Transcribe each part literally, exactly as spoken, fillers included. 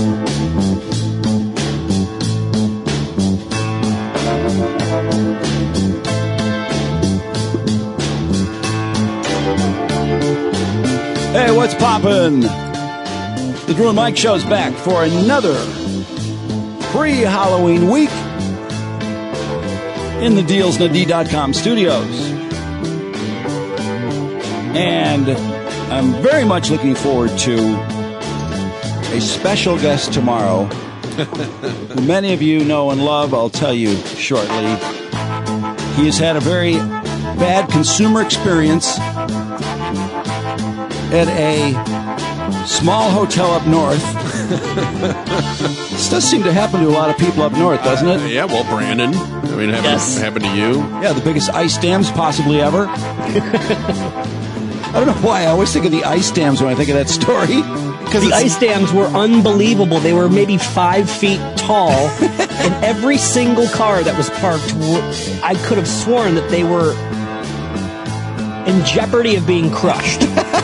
Hey, what's poppin'? The Drew and Mike Show's back for another pre-Halloween week in the deals n d dot com studios. And I'm very much looking forward to a special guest tomorrow who many of you know and love. I'll tell you shortly. He has had a very bad consumer experience at a small hotel up north. This does seem to happen to a lot of people up north, doesn't it? Uh, yeah, well, Brandon. I mean, it happened, Yes. happened to you. Yeah, the biggest ice dams possibly ever. I don't know why I always think of the ice dams when I think of that story. Because the ice dams were unbelievable. They were maybe five feet tall, and every single car that was parked, were, I could have sworn that they were in jeopardy of being crushed.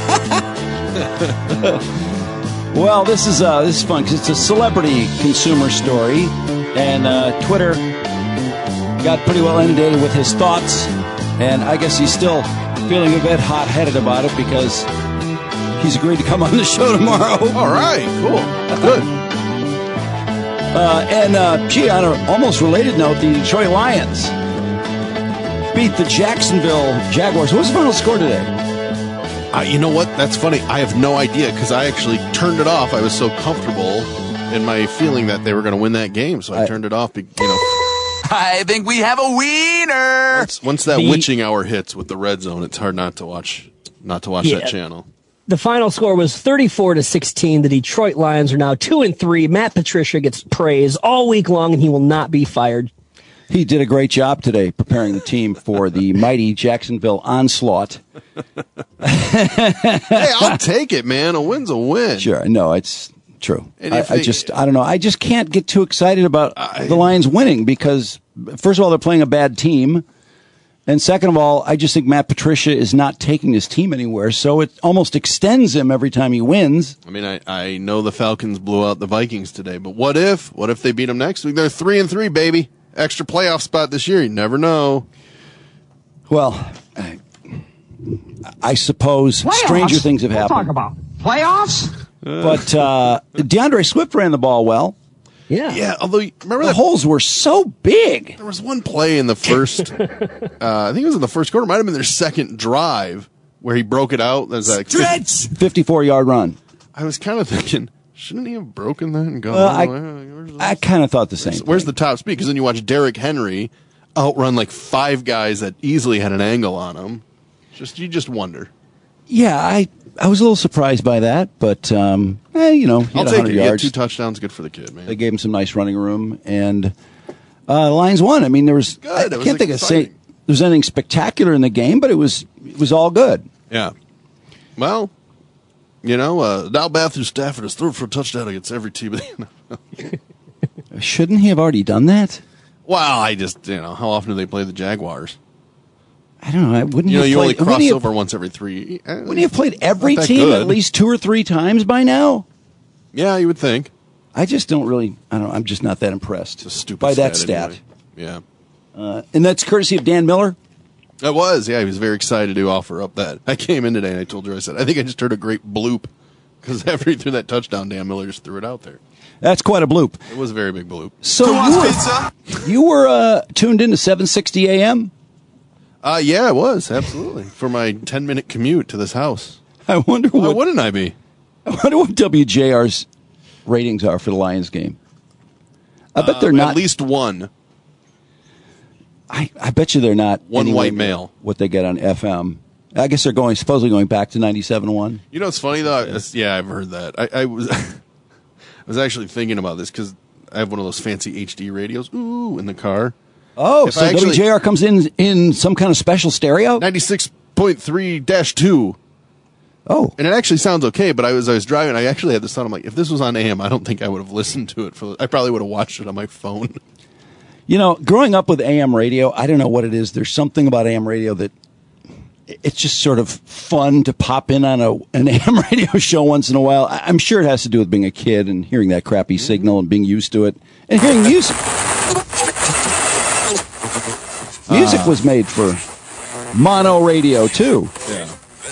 Well, this is uh, this is fun because it's a celebrity consumer story, and uh, Twitter got pretty well inundated with his thoughts, and I guess he's still feeling a bit hot-headed about it because he's agreed to come on the show tomorrow. All right, cool, good. Uh, and uh, gee, on an almost related note, the Detroit Lions beat the Jacksonville Jaguars. What was the final score today? Uh, you know what? That's funny. I have no idea because I actually turned it off. I was so comfortable in my feeling that they were going to win that game, so I, I turned it off. You know, I think we have a wiener. once, once that The- witching hour hits with the red zone, it's hard not to watch, not to watch Yeah. that channel. The final score was thirty-four to sixteen. The Detroit Lions are now two and three. Matt Patricia gets praise all week long, and he will not be fired. He did a great job today preparing the team for the mighty Jacksonville onslaught. Hey, I'll take it, man. A win's a win. Sure, no, it's true. And I, if I they- just, I don't know. I just can't get too excited about I- the Lions winning because, first of all, they're playing a bad team. And second of all, I just think Matt Patricia is not taking his team anywhere. So it almost extends him every time he wins. I mean, I, I know the Falcons blew out the Vikings today, but what if? What if they beat them next week? They're three and three, baby. Extra playoff spot this year. You never know. Well, I, I suppose Playoffs? stranger things have We'll happened. talk about playoffs. But uh, DeAndre Swift ran the ball well. Yeah. Yeah, although remember The that holes were so big. there was one play in the first. uh, I think it was in the first quarter. Might have been their second drive where he broke it out. There's like fifty-four yard run. I was kind of thinking, shouldn't he have broken that and gone? Well, all I- the way? Where's the- I kind of thought the same. Where's thing. the top speed? Because then you watch Derrick Henry outrun like five guys that easily had an angle on him. Just you just wonder. Yeah, I I was a little surprised by that, but um, eh, you know, he I'll had take one hundred it. He had yards. two touchdowns. Good for the kid, man. They gave him some nice running room, and uh, the Lions won. I mean, there was Good. I It was can't think of say exciting. there was anything spectacular in the game, but it was it was all good. Yeah. Well, you know, uh, Dow Matthew Stafford has thrown for a touchdown against every team in the N F L. Shouldn't he have already done that? Well, I just, you know, how often do they play the Jaguars? I don't know. Wouldn't You know, he have you played, only wouldn't cross he have, over once every three. eh, Wouldn't he have played every not that team good. at least two or three times by now? Yeah, you would think. I just don't really. I don't. I'm just not that impressed It's a stupid by that stat. stat. Anyway. Uh, and that's courtesy of Dan Miller. Yeah. It was. Yeah, he was very excited to offer up that. I came in today and I told her, I said, I think I just heard a great bloop. Because after he threw that touchdown, Dan Miller just threw it out there. That's quite a bloop. It was a very big bloop. So you were, you were uh, tuned into seven sixty A M? Uh, yeah, it was. Absolutely. For my ten-minute commute to this house. I wonder Why what wouldn't I be? I wonder what W J R's ratings are for the Lions game. I bet they're Uh, not. At least one. I, I bet you they're not. One anywhere white near male. What they get on F M. I guess they're going supposedly going back to ninety-seven point one. You know, it's funny, though. I- Yeah, I've heard that. I, I was I was actually thinking about this because I have one of those fancy H D radios, ooh, in the car. Oh, If so I actually- W J R comes in in some kind of special stereo? ninety-six point three dash two. Oh, And it actually sounds okay, but I was I was driving, I actually had this thought, I'm like, if this was on A M, I don't think I would have listened to it. For I probably would have watched it on my phone. you know, growing up with A M radio, I don't know what it is. There's something about A M radio that it's just sort of fun to pop in on a an A M radio show once in a while. I'm sure it has to do with being a kid and hearing that crappy signal and being used to it and hearing music. Music was made for mono radio too. Yeah.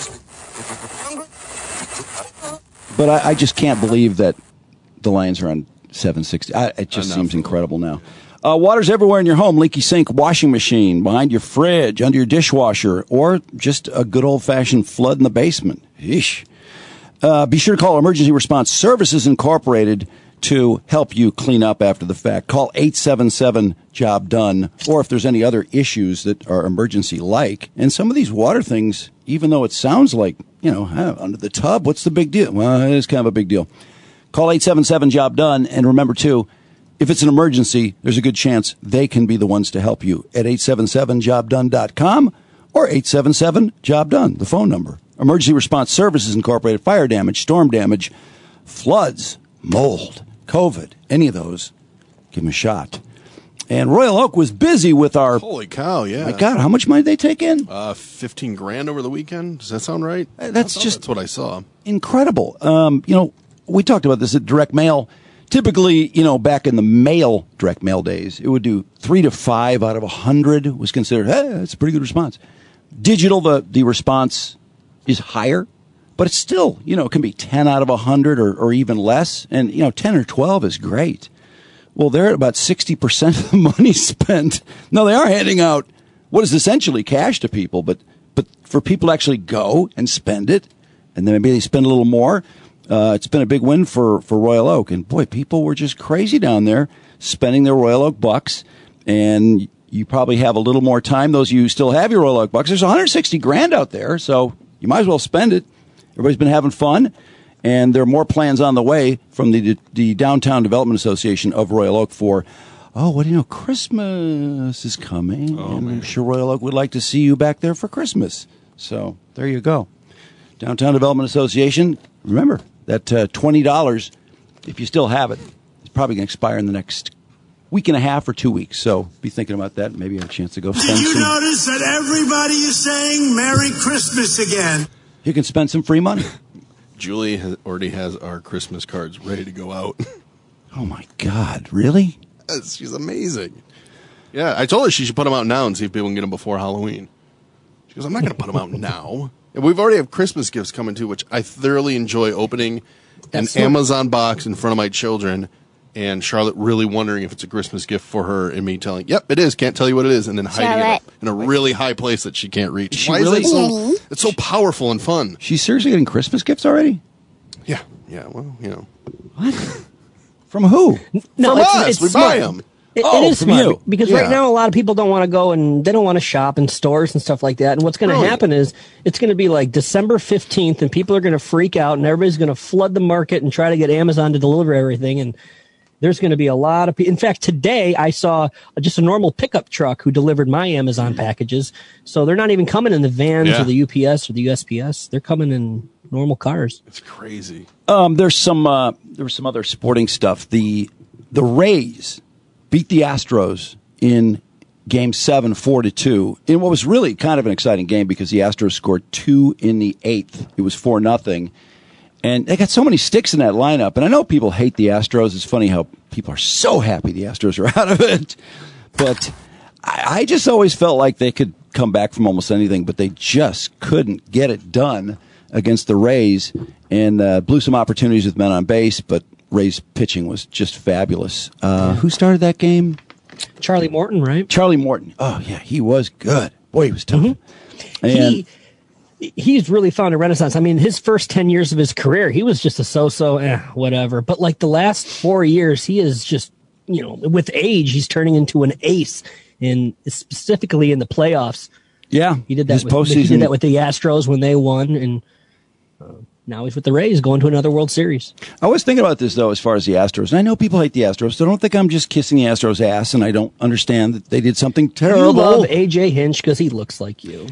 But I, I just can't believe that the Lions are on seven sixty. I, it just Enough. seems incredible now. Uh, water's everywhere in your home. Leaky sink, washing machine, behind your fridge, under your dishwasher, or just a good old-fashioned flood in the basement. Eesh. Uh, be sure to call Emergency Response Services Incorporated to help you clean up after the fact. Call eight seven seven, job done, or if there's any other issues that are emergency-like. And some of these water things, even though it sounds like, you know, huh, under the tub, what's the big deal? Well, it is kind of a big deal. Call eight seven seven, job done, and remember, too, if it's an emergency, there's a good chance they can be the ones to help you at eight seven seven, job done dot com or eight seven seven, job done, the phone number. Emergency Response Services Incorporated, fire damage, storm damage, floods, mold, COVID, any of those, give them a shot. And Royal Oak was busy with our... Holy cow, yeah. My God, how much money did they take in? Uh, fifteen grand over the weekend. Does that sound right? Uh, That's I thought just... That's what I saw. Incredible. Um, you know, we talked about this at direct mail. Typically, you know, back in the mail, direct mail days, it would do three to five out of a hundred was considered, hey, that's a pretty good response. Digital, the, the response is higher, but it's still, you know, it can be ten out of a hundred or, or even less. And, you know, ten or twelve is great. Well, they're at about sixty percent of the money spent. No, they are handing out what is essentially cash to people, but, but for people to actually go and spend it, and then maybe they spend a little more. Uh, it's been a big win for, for Royal Oak. And, boy, people were just crazy down there spending their Royal Oak bucks. And you probably have a little more time. Those of you who still have your Royal Oak bucks, there's one hundred sixty grand out there, so you might as well spend it. Everybody's been having fun. And there are more plans on the way from the, the Downtown Development Association of Royal Oak for, oh, what do you know, Christmas is coming. Oh, and man. I'm sure Royal Oak would like to see you back there for Christmas. So there you go. Downtown Development Association, remember, that uh, twenty dollars, if you still have it, it's probably going to expire in the next week and a half or two weeks. So be thinking about that. Maybe you have a chance to go spend Did you some. notice that everybody is saying Merry Christmas again? You can spend some free money. Julie has, already has our Christmas cards ready to go out. Oh, my God. Really? Yes, she's amazing. Yeah, I told her she should put them out now and see if people can get them before Halloween. She goes, I'm not going to put them out now. And we've already have Christmas gifts coming, too, which I thoroughly enjoy opening That's an what- Amazon box in front of my children and Charlotte really wondering if it's a Christmas gift for her and me telling, yep, it is, can't tell you what it is, and then hiding it Charlotte. up in a really high place that she can't reach. Is she Why really? is that so, it's so powerful and fun. She's seriously getting Christmas gifts already? Yeah, yeah, well, you know. What? From who? No, From it's, us, it's we smart. buy them. It, Oh, it is from smart you. because Yeah. right now a lot of people don't want to go and they don't want to shop in stores and stuff like that. And what's going to Brilliant. happen is it's going to be like December fifteenth and people are going to freak out and everybody's going to flood the market and try to get Amazon to deliver everything. And there's going to be a lot of people. In fact, today I saw just a normal pickup truck who delivered my Amazon packages. So they're not even coming in the vans Yeah. or the U P S or the U S P S. They're coming in normal cars. It's crazy. Um, there's some uh, there was some other sporting stuff. The the Rays beat the Astros in Game Seven, four to two, in what was really kind of an exciting game because the Astros scored two in the eighth. It was four nothing, and they got so many sticks in that lineup. And I know people hate the Astros. It's funny how people are so happy the Astros are out of it, but I, I just always felt like they could come back from almost anything, but they just couldn't get it done against the Rays, and uh, blew some opportunities with men on base, but Rays pitching was just fabulous. Uh, who started that game? Charlie Morton, right? Charlie Morton. Oh, yeah, he was good. Boy, he was tough. Mm-hmm. And he he's really found a renaissance. I mean, his first ten years of his career, he was just a so-so, eh, whatever. But like the last four years, he is just, you know, with age, he's turning into an ace, and specifically in the playoffs. yeah, He did that. his With, postseason. he did that with the Astros when they won, and uh, now he's with the Rays, going to another World Series. I was thinking about this, though, as far as the Astros. And I know people hate the Astros, so don't think I'm just kissing the Astros' ass, and I don't understand that they did something terrible. You love A J Hinch because he looks like you.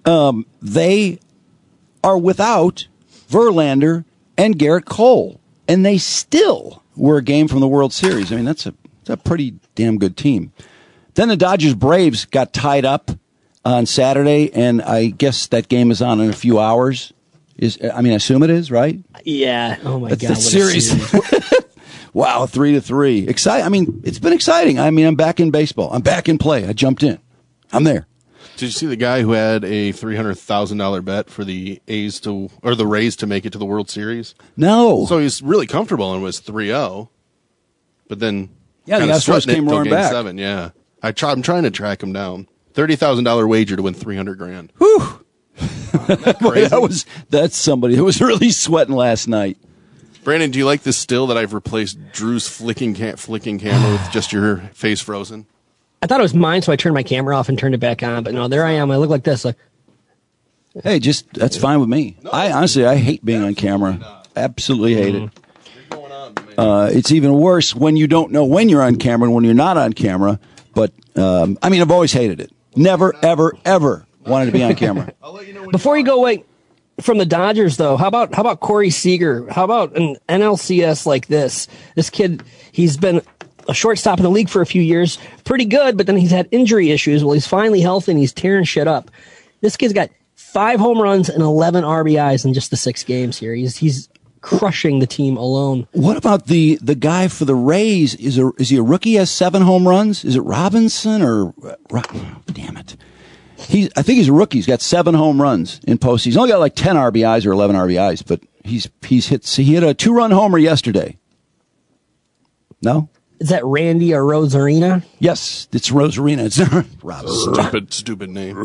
They are without Verlander and Garrett Cole, and they still were a game from the World Series. I mean, that's a, that's a pretty damn good team. Then the Dodgers Braves got tied up on Saturday, and I guess that game is on in a few hours. Is I mean, I assume it is, right? Yeah. Oh my That's God. the what a series. Wow, three to three. Exciting. I mean, it's been exciting. I mean, I'm back in baseball. I'm back in play. I jumped in. I'm there. Did you see the guy who had a three hundred thousand dollars bet for the A's to, or the Rays to make it to the World Series? No. So he's really comfortable and was three oh. But then, Yeah, the kinda Astros sweating it came till roaring game back. Seven, yeah. I try, I'm trying to track him down. thirty thousand dollars wager to win three hundred grand. Whew. Boy, that was, that's somebody who was really sweating last night. Brandon, do you like this still that I've replaced Drew's flicking ca- flicking camera with just your face frozen? I thought it was mine, so I turned my camera off and turned it back on. But no, there I am. I look like this. Like, Hey, just that's fine with me. I honestly, I hate being on camera. Absolutely hate it. Uh, it's even worse when you don't know when you're on camera and when you're not on camera. But um, I mean, I've always hated it. Never, ever, ever wanted to be on camera. before you go away from the Dodgers, though, how about how about Corey Seager? How about an N L C S like this? This kid, he's been a shortstop in the league for a few years, pretty good, but then he's had injury issues. Well, he's finally healthy and he's tearing shit up. This kid's got five home runs and eleven R B Is in just the six games here. He's he's crushing the team alone. What about the the guy for the Rays? Is a is he a rookie? He has seven home runs. Is it Robinson or? Uh, damn it. He's, I think he's a rookie. He's got seven home runs in postseason. He's only got like ten R B Is or eleven R B Is, but he's he's hit. He hit a two run homer yesterday. No. Is that Randy or Rosarina? Yes, it's Rosarina. It's Robinson. Stupid, stupid name.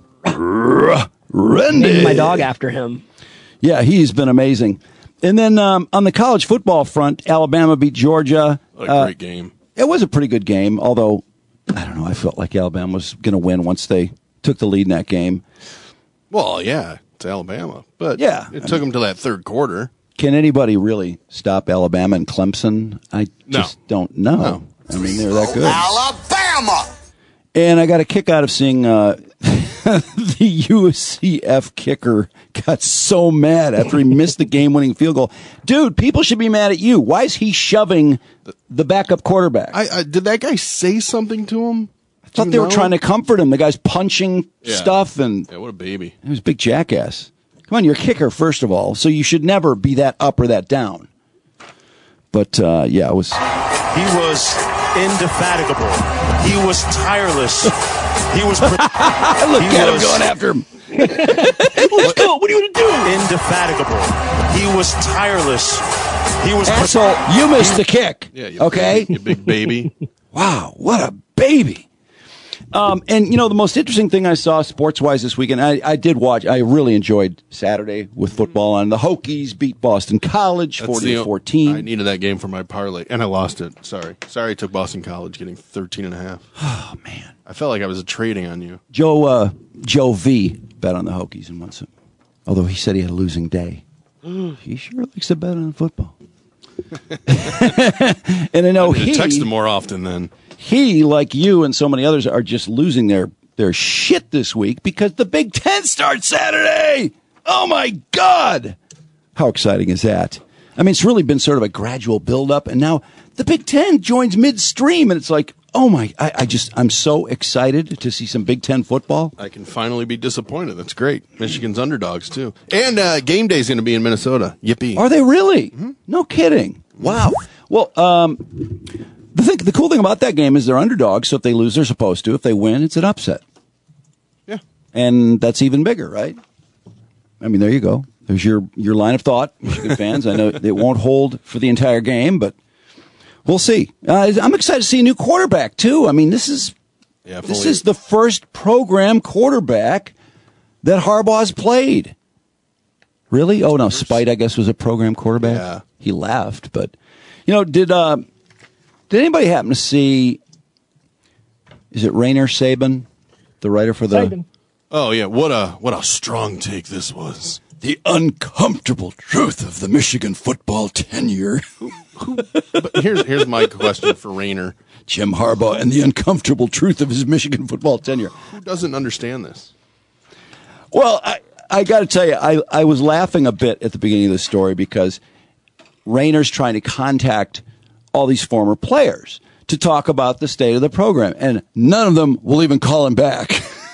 Randy. Named my dog after him. Yeah, he's been amazing. And then um, on the college football front, Alabama beat Georgia. What a Uh, great game. It was a pretty good game, although I don't know. I felt like Alabama was going to win once they took the lead in that game. Well, yeah, it's Alabama. But Yeah, it I took them to that third quarter. Can anybody really stop Alabama and Clemson? I No. just don't know. No. I mean, they're that good. Alabama! And I got a kick out of seeing uh, the U C F kicker got so mad after he missed the game-winning field goal. Dude, people should be mad at you. Why is he shoving the backup quarterback? I, I, I Did that guy say something to him? thought they were trying to comfort him. The guy's punching Yeah. stuff, and Yeah, what a baby. he was a big jackass. Come on, you're a kicker, first of all, so you should never be that up or that down. But, uh, yeah, it was... He was indefatigable. He was tireless. He was. Pre- Look he at him was going after him. Let's go. What are you going to do? indefatigable. He was tireless. He was. Pre- Asshole, you missed the kick. Yeah, you okay? big, you big baby. Wow, what a baby. Um, and, you know, the most interesting thing I saw sports-wise this weekend, I, I did watch, I really enjoyed Saturday with football on. The Hokies beat Boston College That's forty to the- fourteen. I needed that game for my parlay, and I lost it. Sorry. Sorry I took Boston College getting thirteen and a half. Oh, man. I felt like I was trading on you. Joe, uh, Joe V bet on the Hokies and won some. Although he said he had a losing day. He sure likes to bet on football. And I know I need he... to text him more often then. He, like you and so many others, are just losing their, their shit this week because the Big Ten starts Saturday. Oh, my God. How exciting is that? I mean, it's really been sort of a gradual buildup, and now the Big Ten joins midstream, and it's like, oh, my, I, I just, I'm so excited to see some Big Ten football. I can finally be disappointed. That's great. Michigan's underdogs, too. And uh, game day's going to be in Minnesota. Yippee. Are they really? Mm-hmm. No kidding. Wow. Well, um, the thing, the cool thing about that game is they're underdogs, so if they lose, they're supposed to. If they win, it's an upset. Yeah. And that's even bigger, right? I mean, there you go. There's your, your line of thought, Michigan fans. I know it won't hold for the entire game, but we'll see. Uh, I'm excited to see a new quarterback, too. I mean, this is Yeah, this fully- is the first program quarterback that Harbaugh's played. Really? Oh, no, Spite, I guess, was a program quarterback. Yeah. He left, but, you know, did uh, did anybody happen to see, is it Rainer Saban, the writer for the... Saban. Oh, yeah. What a what a strong take this was. The uncomfortable truth of the Michigan football tenure. But here's here's my question for Rayner. Jim Harbaugh and the uncomfortable truth of his Michigan football tenure. Who doesn't understand this? Well, I, I got to tell you, I, I was laughing a bit at the beginning of the story because Rayner's trying to contact all these former players to talk about the state of the program, and none of them will even call him back.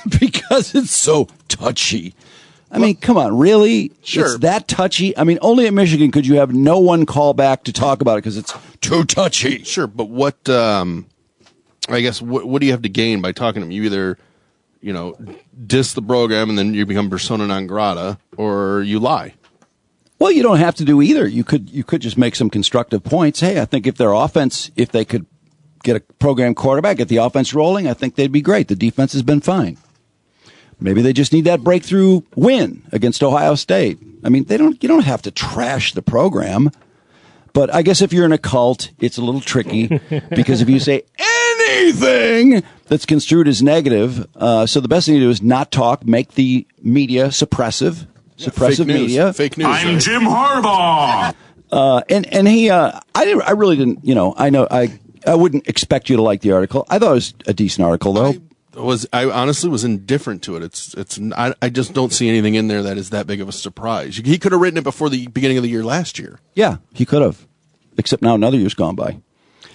because it's so touchy. I mean, come on, really? Sure. It's that touchy? I mean, only at Michigan could you have no one call back to talk about it because it's too touchy. Sure, but what, um, I guess, what, what do you have to gain by talking to them? You either, you know, diss the program and then you become persona non grata, or you lie. Well, you don't have to do either. You could you could just make some constructive points. Hey, I think if their offense, if they could get a program quarterback, get the offense rolling, I think they'd be great. The defense has been fine. Maybe they just need that breakthrough win against Ohio State. I mean, they don't. You don't have to trash the program. But I guess if you're in a cult, it's a little tricky because if you say anything that's construed as negative, uh, so the best thing to do is not talk, make the media suppressive. Suppressive Fake news. media. Fake news. I'm right? Jim Harbaugh. Uh, and, and he, uh, I didn't, I really didn't, you know, I know, I, I wouldn't expect you to like the article. I thought it was a decent article, though. I was, I honestly was indifferent to it. It's, it's, I, I just don't see anything in there that is that big of a surprise. He could have written it before the beginning of the year last year. Yeah, he could have. Except now another year's gone by.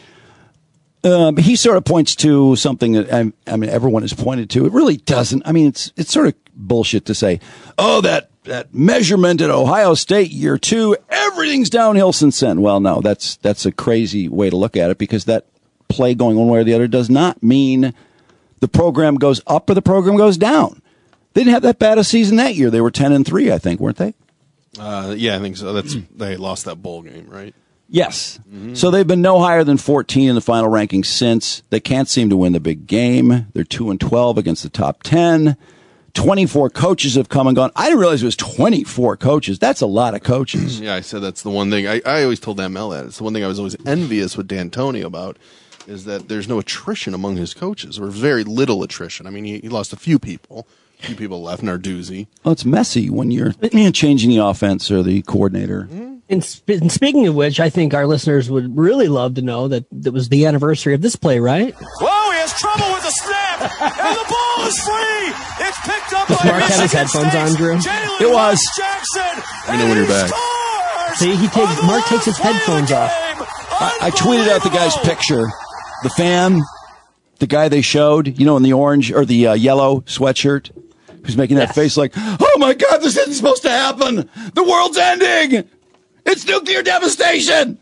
Um, he sort of points to something that I, I mean, everyone has pointed to. It really doesn't. I mean, it's, it's sort of bullshit to say, oh, that, that measurement at Ohio State year two, everything's downhill since then. Well, no, that's, that's a crazy way to look at it because that play going one way or the other does not mean the program goes up or the program goes down. They didn't have that bad a season that year. They were ten and three, I think, weren't they? Uh, yeah, I think so. That's, they lost that bowl game, right? Yes. Mm-hmm. So they've been no higher than fourteen in the final rankings since. They can't seem to win the big game. They're two and twelve against the top ten. twenty-four coaches have come and gone. I didn't realize it was twenty-four coaches. That's a lot of coaches. Yeah, I said that's the one thing. I, I always told M L that. It's the one thing I was always envious with D'Antoni about is that there's no attrition among his coaches, or very little attrition. I mean, he, he lost a few people. A few people left, Narduzzi. Well, it's messy when you're changing the offense or the coordinator. Mm-hmm. And, sp- and speaking of which, I think our listeners would really love to know that it was the anniversary of this play, right? Whoa, he has trouble with the snap, and the ball is free. It's picked up Does by Mark have his headphones on, Drew? Jalen It was. Jackson. I know when you're back. See, he takes Mark takes his headphones off. I, I tweeted out the guy's picture. The fan, the guy they showed, you know, in the orange or the uh, yellow sweatshirt, who's making that Yes. face like, oh my God, this isn't supposed to happen. The world's ending. It's nuclear devastation.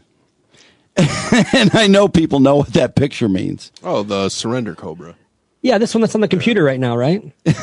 And I know people know what that picture means. Oh, the surrender cobra. Yeah, this one that's on the computer right now, right?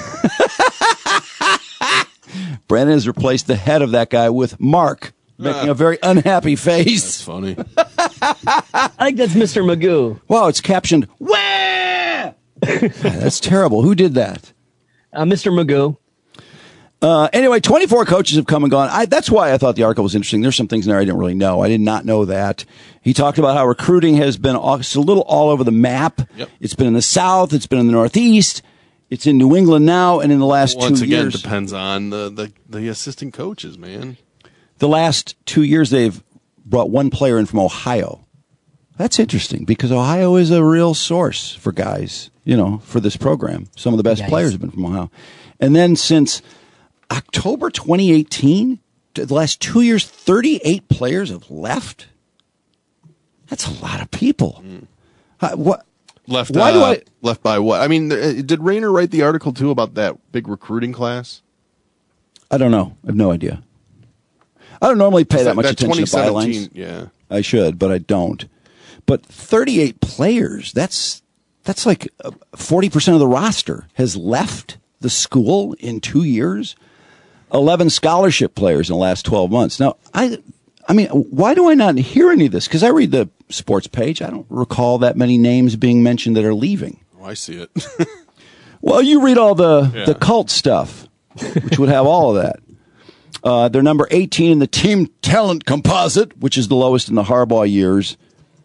Brandon has replaced the head of that guy with Mark, making a very unhappy That's face. funny. I think that's Mister Magoo. Wow, it's captioned, wah! That's terrible. Who did that? Uh, Mister Magoo. Uh, anyway, twenty-four coaches have come and gone. I, that's why I thought the article was interesting. There's some things in there I didn't really know. I did not know that. He talked about how recruiting has been all, it's a little all over the map. Yep. It's been in the South. It's been in the Northeast. It's in New England now. And in the last Once two again, years, depends on the, the, the assistant coaches, man. the last two years, they've brought one player in from Ohio. That's interesting because Ohio is a real source for guys, you know, for this program. Some of the best Nice. players have been from Ohio. And then since October twenty eighteen, the last two years, thirty-eight players have left. That's a lot of people. Mm. Uh, what? Left, Why uh, do I- left by what? I mean, uh, did Rayner write the article too about that big recruiting class? I don't know. I have no idea. I don't normally pay that, much attention to bylines. Yeah. I should, but I don't. But thirty-eight players, that's that's like uh, forty percent of the roster has left the school in two years. eleven scholarship players in the last twelve months. Now, I I mean, why do I not hear any of this? Because I read the sports page. I don't recall that many names being mentioned that are leaving. Oh, I see it. Well, you read all the, Yeah. the cult stuff, which would have all of that. Uh, they're number eighteen in the team talent composite, which is the lowest in the Harbaugh years.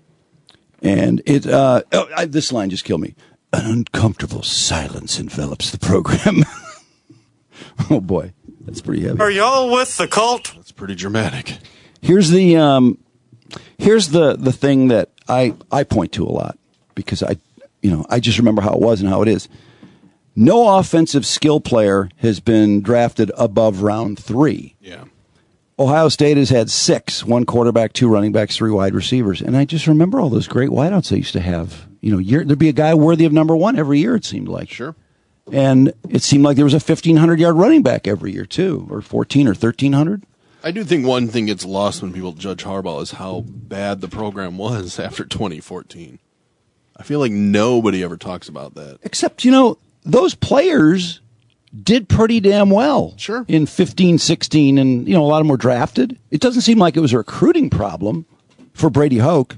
And it uh, oh, I, this line just killed me. An uncomfortable silence envelops the program. Oh, boy. That's pretty heavy. Are y'all with the cult? That's pretty dramatic. Here's the um, here's the, the thing that I, I point to a lot because I you know I just remember how it was and how it is. No offensive skill player has been drafted above round three. Yeah. Ohio State has had six: one quarterback, two running backs, three wide receivers. And I just remember all those great wideouts they used to have. You know, year, there'd be a guy worthy of number one every year. It seemed like. Sure. And it seemed like there was a fifteen hundred yard running back every year, too, or fourteen or thirteen hundred. I do think one thing gets lost when people judge Harbaugh is how bad the program was after twenty fourteen. I feel like nobody ever talks about that. Except, you know, those players did pretty damn well. Sure. In fifteen, sixteen, and, you know, a lot of them were drafted. It doesn't seem like it was a recruiting problem for Brady Hoke.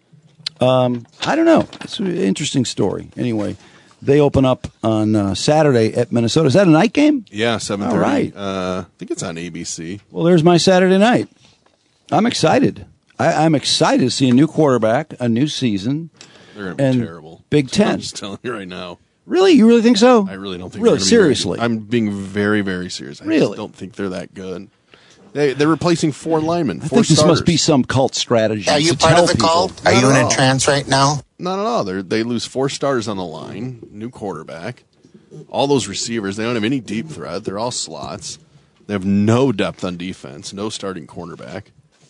Um, I don't know. It's an interesting story. Anyway, they open up on uh, Saturday at Minnesota. Is that a night game? Yeah, seven thirty. All right. Uh, I think it's on A B C. Well, there's my Saturday night. I'm excited. I, I'm excited to see a new quarterback, a new season. They're going to and be terrible. Big Ten. I'm just telling you right now. Really? You really think so? I really don't think Really? they're gonna be Seriously? very good. I'm being very, very serious. I Really? just don't think they're that good. They, they're replacing four linemen, I four think this starters. must be some cult strategy. Are you to part tell of the people. cult? Are Not you at in all. a trance right now? Not at all. They they lose four starters on the line, new quarterback. All those receivers, they don't have any deep threat. They're all slots. They have no depth on defense, no starting cornerback.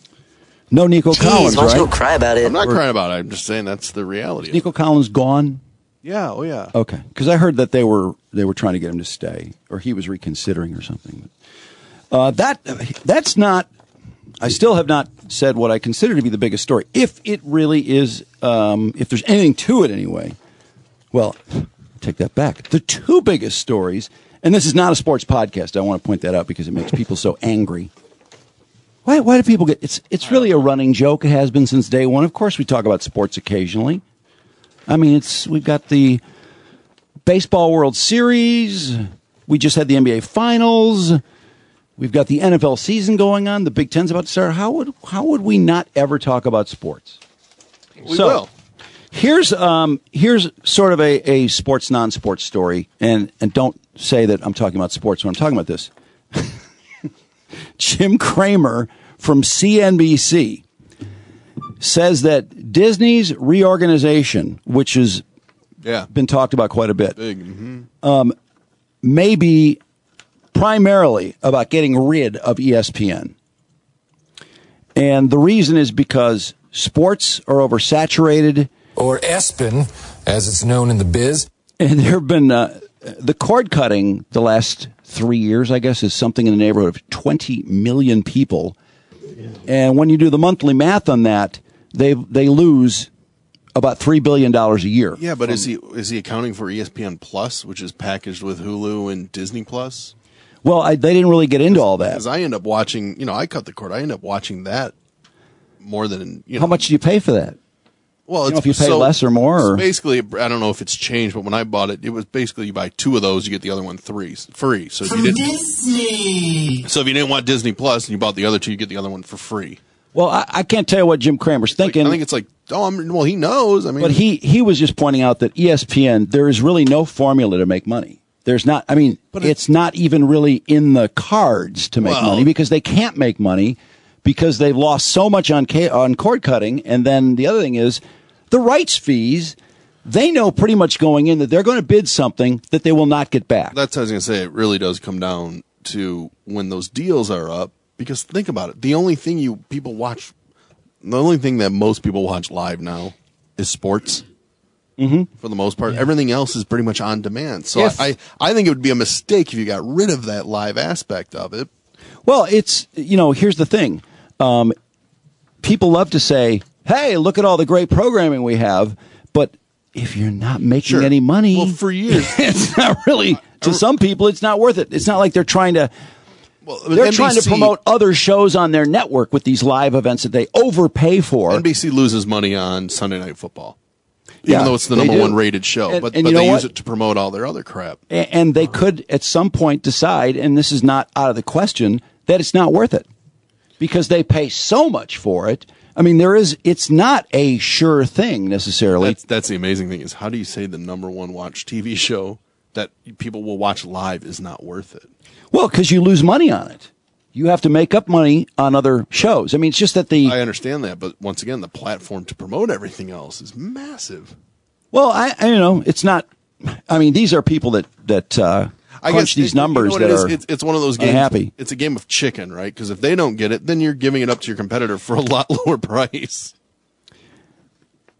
No Nico Collins, Jeez, why don't you right? go cry about it? I'm not crying about it. I'm just saying that's the reality. Nico Collins gone? Yeah, oh yeah. Okay, because I heard that they were they were trying to get him to stay, or he was reconsidering, or something. Uh, that that's not. I still have not said what I consider to be the biggest story. If it really is, um, if there's anything to it anyway. Well, take that back. The two biggest stories, and this is not a sports podcast. I want to point that out because it makes people so angry. Why? Why do people get? It's it's really a running joke. It has been since day one. Of course, we talk about sports occasionally. I mean, it's we've got the Baseball World Series. We just had the N B A Finals. We've got the N F L season going on. The Big Ten's about to start. How would how would we not ever talk about sports? We so, will. Here's um here's sort of a, a sports non-sports story, and and don't say that I'm talking about sports when I'm talking about this. Jim Cramer from C N B C says that Disney's reorganization, which has Yeah. been talked about quite a bit, Big. Mm-hmm. um, may be primarily about getting rid of E S P N. And the reason is because sports are oversaturated. Or ESPN, as it's known in the biz. And there have been uh, the cord cutting the last three years, I guess, is something in the neighborhood of twenty million people. And when you do the monthly math on that, they they lose about three billion dollars a year. Yeah, but is he is he accounting for E S P N Plus, which is packaged with Hulu and Disney Plus? Well, I, they didn't really get into all that. Because I end up watching, you know, I cut the cord. I end up watching that more than, you know. How much do you pay for that? Well, You know, it's, if you pay so, less or more, or- basically, I don't know if it's changed, but when I bought it, it was basically you buy two of those, you get the other one three free. So if you didn't, Disney. so if you didn't want Disney Plus and you bought the other two, you get the other one for free. Well, I, I can't tell you what Jim Cramer's Like, thinking. I think it's like, oh, I'm, well, he knows. I mean, But he, he was just pointing out that E S P N, there is really no formula to make money. There's not, I mean, But it's it- not even really in the cards to make Well- money because they can't make money because they've lost so much on ca- on cord cutting. And then the other thing is the rights fees. They know pretty much going in that they're going to bid something that they will not get back. that's what I was going to say. It really does come down to when those deals are up. Because think about it. The only thing you people watch, the only thing that most people watch live now is sports. Mm-hmm. For the most part, everything else is pretty much on demand. So If- I, I think it would be a mistake if you got rid of that live aspect of it. Well, it's, you know, here's the thing. Um, people love to say, hey, look at all the great programming we have. But if you're not making Sure. any money, Well, for years- it's not really, to some people, it's not worth it. It's not like they're trying to, Well, they're N B C, trying to promote other shows on their network with these live events that they overpay for. N B C loses money on Sunday Night Football, even Yeah, though it's the they number do. one rated show. And- but and but you know they use what? it to promote all their other crap. A- and they could at some point decide, and this is not out of the question, that it's not worth it because they pay so much for it. I mean, there is, it's not a sure thing necessarily. That's, that's the amazing thing is how do you say the number one watched T V show that people will watch live is not worth it? Well, because you lose money on it. You have to make up money on other shows. I mean, it's just that the, I understand that, but once again, the platform to promote everything else is massive. well, I, I you know, it's not, I mean, these are people that, that, uh, I crunch guess these it- you know numbers what that it is? are It's, it's one of those games. unhappy. It's a game of chicken, right? Because if they don't get it, then you're giving it up to your competitor for a lot lower price.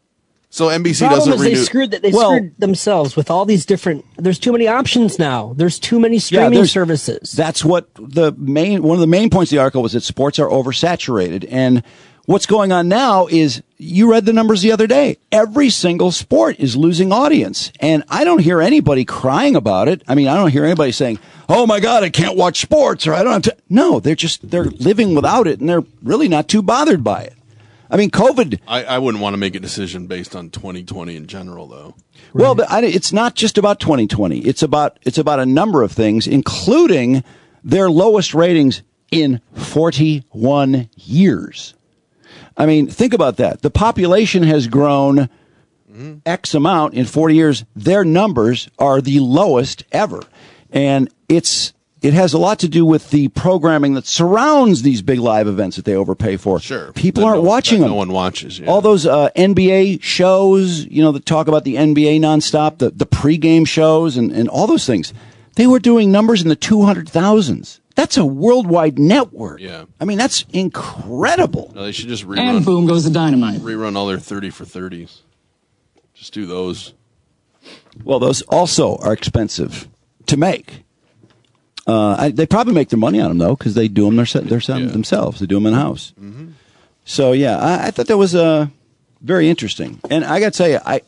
So N B C Problem doesn't is renew. they screwed that they Well- screwed themselves with all these different. There's too many options now. There's too many streaming there's- services. That's what the main one of the main points of the article was that sports are oversaturated. And what's going on now is you read the numbers the other day. Every single sport is losing audience. And I don't hear anybody crying about it. I mean, I don't hear anybody saying, "Oh my God, I can't watch sports," or "I don't have to." No, they're just they're living without it, and they're really not too bothered by it. I mean, COVID. I, I wouldn't want to make a decision based on twenty twenty in general, though. Well, but I, it's not just about twenty twenty. It's about it's about a number of things, including their lowest ratings in forty-one years. I mean, think about that. The population has grown mm-hmm. X amount in forty years. Their numbers are the lowest ever, and it's it has a lot to do with the programming that surrounds these big live events that they overpay for. Sure, people that aren't no, watching that them. No one watches. Yeah. All those uh, N B A shows, you know, that talk about the N B A nonstop, the the pregame shows, and and all those things. They were doing numbers in the two hundred thousands. That's a worldwide network. Yeah. I mean, that's incredible. No, they should just rerun. And boom goes the dynamite. Rerun all their thirty for thirties. Just do those. Well, those also are expensive to make. Uh, I, they probably make their money on them though, because they do them their, their, Yeah. themselves. They do them in house. Mm-hmm. So yeah, I, I thought that was uh, very interesting. And I got to tell you, I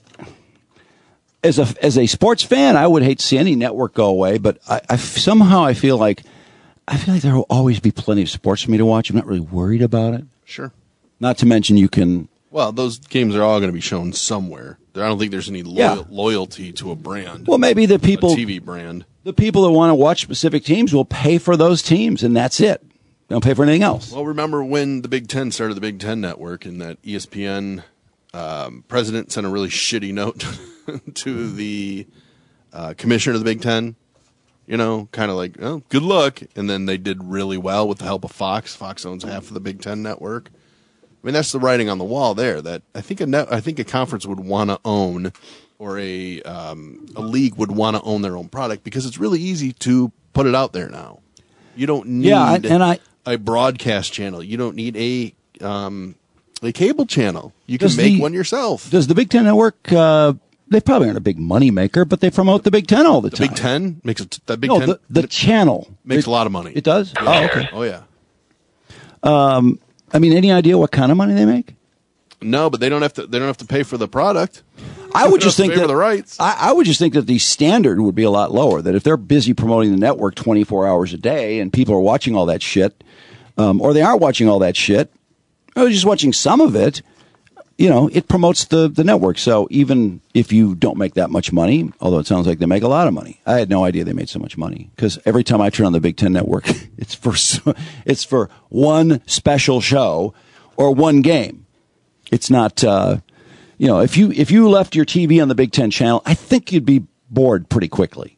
as a as a sports fan, I would hate to see any network go away. But I, I somehow I feel like I feel like there will always be plenty of sports for me to watch. I'm not really worried about it. Sure. Not to mention you can. Well, those games are all going to be shown somewhere. I don't think there's any loyal, Yeah. loyalty to a brand. Well, maybe the people a T V brand. the people that want to watch specific teams will pay for those teams, and that's it. They don't pay for anything else. Well, remember when the Big Ten started the Big Ten Network, and that E S P N um, president sent a really shitty note to the uh, commissioner of the Big Ten? You know, kind of like, oh, good luck. And then they did really well with the help of Fox. Fox owns half of the Big Ten Network. I mean, that's the writing on the wall there. That I think a net, I think a conference would want to own, or a um, a league would want to own their own product, because it's really easy to put it out there now. You don't need Yeah, I- and I- a broadcast channel. You don't need a um, a cable channel. You can Does make the- one yourself. Does the Big Ten Network? Uh, they probably aren't a big money maker, but they promote the Big Ten all the, The time. Big Ten makes it. That Big no, Ten the, the channel makes It- a lot of money. It does. Oh, okay. Oh yeah. I mean, any idea what kind of money they make? No, but they don't have to. They don't have to pay for the product. I would They just don't think have to pay that for the rights. I, I would just think that the standard would be a lot lower. That if they're busy promoting the network twenty-four hours a day and people are watching all that shit, um, or they aren't watching all that shit, or just watching some of it, you know, it promotes the the network. So even if you don't make that much money, although it sounds like they make a lot of money, I had no idea they made so much money, because every time I turn on the Big Ten Network, it's for it's for one special show or one game. It's not. Uh, You know, if you if you left your T V on the Big Ten channel, I think you'd be bored pretty quickly.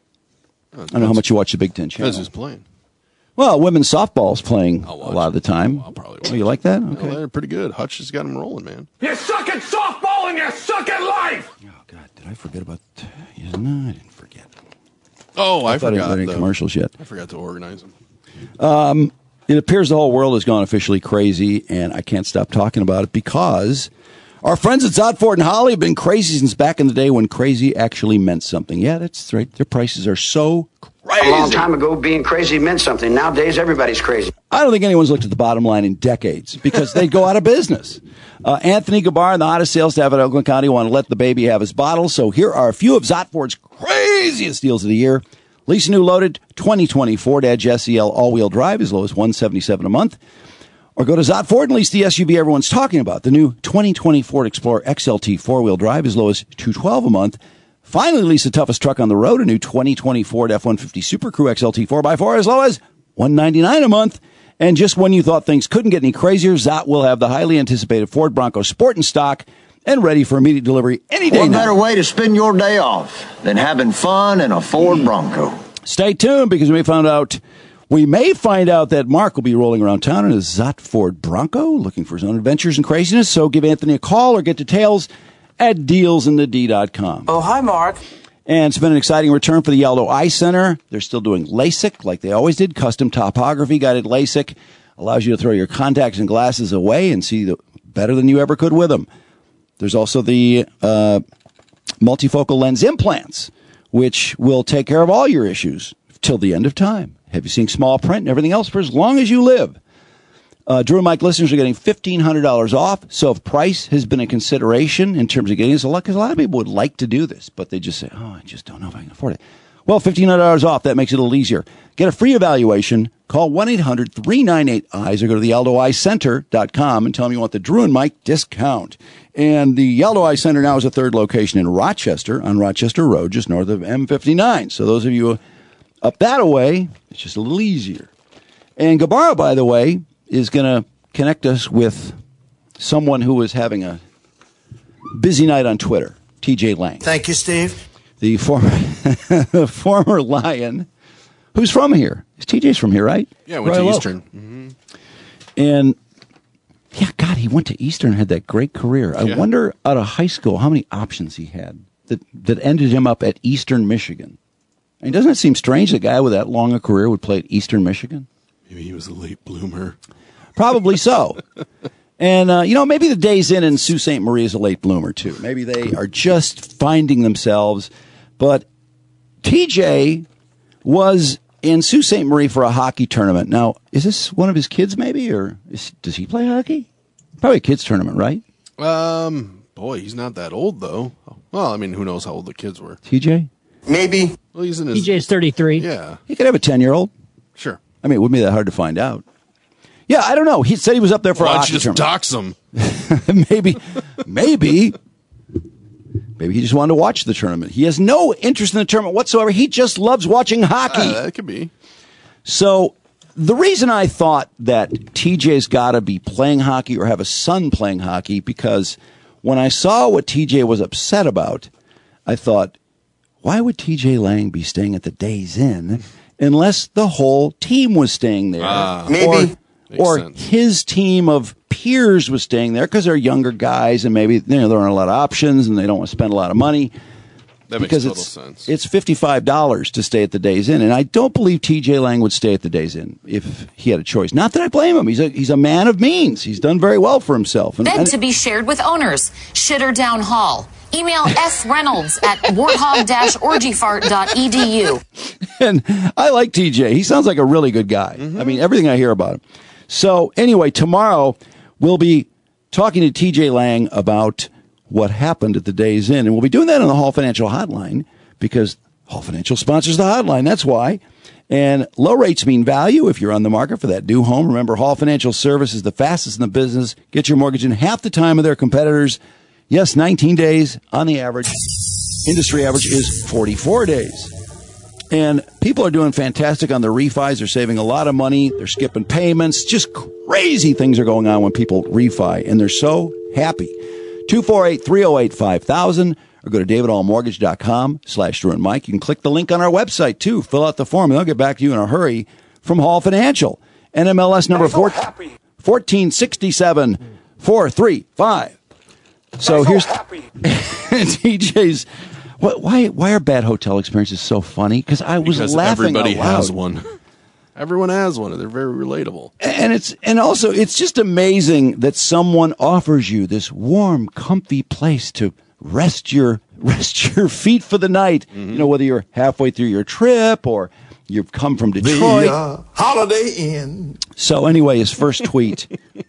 I don't know how much you watch the Big Ten channel. Depends who's playing. Well, women's softball is playing a I'll watch lot of the it. time. I'll probably Oh, watch you like that? Well, Okay. they're pretty good. Hutch has got them rolling, man. You suck at softball and you suck at life! Oh God, did I forget about? Yeah, no, I didn't forget. Oh, I, I thought I forgot. didn't though. commercials yet. I forgot to organize them. It appears the whole world has gone officially crazy, and I can't stop talking about it because our friends at Zott Ford and Holly have been crazy since back in the day when crazy actually meant something. Yeah, that's right. Their prices are so crazy. A long time ago, being crazy meant something. Nowadays, everybody's crazy. I don't think anyone's looked at the bottom line in decades because they'd go out of business. Uh, Anthony Gabar and the hottest sales staff at Oakland County want to let the baby have his bottle. So here are a few of Zott Ford's craziest deals of the year. Lease a new loaded twenty twenty Ford Edge S E L all-wheel drive as low as one hundred seventy-seven dollars a month. Or go to Zott Ford and lease the S U V everyone's talking about. The new twenty twenty Ford Explorer X L T four-wheel drive as low as two hundred twelve dollars a month. Finally, lease the toughest truck on the road, a new twenty twenty Ford F one fifty Super Crew X L T four by four as low as one hundred ninety-nine dollars a month. And just when you thought things couldn't get any crazier, Zott will have the highly anticipated Ford Bronco Sport in stock and ready for immediate delivery any day What now. better way to spend your day off than having fun in a Ford Bronco? Stay tuned because we found out we may find out that Mark will be rolling around town in a Zott Ford Bronco, looking for his own adventures and craziness. So give Anthony a call or get details at deals in the d dot com. Oh, hi, Mark. And it's been an exciting return for the Yaldo Eye Center. They're still doing LASIK like they always did, custom topography guided LASIK. Allows you to throw your contacts and glasses away and see the, better than you ever could with them. There's also the uh, multifocal lens implants, which will take care of all your issues till the end of time. Have you seen small print and everything else for as long as you live? Uh, Drew and Mike listeners are getting fifteen hundred dollars off. So if price has been a consideration in terms of getting this, a lot, because a lot of people would like to do this, but they just say, oh, I just don't know if I can afford it. Well, fifteen hundred dollars off. That makes it a little easier. Get a free evaluation. Call one eight hundred three nine eight eyes or go to the Aldo Eye Center dot com and tell them you want the Drew and Mike discount. And the Aldo Eye Center now is a third location in Rochester on Rochester Road, just north of M fifty-nine. So those of you up that way, it's just a little easier. And Gabara, by the way, is going to connect us with someone who is having a busy night on Twitter, T J Lang. Thank you, Steve. The former former Lion, who's from here. T J's from here, right? Yeah, went Royal to Oak. Eastern. Mm-hmm. And, yeah, God, he went to Eastern and had that great career. I Yeah. wonder, out of high school, how many options he had that, that ended him up at Eastern Michigan. I mean, doesn't it seem strange that a guy with that long a career would play at Eastern Michigan? Maybe he was a late bloomer. Probably so. And, uh, you know, maybe the Days Inn and Sault Ste. Marie is a late bloomer, too. Maybe they are just finding themselves. But T J was in Sault Ste. Marie for a hockey tournament. Now, is this one of his kids, maybe? Or is, does he play hockey? Probably a kids tournament, right? Um, boy, he's not that old, though. Well, I mean, who knows how old the kids were. T J? Maybe. Well, he's in his... T J's thirty-three. Yeah, He could have a ten-year-old. sure. I mean, it wouldn't be that hard to find out. Yeah, I don't know. He said he was up there for Why a don't hockey you just tournament. dox him? maybe, maybe, maybe he just wanted to watch the tournament. He has no interest in the tournament whatsoever. He just loves watching hockey. Uh, that could be. So the reason I thought that T J's got to be playing hockey or have a son playing hockey, because when I saw what T J was upset about, I thought, why would T J Lang be staying at the Days Inn unless the whole team was staying there? Ah. Maybe. Or, or sense. his team of peers was staying there because they're younger guys and maybe, you know, there aren't a lot of options and they don't want to spend a lot of money. That makes Because total it's, sense. it's fifty-five dollars to stay at the Days Inn. And I don't believe T J Lang would stay at the Days Inn if he had a choice. Not that I blame him. He's a, he's a man of means. He's done very well for himself. And, Bed and- to be shared with owners. Shitter Down Hall. Email S Reynolds at warthog dash orgyfart dot e d u. And I like T J. He sounds like a really good guy. I mean, everything I hear about him. So anyway, tomorrow we'll be talking to T J Lang about what happened at the Days Inn. And we'll be doing that on the Hall Financial Hotline because Hall Financial sponsors the hotline. That's why. And low rates mean value if you're on the market for that new home. Remember, Hall Financial Service is the fastest in the business. Get your mortgage in half the time of their competitors. Yes, nineteen days on the average. Industry average is forty-four days. And people are doing fantastic on the refis. They're saving a lot of money. They're skipping payments. Just crazy things are going on when people refi. And they're so happy. two four eight, three oh eight, five thousand or go to david hall mortgage dot com slash Drew and Mike. You can click the link on our website, too. Fill out the form, and they'll get back to you in a hurry from Hall Financial. N M L S number four, fourteen sixty-seven four three five. So here's T J's. What, why? Why are bad hotel experiences so funny? Because I was Because laughing everybody out loud. has one. Everyone has one, and they're very relatable. And it's and also it's just amazing that someone offers you this warm, comfy place to rest your rest your feet for the night. Mm-hmm. You know, whether you're halfway through your trip or you've come from Detroit. The uh, Holiday Inn. So anyway, his first tweet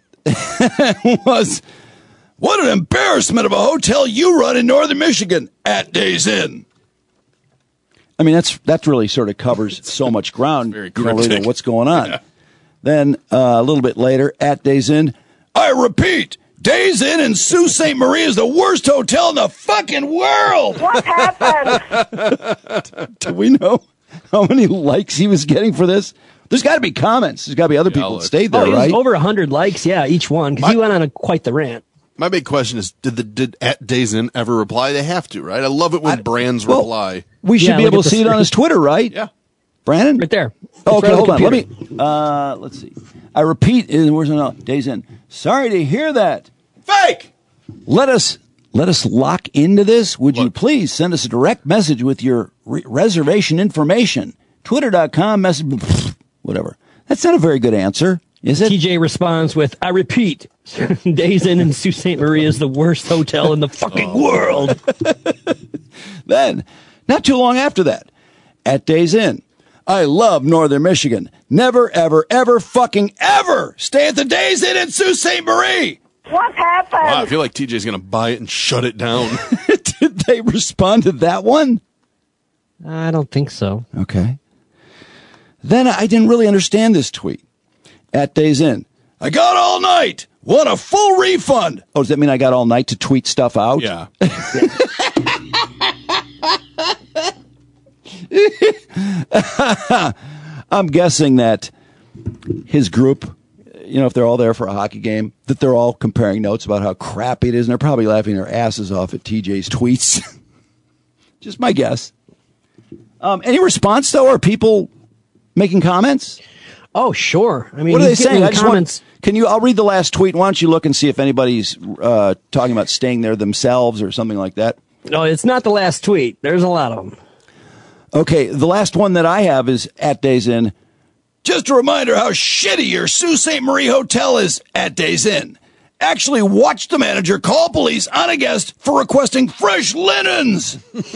was, "What an embarrassment of a hotel you run in northern Michigan at Days Inn." I mean, that's that really sort of covers so much ground. Very you don't really know cryptic. what's going on. Yeah. Then uh, a little bit later, at Days Inn, I repeat, Days Inn in Sault Ste. Marie is the worst hotel in the fucking world. What happened? Do we know how many likes he was getting for this? There's got to be comments. There's got to be other Yeah, people I'll that look. stayed Oh, there, it was right? over one hundred likes, yeah, each one, because he went on a, quite the rant. My big question is, did the did at Days Inn ever reply? They have to, right? I love it when I- brands well, reply. We should Yeah, be look able at to the see it on his Twitter, right? Yeah. Brandon? Right there. It's Okay, right on hold the on. Let computer. me, uh, let's see. I repeat, uh, where's no, Days Inn. Sorry to hear that. Fake! Let us, let us lock into this. Would you Look. please send us a direct message with your re- reservation information? Twitter dot com, message, whatever. That's not a very good answer. Is it? T J responds with, I repeat, Days Inn in Sault Ste. Marie is the worst hotel in the fucking oh. world. Then, not too long after that, at Days Inn, I love Northern Michigan. Never, ever, ever, fucking ever stay at the Days Inn in Sault Ste. Marie. What happened? Wow, I feel like T J's going to buy it and shut it down. Did they respond to that one? I don't think so. Okay. Then I didn't really understand this tweet. At Days Inn, I got all night. Want a full refund? Oh, does that mean I got all night to tweet stuff out? Yeah. I'm guessing that his group, you know, if they're all there for a hockey game, that they're all comparing notes about how crappy it is, and they're probably laughing their asses off at T J's tweets. Just my guess. Um, any response, though? Are people making comments? Oh, sure. I mean, what are they saying? I just comments. Want, can you? I'll read the last tweet. Why don't you look and see if anybody's uh, talking about staying there themselves or something like that? No, it's not the last tweet. There's a lot of them. Okay, the last one that I have is at Days Inn. Just a reminder how shitty your Sault Ste. Marie hotel is at Days Inn. Actually watched the manager call police on a guest for requesting fresh linens.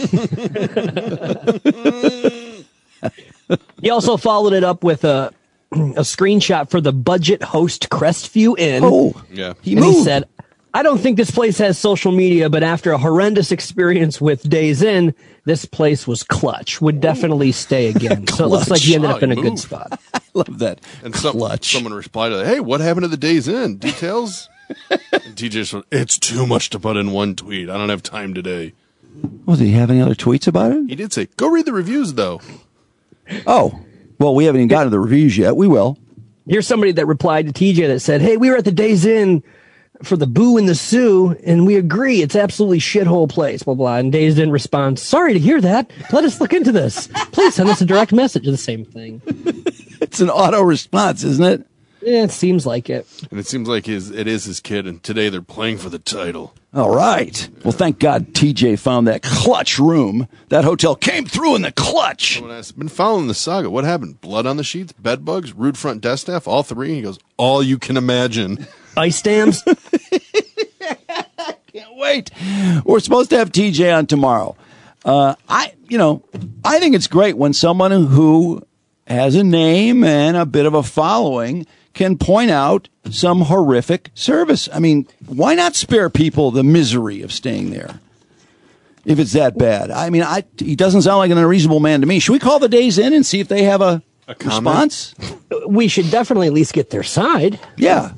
He also followed it up with a a screenshot for the budget host Crestview Inn. Oh, yeah. He and moved. he said, I don't think this place has social media, but after a horrendous experience with Days Inn, this place was clutch. Would definitely stay again. So it looks like he ended up in a Oh, he good moved. spot. I love that. And some, clutch. someone replied to that, hey, what happened to the Days Inn? Details? And T J said, it's too much to put in one tweet. I don't have time today. Well, did he have any other tweets about it? He did say, go read the reviews, though. Oh, well, we haven't even gotten to the reviews yet. We will. Here's somebody that replied to T J that said, hey, we were at the Days Inn for the Boo and the Sioux, and we agree it's absolutely shithole place, blah, blah. And Days Inn responds, sorry to hear that. Let us look into this. Please send us a direct message. The same thing. It's an auto response, isn't it? Yeah, it seems like it. And it seems like his, it is his kid, and today they're playing for the title. All right. Well, thank God T J found that clutch room. That hotel came through in the clutch. Someone asked, been following the saga. What happened? Blood on the sheets? Bed bugs? Rude front desk staff? All three? He goes, all you can imagine. Ice dams? Can't wait. We're supposed to have T J on tomorrow. Uh, I, you know, I think it's great when someone who has a name and a bit of a following can point out some horrific service. I mean, why not spare people the misery of staying there if it's that bad? I mean, I, he doesn't sound like an unreasonable man to me. Should we call the Days Inn and see if they have a, A response? We should definitely at least get their side. Yeah.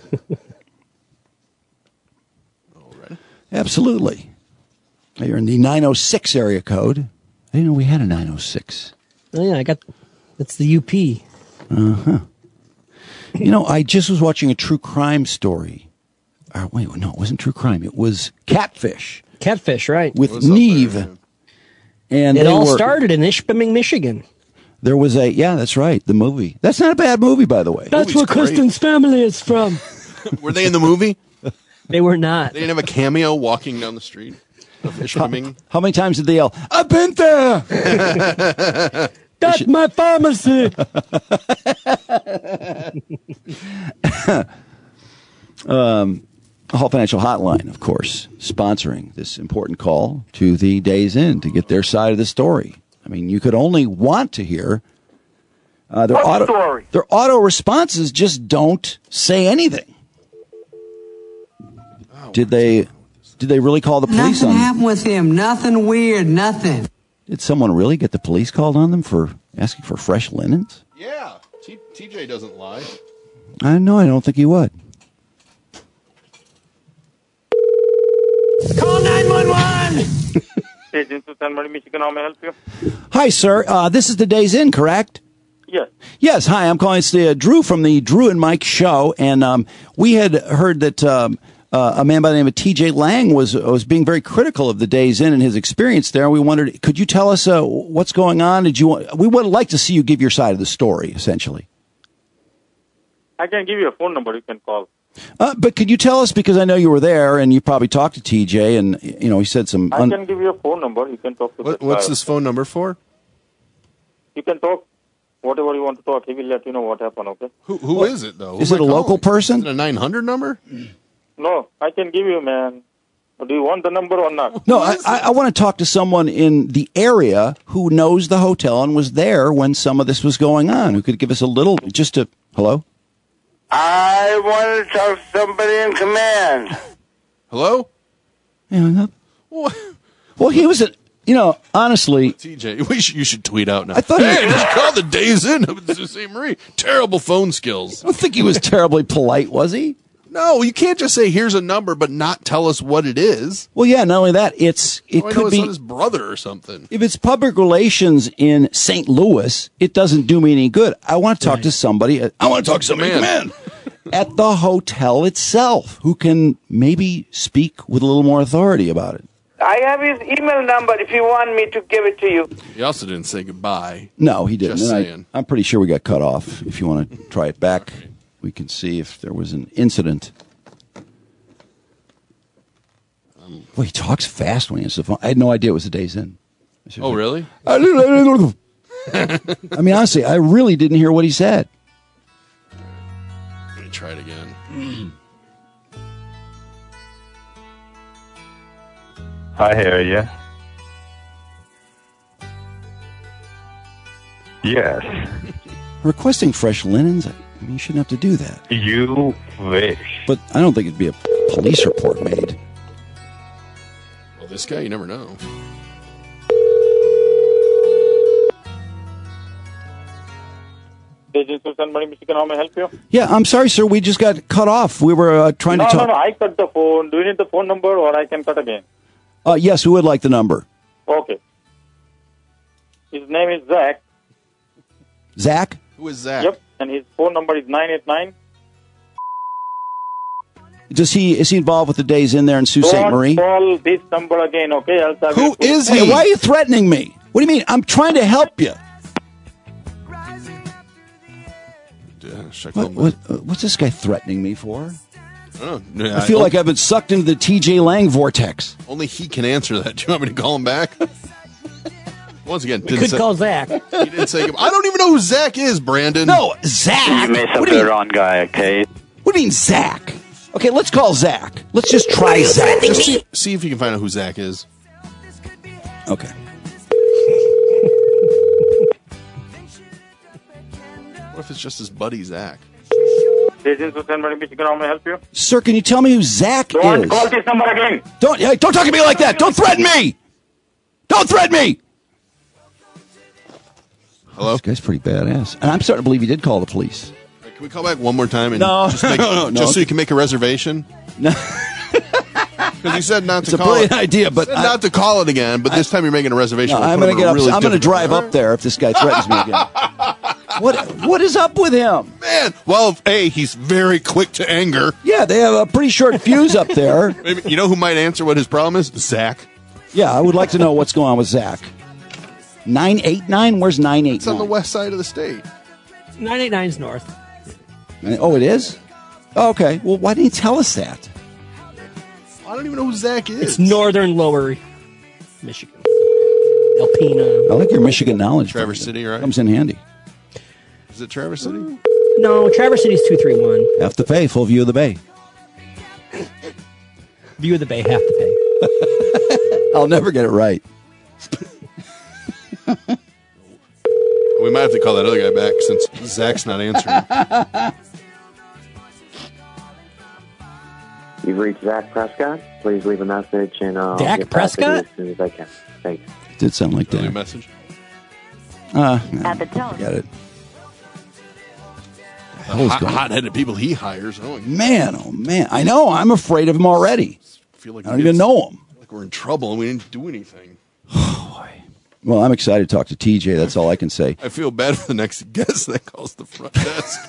Absolutely. You're in the nine oh six area code. I didn't know we had a nine oh six. Oh, yeah, I got, that's the U P. Uh-huh. You know, I just was watching a true crime story. Uh, wait, no, it wasn't true crime. It was Catfish. Catfish, right. With What's up Neve. there, And it they all were, started in Ishpeming, Michigan. There was a, yeah, that's right, the movie. That's not a bad movie, by the way. That's Movie's where great. Kristen's family is from. Were they in the movie? They were not. They didn't have a cameo walking down the street of Ishpeming? How many times did they yell, I've been there? That's my pharmacy. um, Hall Financial Hotline, of course, sponsoring this important call to the Days Inn to get their side of the story. I mean, you could only want to hear uh, their What auto story? their auto responses just don't say anything. Did they did they really call the police Nothing on them? happened with him. Nothing weird. Nothing. Did someone really get the police called on them for asking for fresh linens? Yeah. T- TJ doesn't lie. I know, I don't think he would. Call nine one one. Agent to San Marie, Michigan, how may I help you? Hi, sir. Uh, this is the Days Inn, correct? Yes. Yes. Hi, I'm calling. It's uh, Drew from the Drew and Mike show, and um, we had heard that um, uh, a man by the name of T J Lang was was being very critical of the Days Inn and his experience there. We wondered, could you tell us uh, what's going on? Did you? We would like to see you give your side of the story, essentially. I can give you a phone number you can call. Uh, but could you tell us, because I know you were there and you probably talked to T J, and you know he said some. I Un- can give you a phone number. You can talk to What, the what's guy. this phone number for? You can talk whatever you want to talk, he will let you know what happened, okay? Who Who is it, though? Who Is am it a I local calling? person? Is it a nine hundred number? No, I can give you, man. Do you want the number or not? No, I, I, I want to talk to someone in the area who knows the hotel and was there when some of this was going on, who could give us a little, just a, hello? I want to talk to somebody in command. Hello? Yeah, What? well, he was, a, you know, honestly. T J, we should, you should tweet out now. I thought hey, he- just call the Days Inn of Saint Marie. Terrible phone skills. I don't think he was terribly polite, was he? No, you can't just say, here's a number, but not tell us what it is. Well, yeah, not only that, it's, it Oh, I know could it's be. not his brother or something. If it's public relations in Saint Louis, it doesn't do me any good. I want to talk to somebody. I want to talk to somebody in Man. command at the hotel itself who can maybe speak with a little more authority about it. I have his email number if you want me to give it to you. He also didn't say goodbye. No, he didn't. Just And I- saying. I'm pretty sure we got cut off. If you want to try it back, we can see if there was an incident. Well, he talks fast when he answers the phone. I had no idea it was the Days Inn. Oh, really? I mean, honestly, I really didn't hear what he said. Let me try it again. I hear you. Yes. Requesting fresh linens? I mean, you shouldn't have to do that. You wish. But I don't think it'd be a police report made. Well, this guy, you never know. Agent Susan, Mary, Michigan, how may I help you? Yeah, I'm sorry, sir. We just got cut off. We were uh, trying no, to talk. No, no, I cut the phone. Do you need the phone number or I can cut again? Uh, yes, we would like the number. Okay. His name is Zach. Zach? Who is Zach? Yep, and his phone number is nine eight nine. Does he is he involved with the Days in there in Sault Ste. Marie? Don't call this number again, okay? Else I Who will- is he? Hey, why are you threatening me? What do you mean? I'm trying to help you. Yeah, check What, on what, uh, what's this guy threatening me for? I don't know. Yeah, I feel I- like I've been sucked into the T J Lang vortex. Only he can answer that. Do you want me to call him back? Once again, We didn't could say, call Zach. He didn't say. I don't even know who Zach is, Brandon. No, Zach. You may have What do you the mean? wrong guy, okay? What do you mean, Zach? Okay, let's call Zach. Let's just try Zach. Just see, see if you can find out who Zach is. Okay. What if it's just his buddy Zach? Agent Susan, Mary, Michigan, how may I help you? Sir, can you tell me who Zach Don't is? call this number again. Don't hey, don't talk to me like that. Don't threaten me. Don't threaten me. Hello? This guy's pretty badass. And I'm starting to believe he did call the police. Can we call back one more time and No. just, make, No, no, no. just so you can make a reservation? No. Because you said not It's to a call brilliant it. idea, but You said I- not to call it again. But this time you're making a reservation. No, We'll I'm put going him to in get a up. really I'm going to difficult- drive up there if this guy threatens me again. What what is up with him? Man, well, hey, he's very quick to anger. Yeah, they have a pretty short fuse up there. Maybe, you know who might answer what his problem is? Zach. Yeah, I would like to know what's going on with Zach. nine eight nine? Where's nine eight It's on the nine? west side of the state. nine eight nine's north. Oh, it is? Oh, okay. Well, why didn't he tell us that? I don't even know who Zach is. It's northern lower Michigan. Alpena. I like your Michigan knowledge. Traverse Brandon. City, right? Comes in handy. Is it Traverse City? No, Traverse City's two three one. Have to pay. Full view of the bay. View of the Bay, have to pay. I'll never get it right. We might have to call that other guy back since Zach's not answering. You've reached Zach Prescott. Please leave a message and uh, I'll Dak get back to you Prescott? as soon as I can. Thanks. Did sound like Leave a that. message. Uh, At the tone. forget it. The hell is Hot, going on? hot-headed people he hires. Oh, I Man, oh man. I know. I'm afraid of him already. feel like I we don't even did- know him. Like we're in trouble and we didn't do anything. Well, I'm excited to talk to T J. That's all I can say. I feel bad for the next guest that calls the front desk.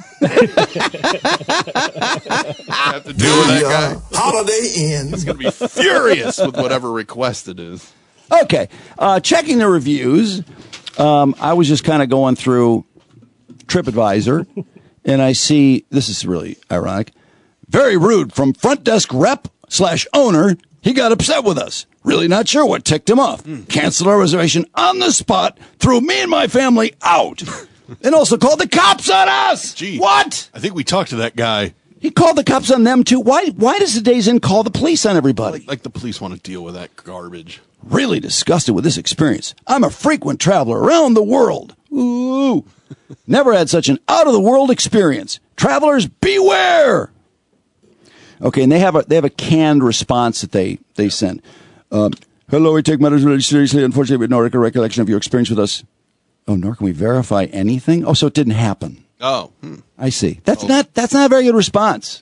I have to deal with that guy. Holiday Inn. He's going to be furious with whatever request it is. Okay. Uh, checking the reviews, um, I was just kind of going through TripAdvisor, and I see, this is really ironic, very rude from front desk rep slash owner. He got upset with us. Really not sure what ticked him off. Canceled our reservation on the spot, threw me and my family out. And also called the cops on us. Gee. What? I think we talked to that guy. He called the cops on them, too. Why Why does the Days Inn call the police on everybody? Like, like the police want to deal with that garbage. Really disgusted with this experience. I'm a frequent traveler around the world. Ooh. Never had such an out-of-the-world experience. Travelers, beware. Okay, and they have a they have a canned response that they, they send. Um, Hello, we take matters really seriously. Unfortunately, we have no recollection of your experience with us. Oh, nor can we verify anything? Oh, so it didn't happen. Oh. Hmm. I see. That's oh. not that's not a very good response.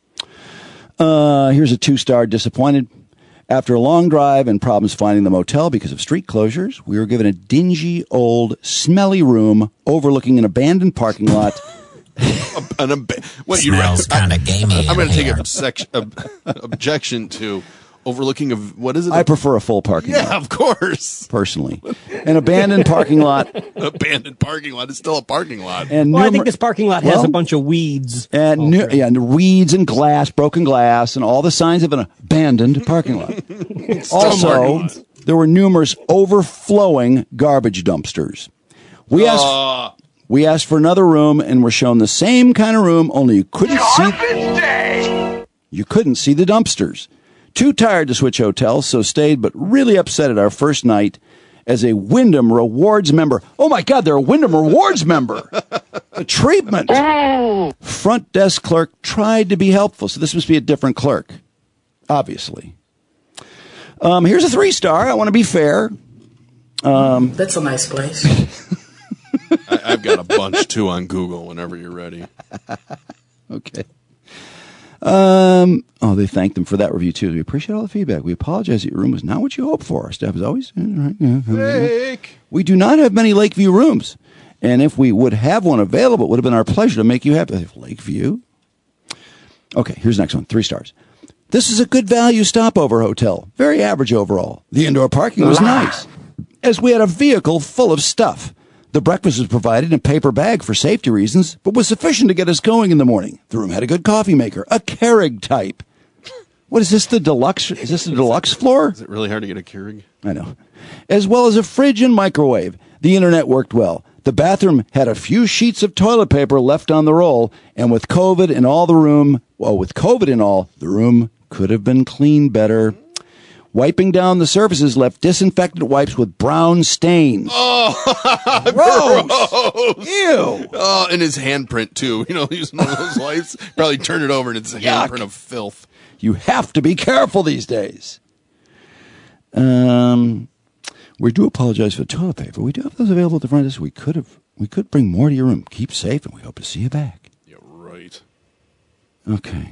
Uh, here's a two-star disappointed. After a long drive and problems finding the motel because of street closures, we were given a dingy, old, smelly room overlooking an abandoned parking lot. An ab- what, Smells kind of gamey. I'm going to take here. a obsec- ob- objection to overlooking of what is it? I prefer a full parking yeah, lot. Yeah, of course. Personally, an abandoned parking lot. Abandoned parking lot is still a parking lot. And well, numer- I think this parking lot has well, a bunch of weeds and nu- yeah, and weeds and glass, broken glass, and all the signs of an abandoned parking lot. Also, parking lot. There were numerous overflowing garbage dumpsters. We asked. Uh. We asked for another room and were shown the same kind of room, only you couldn't see. You couldn't see the dumpsters. Too tired to switch hotels, so stayed, but really upset at our first night as a Wyndham Rewards member. Oh my God, they're a Wyndham Rewards member. The treatment. Front desk clerk tried to be helpful, so this must be a different clerk, obviously. Um, here's a three star. I want to be fair. Um, That's a nice place. I, I've got a bunch, too, on Google whenever you're ready. Okay. Um, oh, they thanked them for that review, too. We appreciate all the feedback. We apologize that your room was not what you hoped for. Our staff is always... Fake. We do not have many Lakeview rooms. And if we would have one available, it would have been our pleasure to make you happy. Lakeview? Okay, here's the next one. Three stars. This is a good value stopover hotel. Very average overall. The indoor parking was nice, as we had a vehicle full of stuff. The breakfast was provided in a paper bag for safety reasons, but was sufficient to get us going in the morning. The room had a good coffee maker, a Keurig type. What is this, the deluxe? Is this the deluxe floor? Is it really hard to get a Keurig? I know. As well as a fridge and microwave. The internet worked well. The bathroom had a few sheets of toilet paper left on the roll, and with COVID in all the room, well, with COVID in all, the room could have been cleaned better. Wiping down the surfaces left disinfectant wipes with brown stains. Oh, gross! gross. Ew! Oh, and his handprint too. You know, using one of those wipes. Probably turn it over and it's a Yuck. handprint of filth. You have to be careful these days. Um, we do apologize for toilet paper. We do have those available at the front desk. We could have, we could bring more to your room. Keep safe, and we hope to see you back. Yeah, right. Okay.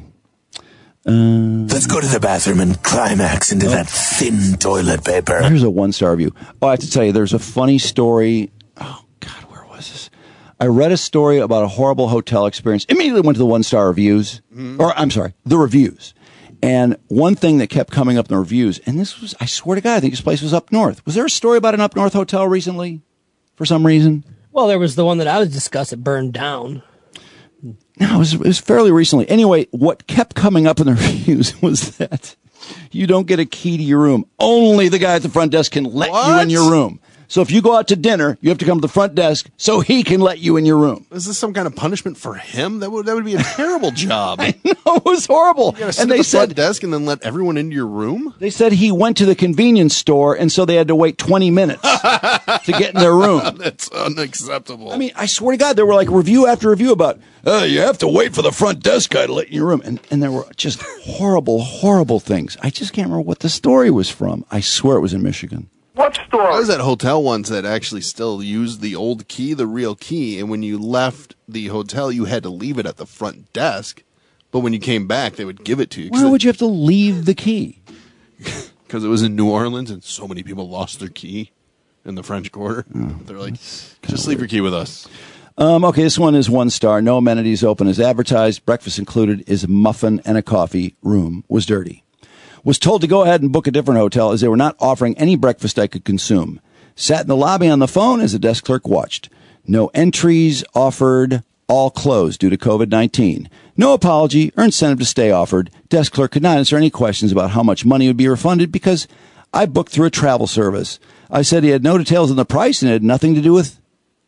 Uh, Let's go to the bathroom and climax into oh. that thin toilet paper. Here's a one-star review. Oh, I have to tell you, there's a funny story. Oh, God, where was this? I read a story about a horrible hotel experience. Immediately went to the one-star reviews. Mm-hmm. Or, I'm sorry, the reviews. And one thing that kept coming up in the reviews, and this was, I swear to God, I think this place was up north. Was there a story about an up north hotel recently for some reason? Well, there was the one that I was discussing. It burned down. No, it was, it was fairly recently. Anyway, what kept coming up in the reviews was that you don't get a key to your room. Only the guy at the front desk can let what? you in your room. So if you go out to dinner, you have to come to the front desk so he can let you in your room. Is this some kind of punishment for him? That would that would be a terrible job. I know, it was horrible. You gotta sit and at they the said, front desk and then let everyone into your room? They said he went to the convenience store, and so they had to wait twenty minutes to get in their room. That's unacceptable. I mean, I swear to God, there were like review after review about, uh, you have to wait for the front desk guy to let you in your room. And, and there were just horrible, horrible things. I just can't remember what the story was from. I swear it was in Michigan. What store? I was at hotel ones that actually still used the old key, the real key, and when you left the hotel, you had to leave it at the front desk. But when you came back, they would give it to you. Why would you have to leave the key? Because it was in New Orleans, and so many people lost their key in the French Quarter. Oh, They're like, just leave your key with us. Um, okay, this one is one star. No amenities open as advertised. Breakfast included is a muffin and a coffee. Room was dirty. Was told to go ahead and book a different hotel as they were not offering any breakfast I could consume. Sat in the lobby on the phone as the desk clerk watched. No entries offered, all closed due to COVID nineteen. No apology or incentive to stay offered. Desk clerk could not answer any questions about how much money would be refunded because I booked through a travel service. I said he had no details on the price and it had nothing to do with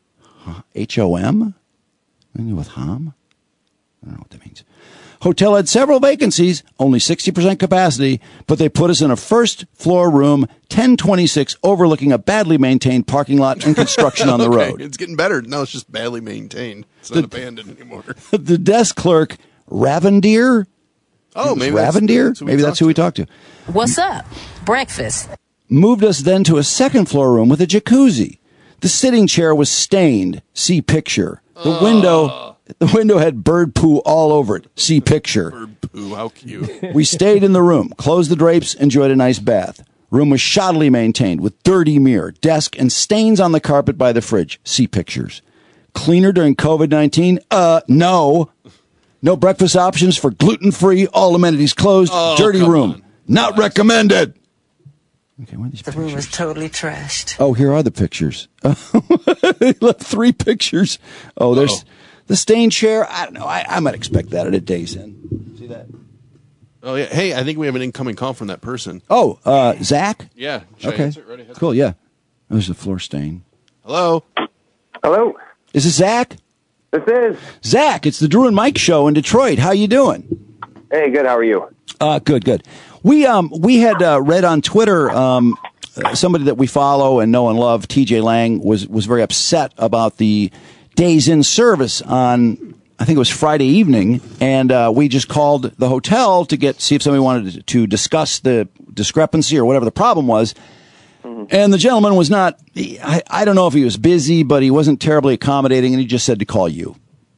H O M? Anything with Hom? I don't know what that means. Hotel had several vacancies, only sixty percent capacity, but they put us in a first-floor room, ten twenty-six, overlooking a badly maintained parking lot and construction on the Okay, road. It's getting better. No, it's just badly maintained. It's not The- abandoned anymore. The desk clerk, Ravendeer? Oh, maybe that's- Ravendeer? that's who we Maybe that's talked who we talked to. What's up? Breakfast. Moved us then to a second-floor room with a jacuzzi. The sitting chair was stained. See picture. The window... The window had bird poo all over it. See picture. Bird poo, how cute. We stayed in the room, closed the drapes, enjoyed a nice bath. Room was shoddily maintained with dirty mirror, desk, and stains on the carpet by the fridge. See pictures. Cleaner during COVID nineteen? Uh, no. No breakfast options for gluten-free, all amenities closed, Oh, dirty come room. on. Not recommended. Okay, where are these The pictures? room is totally trashed. Oh, here are the pictures. They left three pictures. Oh, there's... Uh-oh. The stained chair, I don't know. I, I might expect that at a Days Inn. See that? Oh, yeah. Hey, I think we have an incoming call from that person. Oh, uh, Zach? Yeah. Should I Okay. answer it? Ready? Cool, yeah. There's the floor stain. Hello? Hello? Is this Zach? This is. Zach, it's the Drew and Mike show in Detroit. How you doing? Hey, good. How are you? Uh, good, good. We um we had uh, read on Twitter um uh, somebody that we follow and know and love, T J Lang, was was very upset about the Days Inn service on, I think it was Friday evening, and uh, we just called the hotel to get see if somebody wanted to, to discuss the discrepancy or whatever the problem was. Mm-hmm. And the gentleman was not, I, I don't know if he was busy, but he wasn't terribly accommodating, and he just said to call you.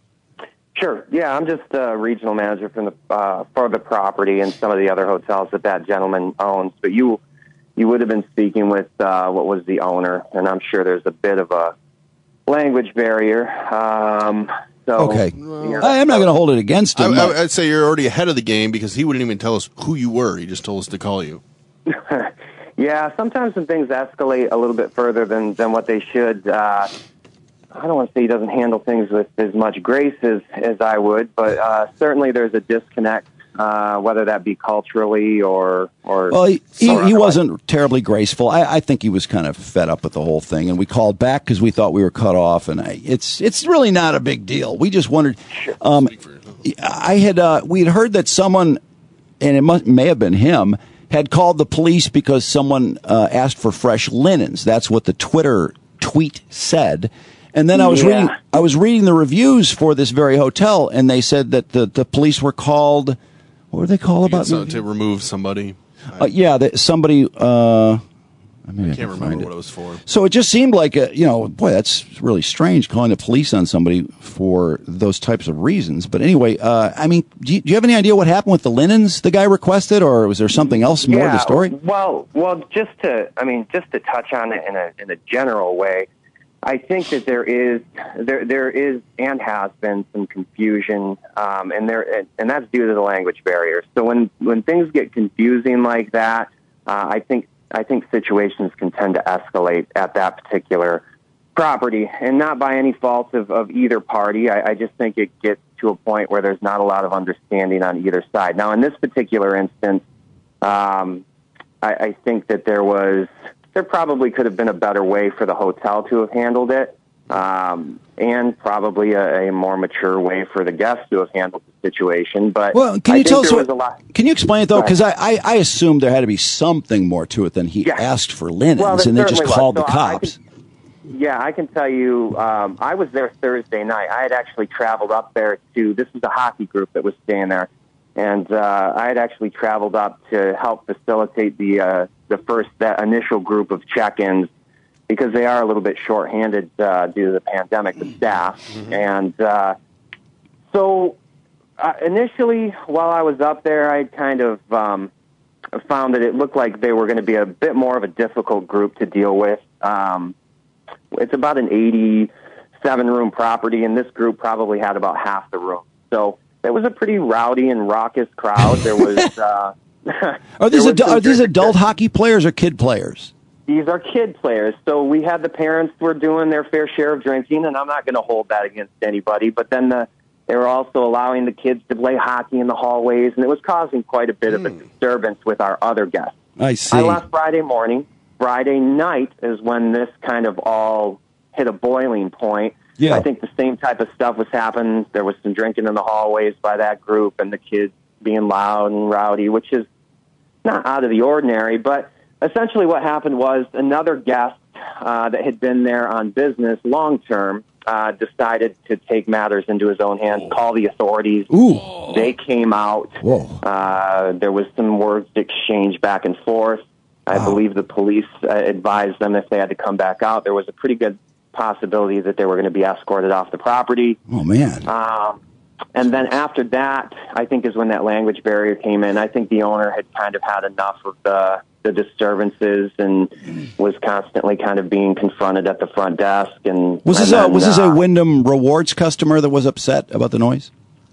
Sure. Yeah, I'm just a regional manager from the uh, for the property and some of the other hotels that that gentleman owns. But you you would have been speaking with uh, what was the owner, and I'm sure there's a bit of a language barrier. Um, so Okay. you know, I am not going to hold it against I, him. I, I'd say you're already ahead of the game because he wouldn't even tell us who you were. He just told us to call you. Yeah, sometimes when things escalate a little bit further than, than what they should, uh, I don't want to say he doesn't handle things with as much grace as, as I would, but uh, certainly there's a disconnect, uh, whether that be culturally or... or Well, he, he, or he wasn't terribly graceful. I, I think he was kind of fed up with the whole thing, and we called back because we thought we were cut off. And I, it's it's really not a big deal. We just wondered. Um, I had uh, we had heard that someone, and it must, may have been him, had called the police because someone uh, asked for fresh linens. That's what the Twitter tweet said. And then I was Yeah. reading I was reading the reviews for this very hotel, and they said that the, the police were called. What were they called about? So, to remove somebody. Uh, yeah, that somebody. Uh, I, mean, I can't remember what it was for. So it just seemed like, a, you know, boy, that's really strange calling the police on somebody for those types of reasons. But anyway, uh, I mean, do you, do you have any idea what happened with the linens the guy requested, or was there something else more to the story? Well, well, just to, I mean, just to touch on it in a in a general way, I think that there is there there is and has been some confusion, um, and there and, and that's due to the language barrier. So when when things get confusing like that, uh, I think I think situations can tend to escalate at that particular property, and not by any fault of, of either party. I, I just think it gets to a point where there's not a lot of understanding on either side. Now, in this particular instance, um, I, I think that there was. There probably could have been a better way for the hotel to have handled it, um, and probably a, a more mature way for the guests to have handled the situation. But Well, can I you think tell us there what, was a lot. Can you explain it though? Go ahead. Because I, I I assumed there had to be something more to it than he Yeah. asked for linens, Well, there and they just certainly was. called the So I- I cops. Yeah, I can tell you, um, I was there Thursday night. I had actually traveled up there to, this is a hockey group that was staying there, and uh, I had actually traveled up to help facilitate the uh, the first, that initial group of check-ins, because they are a little bit short-handed uh, due to the pandemic, the staff. Mm-hmm. And uh, so uh, initially, while I was up there, I kind of um, found that it looked like they were going to be a bit more of a difficult group to deal with. Um, it's about an eighty-seven room property, and this group probably had about half the room. So there was a pretty rowdy and raucous crowd. There was uh, Are these there was adu- some are these drinking- adult hockey players or kid players? These are kid players. So we had the parents were doing their fair share of drinking, and I'm not going to hold that against anybody. But then the, they were also allowing the kids to play hockey in the hallways, and it was causing quite a bit of a disturbance with our other guests. I see. I left Friday morning. Friday night is when this kind of all hit a boiling point. Yeah. I think the same type of stuff was happening. There was some drinking in the hallways by that group and the kids being loud and rowdy, which is not out of the ordinary. But essentially what happened was another guest uh, that had been there on business long-term uh, decided to take matters into his own hands, call the authorities. Ooh. They came out. Uh, there was some words exchanged back and forth. I Wow. believe the police uh, advised them if they had to come back out, there was a pretty good possibility that they were going to be escorted off the property. Oh, man. Um, and then after that, I think is when that language barrier came in. I think the owner had kind of had enough of the, the disturbances and was constantly kind of being confronted at the front desk. And Was this, and a, then, was this a uh, Wyndham Rewards customer that was upset about the noise?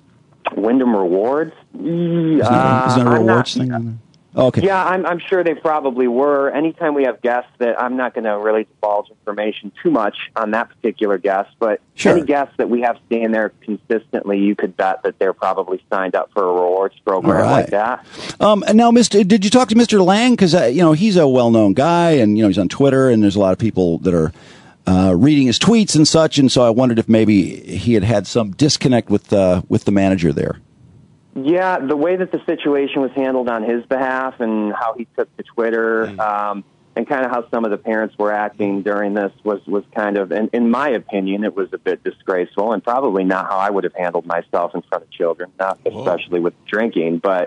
Wyndham Rewards? Isn't that, Uh, isn't that a I'm rewards not- thing? on there? Oh, okay. Yeah, I'm, I'm sure they probably were. Anytime we have guests that I'm not going to really divulge information too much on that particular guest, but Sure. any guests that we have staying there consistently, you could bet that they're probably signed up for a rewards program All right. like that. Um, and now, Mister Did you talk to Mister Lang? Because uh, you know he's a well-known guy, and you know he's on Twitter, and there's a lot of people that are uh, reading his tweets and such. And so I wondered if maybe he had had some disconnect with uh, with the manager there. Yeah, the way that the situation was handled on his behalf and how he took to Twitter um, and kind of how some of the parents were acting during this was, was kind of, in, in my opinion, it was a bit disgraceful and probably not how I would have handled myself in front of children, not especially with drinking. But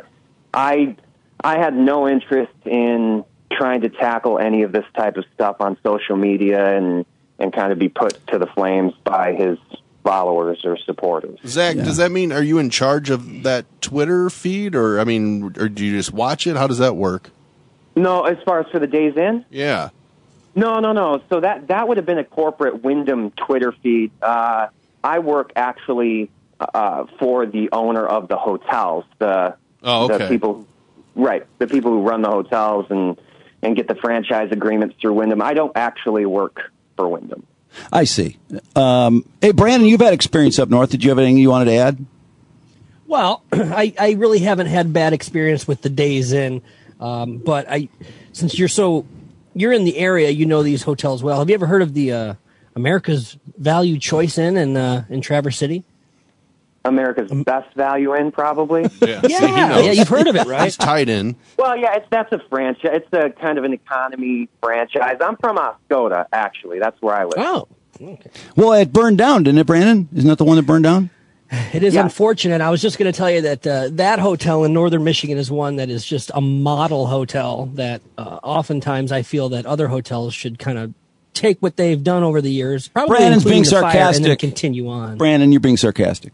I, I had no interest in trying to tackle any of this type of stuff on social media and, and kind of be put to the flames by his followers or supporters. Zach, does that mean, are you in charge of that Twitter feed, or I mean, or do you just watch it? How does that work? No, as far as for the Days In? Yeah. No, no, no. So that, that would have been a corporate Wyndham Twitter feed. Uh, I work actually uh, for the owner of the hotels, the, Oh, okay. the people, right, the people who run the hotels and, and get the franchise agreements through Wyndham. I don't actually work for Wyndham. I see. Um, hey, Brandon, you've had experience up north. Did you have anything you wanted to add? Well, I, I really haven't had bad experience with the Days In, um, but I, since you're so, you're in the area, you know these hotels well. Have you ever heard of the uh, America's Value Choice Inn in uh, in Traverse City? America's Best Value Inn, probably. Yeah, Yeah, See, he knows. yeah, you've heard of it, right? It's tied in. Well, yeah, it's that's a franchise. It's a kind of an economy franchise. I'm from Oscoda, actually. That's where I live. Oh, okay. Well, it burned down, didn't it, Brandon? Isn't that the one that burned down? It is Yeah. unfortunate. I was just going to tell you that uh, that hotel in northern Michigan is one that is just a model hotel that uh, oftentimes I feel that other hotels should kind of take what they've done over the years. Probably Brandon's including being the fire, and then sarcastic. continue on. Brandon, you're being sarcastic.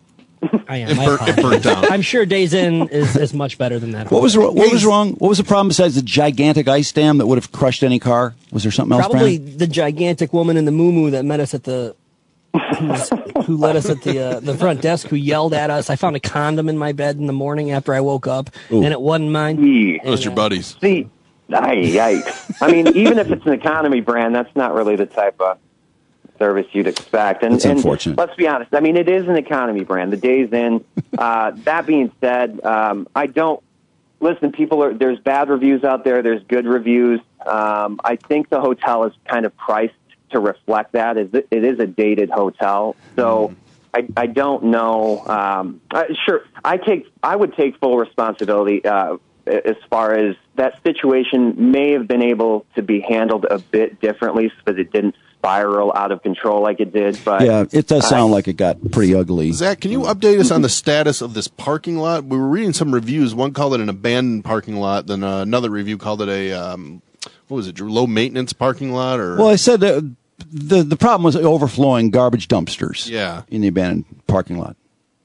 I am. It I burnt, it apologize. burnt down. I'm sure Days In is, is much better than that. What was hotel. what was wrong? What was the problem besides the gigantic ice dam that would have crushed any car? Was there something else, Probably Brandon? the gigantic woman in the moo that met us at the who's, who led us at the uh, the front desk, who yelled at us. I found a condom in my bed in the morning after I woke up, Ooh. and it wasn't mine. Yeah. Those your buddies. See, ay, yikes. I mean, even if it's an economy brand, that's not really the type of service you'd expect. And, That's and unfortunate. let's be honest. I mean, it is an economy brand. The Days In. Uh, that being said, um, I don't listen. People are there's bad reviews out there. There's good reviews. Um, I think the hotel is kind of priced to reflect that. It it is a dated hotel, so. I, I don't know. Um, uh, sure, I take. I would take full responsibility uh, as far as that situation may have been able to be handled a bit differently, so that it didn't spiral out of control like it did. But Yeah, it does sound I- like it got pretty ugly. Zach, can you update us on the status of this parking lot? We were reading some reviews. One called it an abandoned parking lot. Then uh, another review called it a um, what was it? Low maintenance parking lot? Or Well, I said that the the problem was overflowing garbage dumpsters. Yeah. in the abandoned parking lot.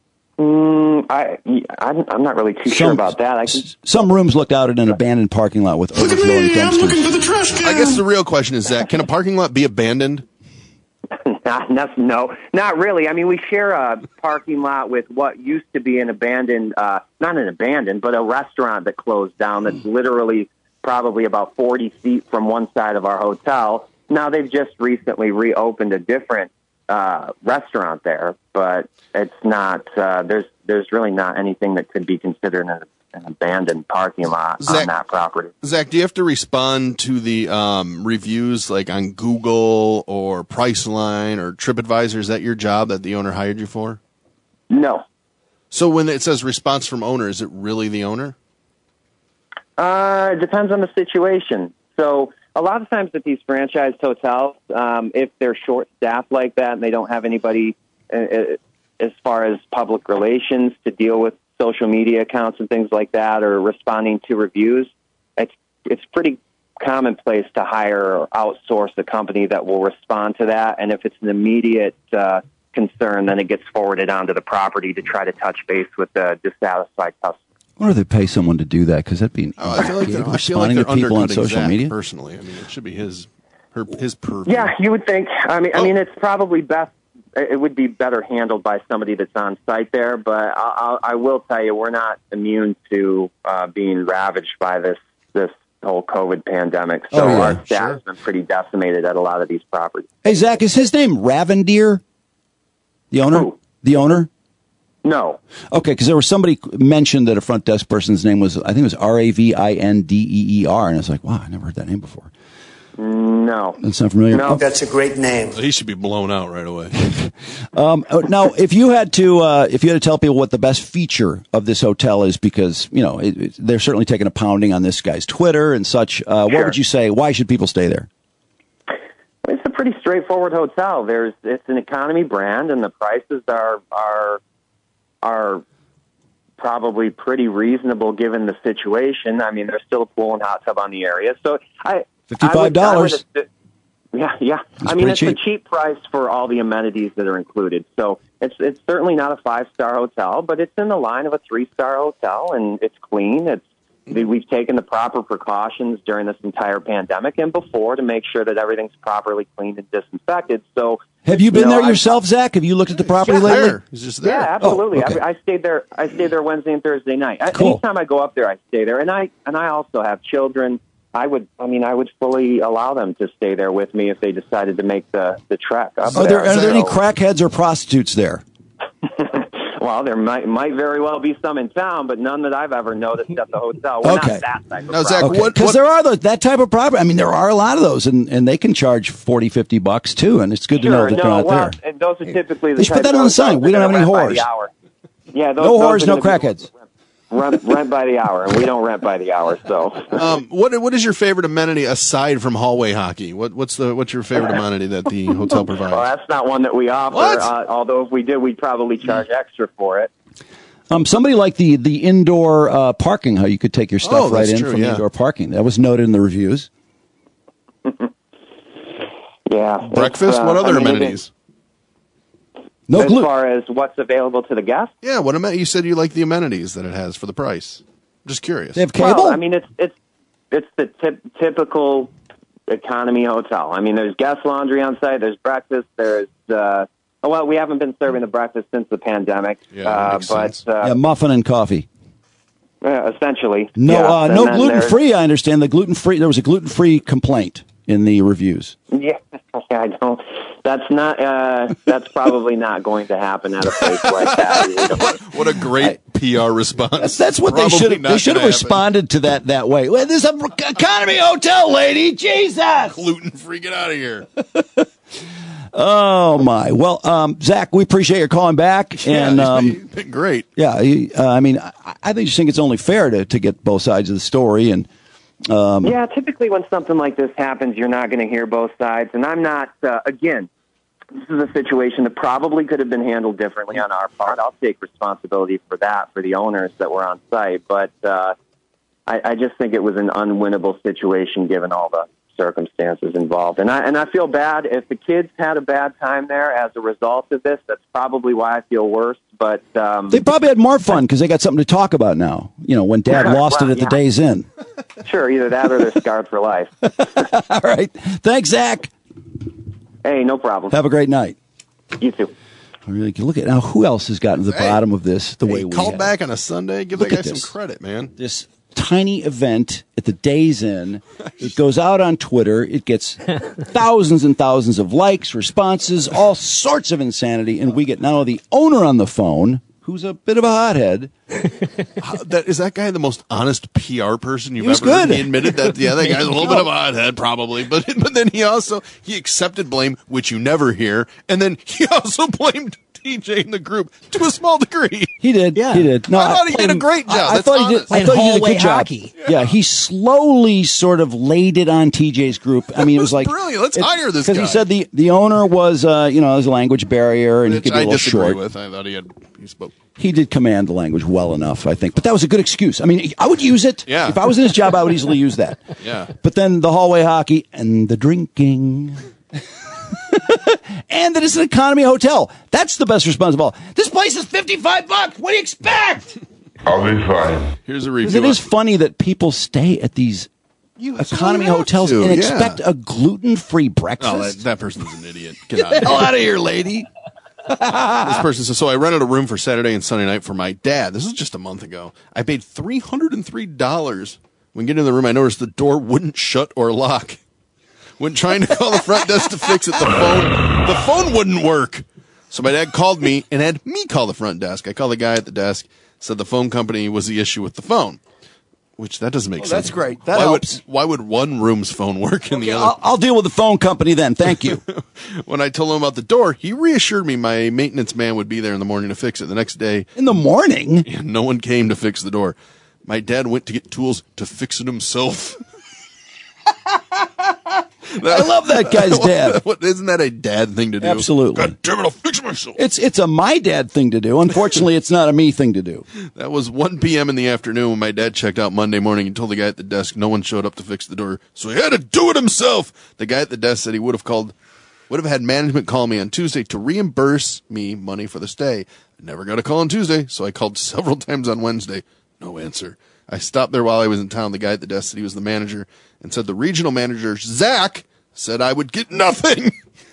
Mm, I, I'm, I'm not really too sure Some- about that. I can, Some rooms looked out at an abandoned parking lot with overflowing dumpsters. the trash can. I guess the real question is, Zach, can a parking lot be abandoned? not, not, no, not really. I mean, we share a parking lot with what used to be an abandoned, uh, not an abandoned, but a restaurant that closed down that's literally probably about forty feet from one side of our hotel. Now, they've just recently reopened a different uh, restaurant there, but it's not, uh, there's there's really not anything that could be considered an an abandoned parking lot Zach, on that property. Zach, do you have to respond to the um, reviews like on Google or Priceline or TripAdvisor? Is that your job that the owner hired you for? No. So when it says response from owner, is it really the owner? Uh, it depends on the situation. So a lot of times at these franchised hotels, um, if they're short-staffed like that and they don't have anybody uh, as far as public relations to deal with social media accounts and things like that, or responding to reviews, it's it's pretty commonplace to hire or outsource a company that will respond to that. And if it's an immediate uh, concern, then it gets forwarded onto the property to try to touch base with the dissatisfied customer. I wonder if they pay someone to do that, because that'd be Oh, I feel like you they're, know, I feel like responding they're to people on undercutting social Zach media. personally. I mean, it should be his her, his purview. Yeah, you would think. I mean, I mean, it's probably best. It would be better handled by somebody that's on site there. But I, I, I will tell you, we're not immune to uh, being ravaged by this this whole COVID pandemic. So Oh, yeah, our staff sure. has been pretty decimated at a lot of these properties. Hey, Zach, is his name Ravendeer? The owner? Who? The owner? No. Okay, because there was somebody mentioned that a front desk person's name was, I think it was R A V I N D E E R, and I was like, wow, I never heard that name before. No. That's not familiar. No, Oh. that's a great name. He should be blown out right away. Um, now, if you had to, uh, if you had to tell people what the best feature of this hotel is, because you know it, it, they're certainly taking a pounding on this guy's Twitter and such, uh, Sure. what would you say? Why should people stay there? It's a pretty straightforward hotel. There's it's an economy brand, and the prices are are are probably pretty reasonable given the situation. I mean, there's still a pool and hot tub on the area, so I fifty-five dollars. Yeah, yeah. That's I mean, pretty it's cheap. a cheap price for all the amenities that are included. So it's it's certainly not a five star hotel, but it's in the line of a three star hotel, and it's clean. It's we've taken the proper precautions during this entire pandemic and before to make sure that everything's properly cleaned and disinfected. So Have you been know, there I- yourself, Zach? Have you looked at the property Yeah, lately? There. He's just there. Yeah, absolutely. Oh, okay. I, I stayed there. I stayed there Wednesday and Thursday night. I- Cool. Anytime I go up there, I stay there, and I and I also have children. I would. I mean, I would fully allow them to stay there with me if they decided to make the the trek up Are there, are there any So- crackheads or prostitutes there? Well, there might might very well be some in town, but none that I've ever noticed at the hotel. We're Okay. not that type of Now, Zach, property. what- Because there are those, that type of property. I mean, there are a lot of those, and, and they can charge forty, fifty bucks too, and it's good to know Sure, that no, they're not well, there. and those are typically the They should put type that of on the sign. hotels We don't that have any rent by the whores. hour. Yeah, those, No those whores, are no gonna be- crackheads. Rent, rent by the hour, and we don't rent by the hour. So, Um, what what is your favorite amenity aside from hallway hockey? What what's the what's your favorite amenity that the hotel provides? well, that's not one that we offer. What? Uh, although if we did, we'd probably charge extra for it. Um, somebody liked the the indoor uh, parking, how you could take your stuff Oh, right that's in true, from the yeah. indoor parking. That was noted in the reviews. Yeah. Breakfast? it's, uh, What other I mean, it- amenities? No as gluten. far as what's available to the guests? Yeah, what amen- you said you like the amenities that it has for the price. I'm just curious. They have cable? Well, I mean, it's it's it's the tip, typical economy hotel. I mean, there's guest laundry on site. There's breakfast. There's uh, oh, well, we haven't been serving the breakfast since the pandemic. Yeah, that uh, makes but sense. uh, yeah, muffin and coffee. yeah, essentially, No, yeah. uh, And no then gluten there's- free. I understand the gluten free. There was a gluten free complaint in the reviews. Yeah, I don't. That's not. Uh, that's probably not going to happen at a place like that. We don't- What a great P R response. That's, that's what they Probably should have. not They should have gonna happen. responded to that that way. Well, this is an economy hotel, lady. Jesus. Gluten free, get out of here. Oh my. Well, um, Zach, we appreciate your calling back, Yeah, and he's um, been- been great. yeah, he- uh, I mean, I, I think just think it's only fair to to get both sides of the story, and um, Yeah, typically when something like this happens, you're not going to hear both sides. And I'm not, uh, again, this is a situation that probably could have been handled differently on our part. I'll take responsibility for that, for the owners that were on site. But uh, I, I just think it was an unwinnable situation given all the circumstances involved. And I, and I feel bad if the kids had a bad time there as a result of this. That's probably why I feel worse. But um, they probably had more fun because they got something to talk about now. You know, when Dad lost Well, it at the yeah. Days Inn. sure, either that or they're scarred for life. All right. Thanks, Zach. Hey, no problem. Have a great night. You too. I really can look at now. Who else has gotten to the Hey. bottom of this the way Hey, we called have? back on a Sunday. Give Look that guy at some this. credit, man. This tiny event at the Days Inn. It goes out on Twitter. It gets thousands and thousands of likes, responses, all sorts of insanity, and we get not only the owner on the phone, who's a bit of a hothead. How- that, is that guy the most honest P R person you've He was ever heard? good. He admitted that, yeah, that guy's a little bit of a hothead, probably. But but then he also, he accepted blame, which you never hear. And then he also blamed T J in the group to a small degree. He did. Yeah. He did. No, I thought he did a playing- great job. I, I That's thought he did. honest. I And thought he did a hallway good job. hockey. Yeah. he slowly sort of laid it on T J's group. I mean, it was like brilliant. Let's hire this because guy. he said the the owner was, uh, you know, there's a language barrier and Which he could be a I little disagree short. with. I thought he had, he spoke. He did command the language well enough, I think. But that was a good excuse. I mean, I would use it. Yeah. If I was in his job, I would easily use that. Yeah. But then the hallway hockey and the drinking. And that it's an economy hotel. That's the best response of all. This place is fifty-five bucks. What do you expect? I'll be fine. Here's a Because review. it is funny that people stay at these economy have hotels to, and yeah. expect a gluten-free breakfast. Oh, that, that person's an idiot. Get Get out the of hell here. out of here, lady. This person says, so I rented a room for Saturday and Sunday night for my dad. This was just a month ago. I paid three hundred three dollars. When getting in the room, I noticed the door wouldn't shut or lock. When trying to call the front desk to fix it, the phone, the phone wouldn't work. So my dad called me and had me call the front desk. I called the guy at the desk, said the phone company was the issue with the phone. Which, that doesn't make Oh, sense. that's great. That why helps. Would, why would one room's phone work and the other? I'll, I'll deal with the phone company then. Thank you. When I told him about the door, he reassured me my maintenance man would be there in the morning to fix it. The next day, In the morning? no one came to fix the door. My dad went to get tools to fix it himself. I love that guy's dad. What, isn't that a dad thing to do? Absolutely. God damn it, I'll fix it myself. It's it's a my dad thing to do. Unfortunately, it's not a me thing to do. That was one p.m. in the afternoon when my dad checked out Monday morning and told the guy at the desk no one showed up to fix the door, so he had to do it himself. The guy at the desk said he would have called, would have had management call me on Tuesday to reimburse me money for the stay. I never got a call on Tuesday, so I called several times on Wednesday. No answer. I stopped there while I was in town. The guy at the desk said he was the manager and said the regional manager, Zach, said I would get nothing.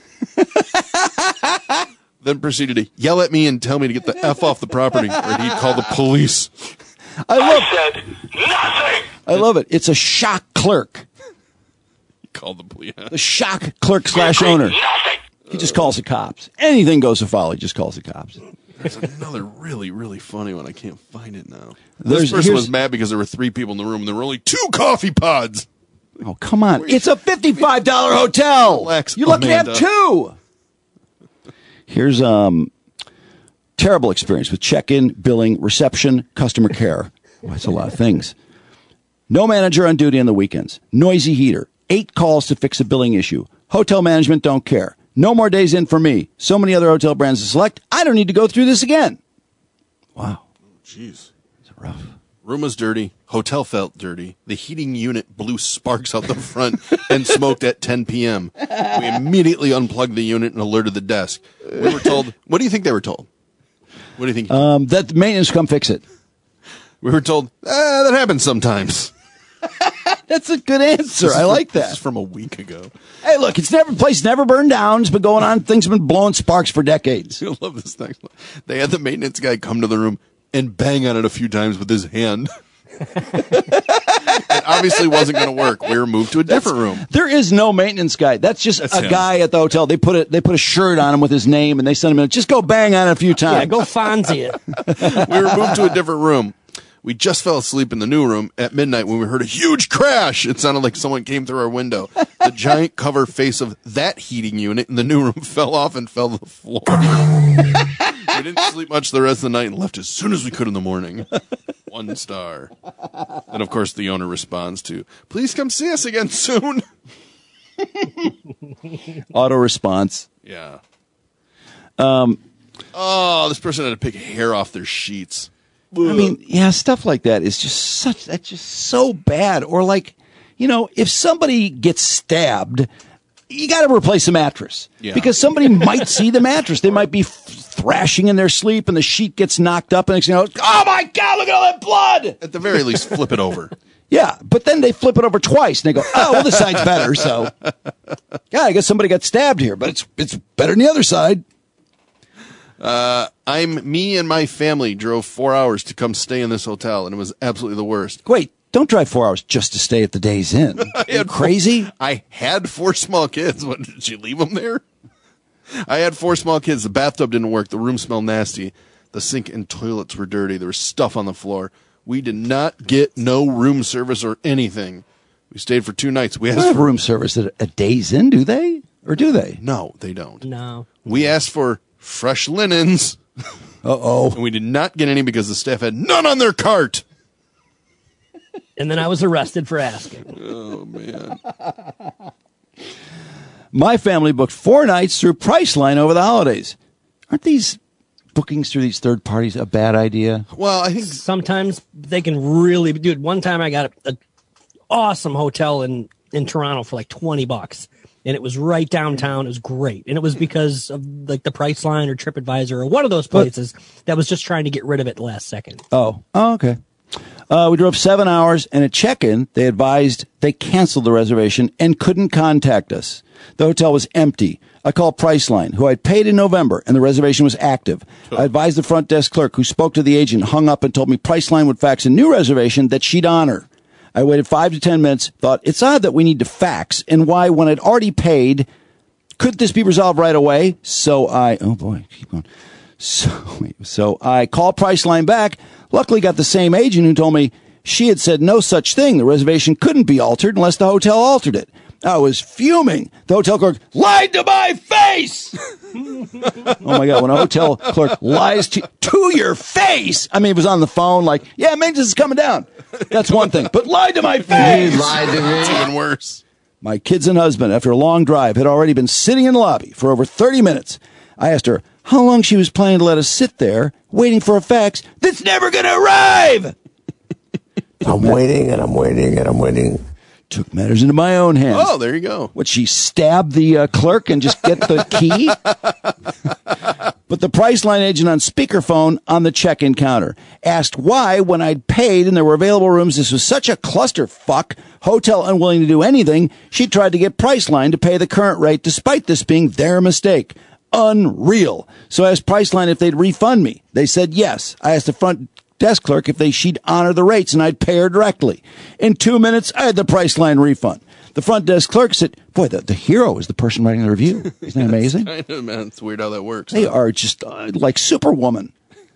Then proceeded to yell at me and tell me to get the F off the property or he'd call the police. I love I said nothing. I love it. It's a shock clerk. He called the police. The shock clerk slash owner. He just calls the cops. Anything goes afoul, he just calls the cops. There's another really, really funny one. I can't find it now. There's- This person here's- was mad because there were three people in the room and there were only two coffee pods. Oh, come on. It's a fifty-five dollars hotel. Relax, You're lucky to have Amanda. two. Here's um terrible experience with check-in, billing, reception, customer care. Well, that's a lot of things. No manager on duty on the weekends. Noisy heater. Eight calls to fix a billing issue. Hotel management don't care. No more days in for me. So many other hotel brands to select. I don't need to go through this again. Wow. Jeez. It's rough. Room was dirty. Hotel felt dirty. The heating unit blew sparks out the front and smoked at ten p.m. We immediately unplugged the unit and alerted the desk. We were told, what do you think they were told? What do you think? Um, that the maintenance come fix it. We were told, ah, that happens sometimes. That's a good answer. I like This that. is from a week ago. Hey, look, it's never place never burned down. It's been going on. Things have been blowing sparks for decades. I love this next one. They had the maintenance guy come to the room and bang on it a few times with his hand. It obviously wasn't going to work. We were moved to a different room. There is no maintenance guy. That's just That's a him. guy at the hotel. They put it. They put a shirt on him with his name, and they send him in. Just go bang on it a few times. Yeah, go Fonzie it. We were moved to a different room. We just fell asleep in the new room at midnight when we heard a huge crash. It sounded like someone came through our window. The giant cover face of that heating unit in the new room fell off and fell to the floor. We didn't sleep much the rest of the night and left as soon as we could in the morning. One star. And of course the owner responds to, please come see us again soon. Auto response. Yeah. Um, Oh, this person had to pick hair off their sheets. I mean, yeah, stuff like that is just such. That's just so bad. Or like, you know, if somebody gets stabbed, you got to replace the mattress Yeah. because somebody might see the mattress. They might be f- thrashing in their sleep, and the sheet gets knocked up, and it's, you know, oh my god, look at all that blood. At the very least, flip it over. Yeah, but then they flip it over twice, and they go, oh, well, this side's better. So, yeah, I guess somebody got stabbed here, but it's it's better than the other side. Uh, I'm me and my family drove four hours to come stay in this hotel, and it was absolutely the worst. Wait, don't drive four hours just to stay at the Days Inn. Are you crazy? I had four small kids. What, did you leave them there? I had four small kids. The bathtub didn't work. The room smelled nasty. The sink and toilets were dirty. There was stuff on the floor. We did not get no room service or anything. We stayed for two nights. We They asked have for room service at a Days Inn, do they? Or do they? No, they don't. No. We asked for fresh linens. Uh-oh. And we did not get any because the staff had none on their cart. And then I was arrested for asking. Oh, man. My family booked four nights through Priceline over the holidays. Aren't these bookings through these third parties a bad idea? Well, I think sometimes they can really, dude. One time I got an awesome hotel in, in Toronto for like twenty bucks, and it was right downtown. It was great, and it was because of like the Priceline or TripAdvisor or one of those places that was just trying to get rid of it last second. Oh, oh okay. Uh, we drove seven hours, and at check-in, they advised they canceled the reservation and couldn't contact us. The hotel was empty. I called Priceline, who I'd paid in November, and the reservation was active. I advised the front desk clerk, who spoke to the agent, hung up, and told me Priceline would fax a new reservation that she'd honor. I waited five to ten minutes, thought, it's odd that we need to fax, and why, when I'd already paid, could this be resolved right away? So I, oh boy, keep going. So, so I called Priceline back, luckily got the same agent who told me she had said no such thing. The reservation couldn't be altered unless the hotel altered it. I was fuming. The hotel clerk lied to my face. Oh my God, when a hotel clerk lies to, to your face. I mean, it was on the phone like, yeah, maintenance is coming down. That's one thing. But lied to my face. You lied to me. It's even worse. My kids and husband, after a long drive, had already been sitting in the lobby for over thirty minutes. I asked her how long she was planning to let us sit there waiting for a fax that's never going to arrive. I'm waiting and I'm waiting and I'm waiting. Took matters into my own hands. Oh, there you go. Would she stab the uh, clerk and just get the key? But the Priceline agent on speakerphone on the check-in counter asked why, when I'd paid and there were available rooms, this was such a clusterfuck, hotel unwilling to do anything, she tried to get Priceline to pay the current rate despite this being their mistake. Unreal. So I asked Priceline if they'd refund me. They said yes. I asked the front desk clerk if they she'd honor the rates and I'd pay her directly. In two minutes, I had the Priceline refund. The front desk clerk said, boy, the, the hero is the person writing the review. Isn't that amazing? I know, man. It's weird how that works. They are just uh, like Superwoman.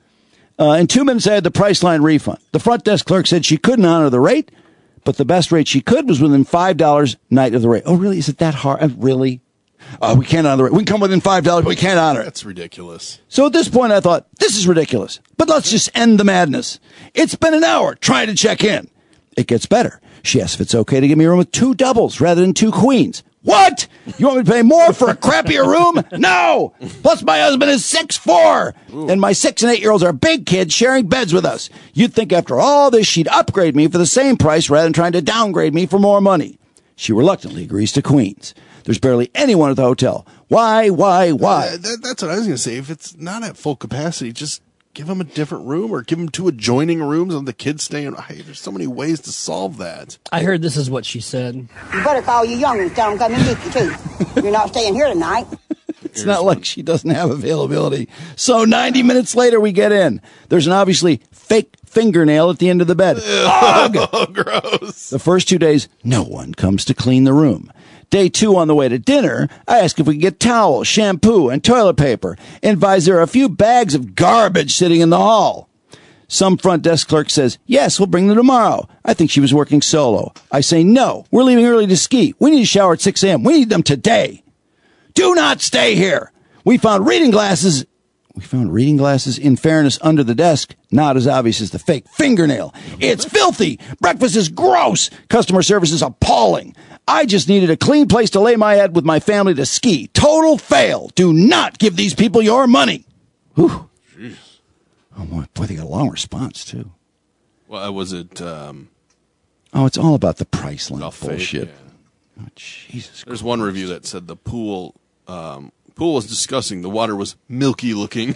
Uh, in two minutes, I had the Priceline refund. The front desk clerk said she couldn't honor the rate, but the best rate she could was within five dollars night of the rate. Oh, really? Is it that hard? Uh, really? Uh, we can't honor it. We can come within five dollars, but we can't honor it. That's ridiculous. So at this point, I thought, this is ridiculous. But let's just end the madness. It's been an hour trying to check in. It gets better. She asks if it's okay to give me a room with two doubles rather than two queens. What? You want me to pay more for a crappier room? No! Plus my husband is six foot four, and my six and eight-year-olds are big kids sharing beds with us. You'd think after all this she'd upgrade me for the same price rather than trying to downgrade me for more money. She reluctantly agrees to queens. There's barely anyone at the hotel. Why, why, why? Uh, that, that's what I was going to say. If it's not at full capacity, just give them a different room or give them two adjoining rooms and the kids staying. Hey, there's so many ways to solve that. I heard this is what she said. You better call your young and tell them come and get you, too. You're not staying here tonight. It's not like she doesn't have availability. So ninety minutes later, we get in. There's an obviously fake fingernail at the end of the bed. Ugh! Oh, gross. The first two days, no one comes to clean the room. Day two, on the way to dinner, I ask if we can get towels, shampoo, and toilet paper, and advise there are a few bags of garbage sitting in the hall. Some front desk clerk says, yes, we'll bring them tomorrow. I think she was working solo. I say, no, we're leaving early to ski. We need a shower at six a.m. We need them today. Do not stay here. We found reading glasses. We found reading glasses, in fairness, under the desk. Not as obvious as the fake fingernail. It's filthy. Breakfast is gross. Customer service is appalling. I just needed a clean place to lay my head with my family to ski. Total fail. Do not give these people your money. Whew. Jeez. Oh, boy, boy, they got a long response, too. Well, was it... Um, oh, it's all about the Priceline bullshit. Fake, yeah. Oh, Jesus There's Christ. one review that said the pool... Um, pool was disgusting. The water was milky looking.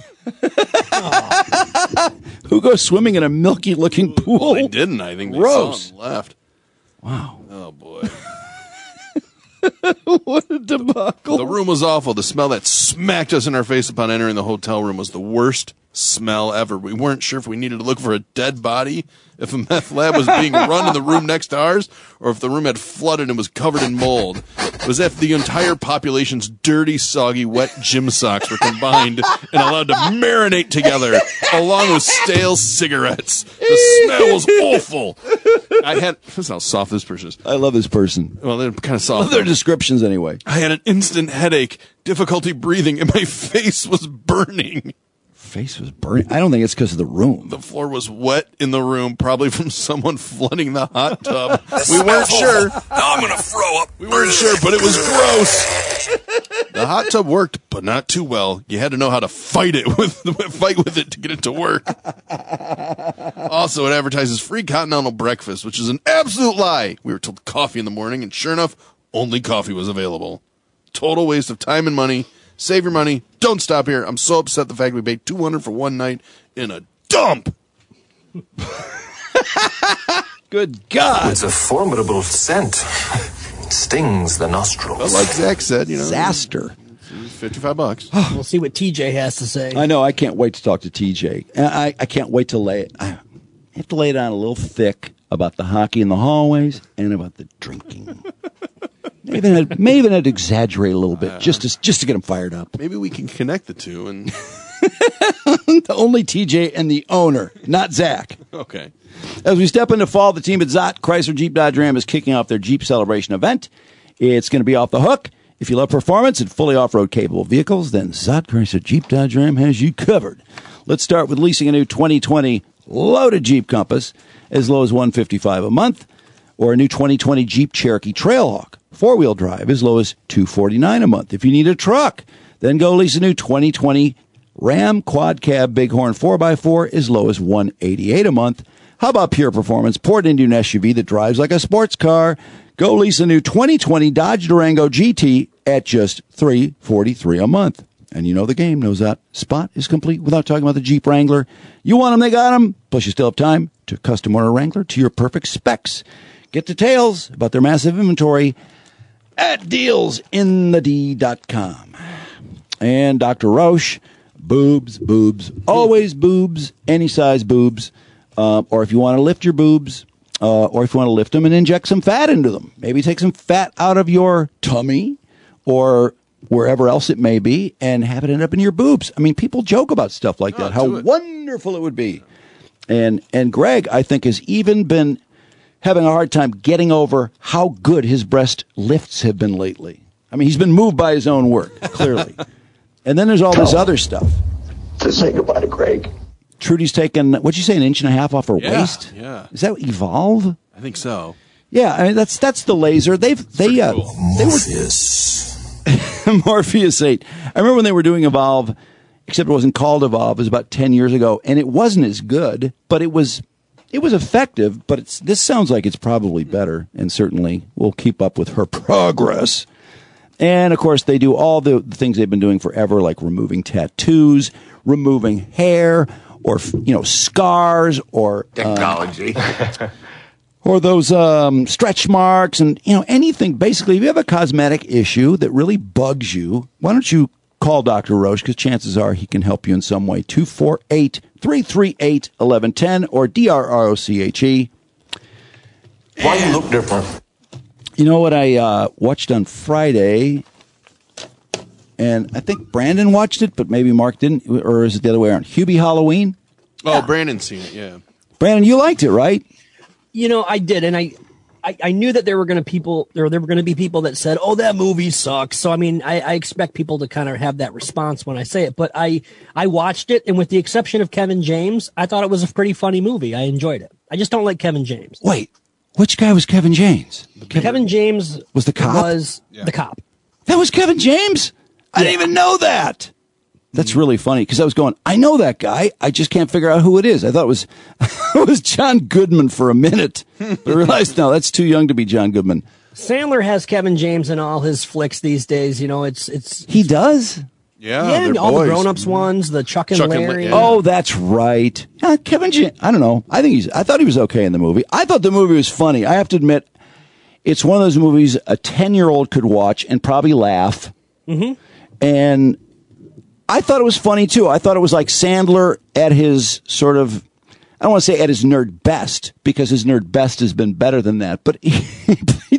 Who goes swimming in a milky looking pool? Well, they didn't. I think they Gross. saw and left. Wow. Oh, boy. What a debacle. The room was awful. The smell that smacked us in our face upon entering the hotel room was the worst smell ever. We weren't sure if we needed to look for a dead body, if a meth lab was being run in the room next to ours, or if the room had flooded and was covered in mold. was if the entire population's dirty, soggy, wet gym socks were combined and allowed to marinate together along with stale cigarettes. The smell was awful. I had, this is how soft this person is. I love this person. Well, they're kind of soft. Love their descriptions anyway. I had an instant headache, difficulty breathing, and my face was burning. Face was burning. I don't think it's because of the room. The floor was wet in the room, probably from someone flooding the hot tub. We weren't sure. Now I'm going to throw up. We weren't sure, but it was gross. The hot tub worked, but not too well. You had to know how to fight it with fight with it to get it to work. Also, it advertises free continental breakfast, which is an absolute lie. We were told coffee in the morning, and sure enough, only coffee was available. Total waste of time and money. Save your money. Don't stop here. I'm so upset the fact we paid two hundred dollars for one night in a dump. Good God. It's a formidable scent. It stings the nostrils. But like Zach said, you know. Disaster. fifty-five bucks. We'll see what T J has to say. I know. I can't wait to talk to T J. I, I can't wait to lay it. I have to lay it on a little thick about the hockey in the hallways and about the drinking. Maybe I'd, maybe I'd exaggerate a little bit just to just to get him fired up. Maybe we can connect the two and only T J and the owner, not Zach. Okay. As we step into fall, the team at Zott Chrysler Jeep Dodge Ram is kicking off their Jeep Celebration event. It's going to be off the hook. If you love performance and fully off-road capable vehicles, then Zott Chrysler Jeep Dodge Ram has you covered. Let's start with leasing a new twenty twenty loaded Jeep Compass as low as one hundred fifty-five dollars a month, or a new twenty twenty Jeep Cherokee Trailhawk four-wheel drive as low as two hundred forty-nine dollars a month. If you need a truck, then go lease a new twenty twenty Ram Quad Cab Bighorn four by four as low as one hundred eighty-eight dollars a month. How about pure performance? Poured into an S U V that drives like a sports car. Go lease a new twenty twenty Dodge Durango G T at just three hundred forty-three dollars a month. And you know the game knows that spot is complete without talking about the Jeep Wrangler. You want them, they got them. Plus, you still have time to custom order a Wrangler to your perfect specs. Get details about their massive inventory at deals in the d dot com. And Doctor Roche, boobs, boobs, always boobs, any size boobs. Uh, or if you want to lift your boobs, uh, or if you want to lift them and inject some fat into them. Maybe take some fat out of your tummy or wherever else it may be and have it end up in your boobs. I mean, people joke about stuff like that, how wonderful it would be. And and Greg, I think, has even been having a hard time getting over how good his breast lifts have been lately. I mean, he's been moved by his own work, clearly. And then there's all this other stuff. To say goodbye to Greg. Trudy's taken, what'd you say, an inch and a half off her yeah, waist? Yeah. Is that Evolve? I think so. Yeah, I mean, that's that's the laser. They've they uh, cool. they Morpheus. were Morpheus eight. I remember when they were doing Evolve, except it wasn't called Evolve. It was about ten years ago, and it wasn't as good, but it was it was effective. But it's this sounds like it's probably better, and certainly will keep up with her progress. And of course, they do all the, the things they've been doing forever, like removing tattoos, removing hair, or you know scars, or technology. Uh, Or those um, stretch marks and, you know, anything. Basically, if you have a cosmetic issue that really bugs you, why don't you call Doctor Roche, because chances are he can help you in some way. two four eight, three three eight, one one one zero or D R R O C H E. Why you look different? You know what I uh, watched on Friday? And I think Brandon watched it, but maybe Mark didn't. Or is it the other way around? Hubie Halloween? Oh, yeah. Brandon's seen it, yeah. Brandon, you liked it, right? You know, I did, and I, I, I knew that there were going to people, there, there were going to be people that said, "Oh, that movie sucks." So, I mean, I, I expect people to kind of have that response when I say it. But I, I watched it, and with the exception of Kevin James, I thought it was a pretty funny movie. I enjoyed it. I just don't like Kevin James. Wait, which guy was Kevin James? Kevin James was the cop. Was yeah. the cop? That was Kevin James. I yeah. didn't even know that. That's really funny because I was going, I know that guy. I just can't figure out who it is. I thought it was it was John Goodman for a minute, but I realized no, that's too young to be John Goodman. Sandler has Kevin James in all his flicks these days. You know, it's it's he does. Yeah, yeah, all boys. the grown-ups ones, the Chuck and Chuck Larry. And, yeah. Oh, that's right. Yeah, Kevin James. I don't know. I think he's. I thought he was okay in the movie. I thought the movie was funny. I have to admit, it's one of those movies a ten-year-old could watch and probably laugh. Mm-hmm. And I thought it was funny, too. I thought it was like Sandler at his sort of, I don't want to say at his nerd best, because his nerd best has been better than that. But he, he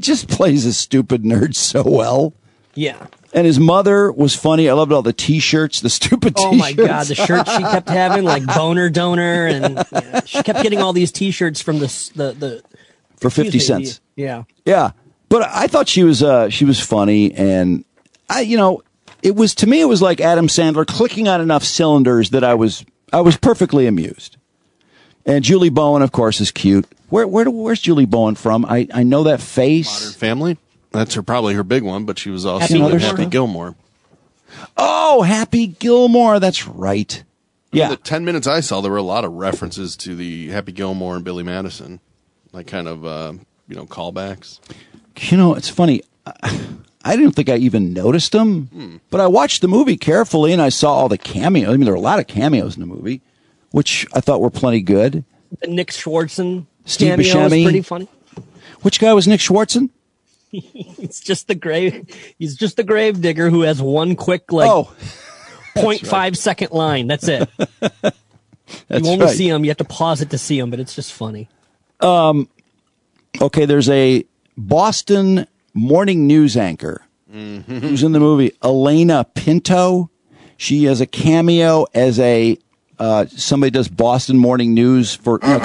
just plays a stupid nerd so well. Yeah. And his mother was funny. I loved all the T-shirts, the stupid T-shirts. Oh my God, the shirt she kept having, like boner donor, and yeah, she kept getting all these T-shirts from the the, the for fifty excuse me, cents. the- yeah. Yeah, but I thought she was uh, she was funny, and I, you know, it was to me it was like Adam Sandler clicking on enough cylinders that I was I was perfectly amused. And Julie Bowen, of course, is cute. Where where where's Julie Bowen from? I, I know that face. Modern Family. That's her probably her big one, but she was also Happy in Mother's Happy Day? Gilmore. Oh, Happy Gilmore. That's right. Yeah. Yeah. The ten minutes I saw, there were a lot of references to the Happy Gilmore and Billy Madison, like kind of uh, you know callbacks. You know, it's funny. I didn't think I even noticed them, Hmm. but I watched the movie carefully and I saw all the cameos. I mean, there were a lot of cameos in the movie, which I thought were plenty good. The Nick Swartzen Steve cameo was Buscemi. pretty funny. Which guy was Nick Swartzen? He's just the grave. He's just the grave digger who has one quick like Oh, point five second line. That's it. That's you only right. see him. You have to pause it to see him, but it's just funny. Um, okay, there's a Boston morning news anchor Mm-hmm. who's in the movie, Elena Pinto. She has a cameo as a uh, somebody does Boston morning news for. You know,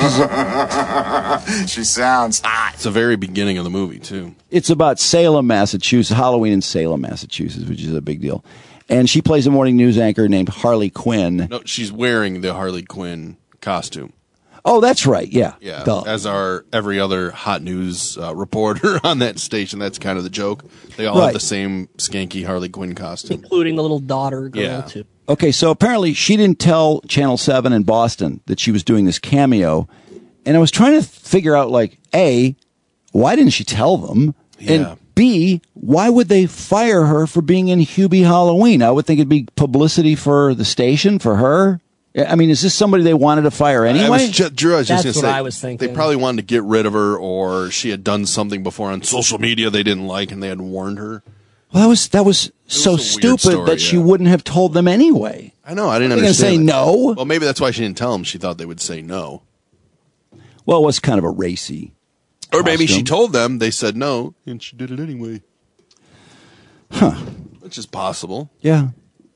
'cause She sounds hot. It's the very beginning of the movie too. it's about Salem, Massachusetts, Halloween in Salem, Massachusetts, which is a big deal. And she plays a morning news anchor named Harley Quinn. No, she's wearing the Harley Quinn costume. Oh, that's right. Yeah. Yeah, Duh. as are every other hot news uh, reporter on that station. That's kind of the joke. They all Right. have the same skanky Harley Quinn costume. Including the little daughter girl Yeah. too. Okay, so apparently she didn't tell Channel seven in Boston that she was doing this cameo. And I was trying to figure out, like, A, why didn't she tell them? Yeah. And B, why would they fire her for being in Hubie Halloween? I would think it'd be publicity for the station, for her. I mean, is this somebody they wanted to fire anyway? I was ju- Drew, I was just That's going what to say, I was thinking. they probably wanted to get rid of her, or she had done something before on social media they didn't like, and they had warned her. Well, that was that was so a weird stupid story, that she yeah. wouldn't have told them anyway. I know, I didn't They're gonna understand. say that. no? Well, maybe that's why she didn't tell them. She thought they would say no. Well, it was kind of a racy. Or maybe she costume. told them, they said no, and she did it anyway. Huh. Which is possible. Yeah.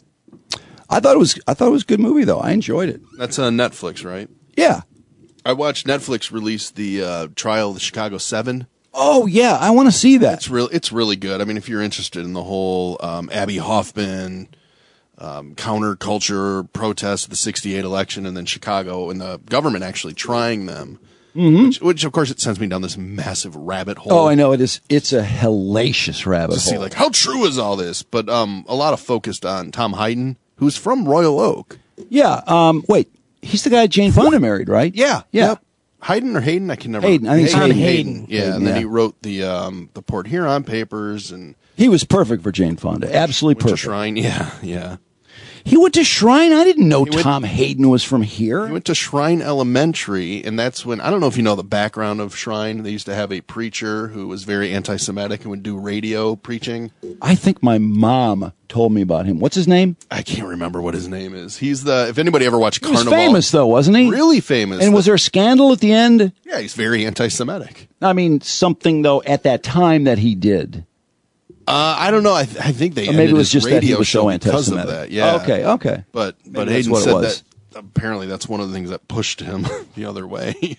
I thought it was I thought it was a good movie though. I enjoyed it. That's on Netflix, right? Yeah. I watched Netflix release the uh, trial of the Chicago Seven. Oh yeah, I want to see that. It's real. It's really good. I mean, if you're interested in the whole um, Abby Hoffman um, counterculture protest of the sixty-eight election, and then Chicago and the government actually trying them, Mhm. which, which of course it sends me down this massive rabbit hole. Oh, I know it is. It's a hellacious rabbit to hole. see like how true is all this, but um, a lot of focused on Tom Hayden, who's from Royal Oak. Yeah. Um. Wait. He's the guy Jane Fonda married, right? Yeah. Yeah. Yep. Hayden or Hayden, I can never. Hayden, I think it's Hayden. Hayden. Yeah, Hayden, and then yeah. he wrote the um, the Port Huron papers and He was perfect for Jane Fonda. Absolutely went to perfect. Shrine. Yeah, yeah. He went to Shrine. I didn't know He went- Tom Hayden was from here. He went to Shrine Elementary, and that's when I don't know if you know the background of Shrine. They used to have a preacher who was very anti-Semitic and would do radio preaching. I think my mom told me about him. What's his name? I can't remember what his name is. He's the if anybody ever watched He was Carnival, famous though, wasn't he? really famous. And was there a scandal at the end? Yeah, he's very anti-Semitic. I mean, something though at that time that he did. Uh, I don't know. I, th- I think they Or maybe ended it was his just that he radio was so show because of anti-Semitic. that. Yeah. Okay, okay. But Maybe but that's Hayden what it said was. that apparently that's one of the things that pushed him the other way.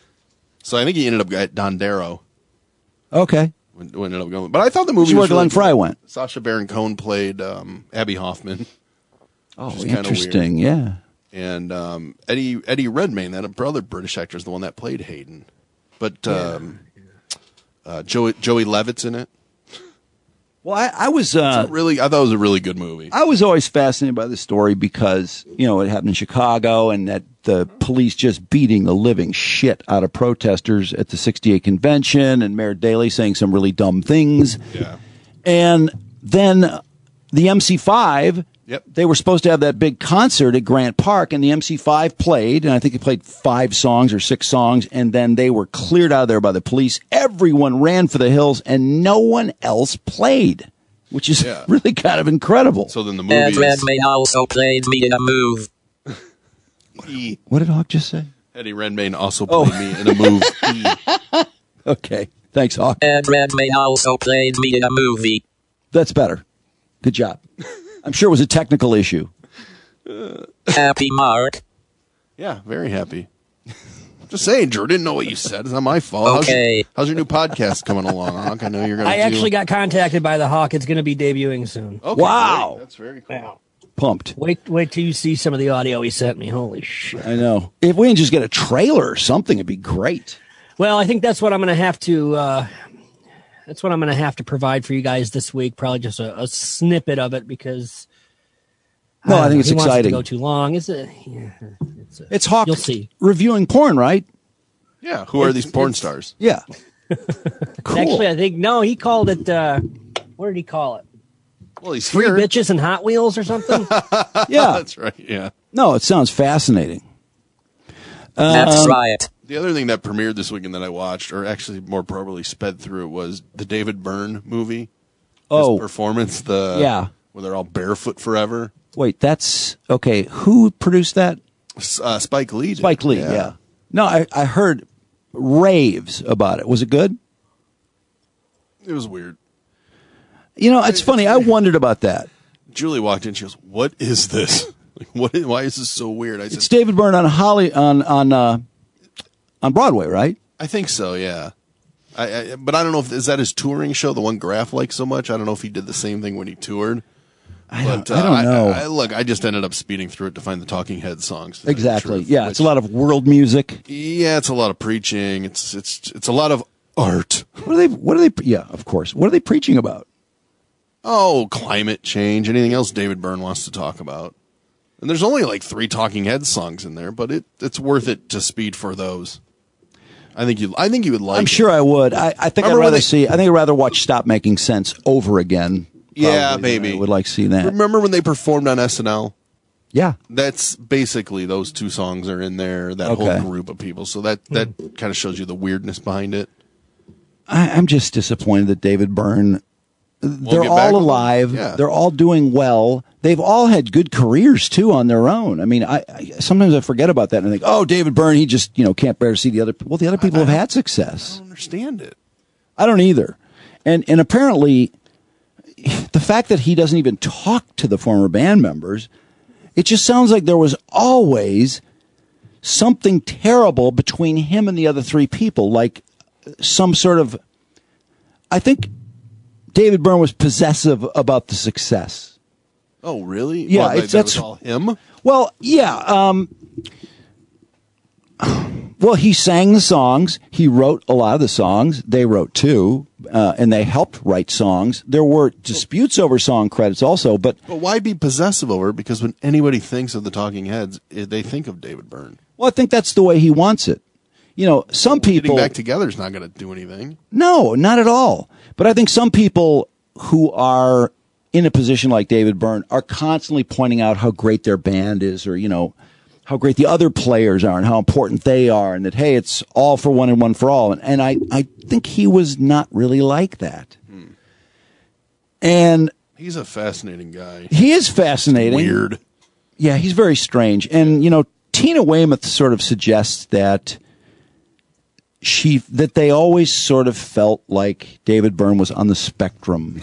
So I think he ended up at Don Darrow. Okay. When, when ended up going, but I thought the movie This is where was really Glenn Fry good. went. Sacha Baron Cohen played um, Abby Hoffman. Oh, which is kinda interesting. weird. Yeah. And um, Eddie Eddie Redmayne, that other British actor, is the one that played Hayden. But um, uh, Joey Joey Levitt's in it. Well, I, I was uh, It's a really, I thought it was a really good movie. I was always fascinated by the story because, you know, it happened in Chicago and that the police just beating the living shit out of protesters at the sixty-eight convention and Mayor Daley saying some really dumb things. Yeah. And then the M C five, Yep. they were supposed to have that big concert at Grant Park and the M C five played, and I think they played five songs or six songs, and then they were cleared out of there by the police. Everyone ran for the hills and no one else played, which is Yeah. really kind of incredible. So then the Ed movie. Redmayne also played me in a move. What did Hawk just say? Eddie Redmayne also played me in a movie. Okay. Thanks, Hawk. And Red May also played me in a movie. That's better. Good job. I'm sure it was a technical issue. Happy, Mark? Yeah, very happy. Just saying, Drew, didn't know what you said. It's not my fault. Okay. How's your, how's your new podcast coming along, Hawk? I know you're going to I do... actually got contacted by the Hawk. It's going to be debuting soon. Okay, Wow. great. That's very cool. Wow. Pumped. Wait, wait till you see some of the audio he sent me. Holy shit. I know. If we can just get a trailer or something, it'd be great. Well, I think that's what I'm going to have to, uh, that's what I'm going to have to provide for you guys this week. Probably just a, a snippet of it because... No, I think know, it's he wants it exciting. to go too long. It's a, yeah, it's, a, It's Hawk You'll see. reviewing porn, right? Yeah, who are It's- these porn it's- stars? Yeah. Cool. Actually, I think, no, he called it, uh, what did he call it? Well, he's Three here. Bitches and Hot Wheels or something? Yeah. That's right, yeah. No, it sounds fascinating. That's Um, right. The other thing that premiered this weekend that I watched, or actually more probably sped through, was the David Byrne movie. Oh. His performance, the Yeah. where they're all barefoot forever. Wait, that's okay. Who produced that? Uh, Spike Lee. Did. Spike Lee. Yeah. No, I, I heard raves about it. Was it good? It was weird. You know, it's funny. I wondered about that. Julie walked in. She goes, "What is this? Like, what? Is, why is this so weird?" I said, It's David Byrne on Holly on on uh, on Broadway, right? "I think so. Yeah." I, I but I don't know if is that his touring show, the one Graf likes so much. I don't know if he did the same thing when he toured. I don't, But, uh, I don't know. I, I, look, I just ended up speeding through it to find the Talking Heads songs. to tell you the Exactly. truth, Yeah, which- it's a lot of world music. Yeah, it's a lot of preaching. It's it's it's a lot of art. What are they? What are they? Yeah, of course. What are they preaching about? Oh, climate change. Anything else David Byrne wants to talk about? And there's only like three Talking Heads songs in there, but it it's worth it to speed for those. I think you. I think you would like. I'm it. sure I would. I, I think Remember I'd when rather they- see. I think I'd rather watch Stop Making Sense over again. Yeah, probably, than maybe. I would like to see that. Remember when they performed on S N L? Yeah. That's basically those two songs are in there. That Okay. whole group of people. So that that kind of shows you the weirdness behind it. I, I'm just disappointed that David Byrne. They're get back all with alive. him? Yeah. They're all doing well. They've all had good careers too on their own. I mean, I, I sometimes I forget about that and I think, oh, David Byrne, he just you know can't bear to see the other. Well, the other people have had I success. don't understand it. I don't either. And and apparently, the fact that he doesn't even talk to the former band members, it just sounds like there was always something terrible between him and the other three people, like some sort of. I think David Byrne was possessive about the success. Oh, really? Yeah, What, it's that that's was all him. Well, yeah. Um, well, he sang the songs. He wrote a lot of the songs. They wrote too, uh, and they helped write songs. There were disputes over song credits also, but But why be possessive over it? Because when anybody thinks of the Talking Heads, eh, they think of David Byrne. well, I think that's the way he wants it. You know, some people Getting back together is not going to do anything. No, not at all. But I think some people who are in a position like David Byrne are constantly pointing out how great their band is, or, you know, how great the other players are and how important they are, and that, hey, it's all for one and one for all. And, and I, I think he was not really like that. Hmm. And He's a fascinating guy. he is fascinating. Weird. Yeah, he's very strange. And, you know, Tina Weymouth sort of suggests that she that they always sort of felt like David Byrne was on the spectrum.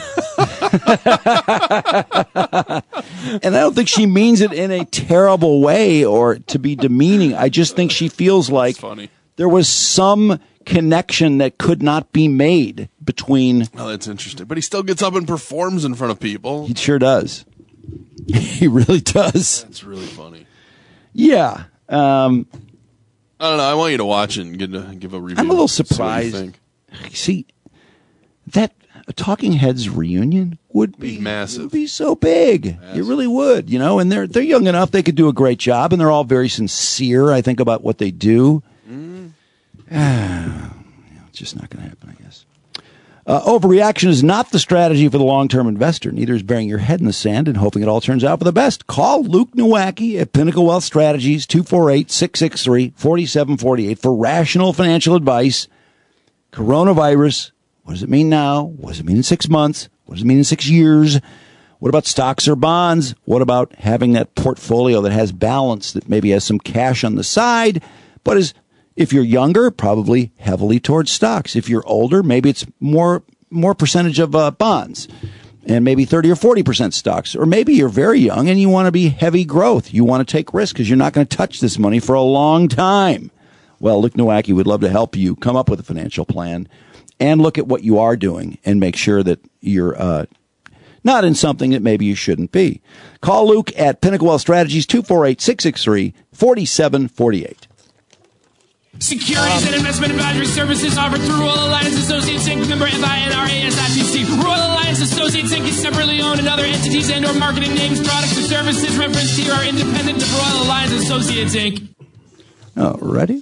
And I don't think she means it in a terrible way or to be demeaning. I just think she feels like funny. there was some connection that could not be made between. Oh, that's interesting. But he still gets up and performs in front of people. He sure does. He really does. That's really funny. Yeah. Um, I don't know. I want you to watch it and give a, give a review. I'm a little See what you surprised. think. See, that a Talking Heads reunion would be massive. Would be so big. It really would, you know. And they're they're young enough; they could do a great job, and they're all very sincere, I think, about what they do. Mm. It's just not going to happen, I guess. Uh, overreaction is not the strategy for the long-term investor. Neither is burying your head in the sand and hoping it all turns out for the best. Call Luke Nowacki at Pinnacle Wealth Strategies, two four eight, six six three, four seven four eight for rational financial advice. Coronavirus, what does it mean now? What does it mean in six months? What does it mean in six years? What about stocks or bonds? What about having that portfolio that has balance, that maybe has some cash on the side, but is If you're younger, probably heavily towards stocks. If you're older, maybe it's more more percentage of uh, bonds, and maybe thirty or forty percent stocks. Or maybe you're very young and you want to be heavy growth. You want to take risks because you're not going to touch this money for a long time. Well, Luke Nowacki would love to help you come up with a financial plan and look at what you are doing and make sure that you're uh, not in something that maybe you shouldn't be. Call Luke at Pinnacle Wealth Strategies, two four eight, six six three, four seven four eight. Securities and investment advisory services offered through Royal Alliance Associates Incorporated. Member F I N R A S I P C. Royal Alliance Associates Incorporated is separately owned, and other entities and or marketing names, products, or services referenced here are independent of Royal Alliance Associates Incorporated. Oh, ready?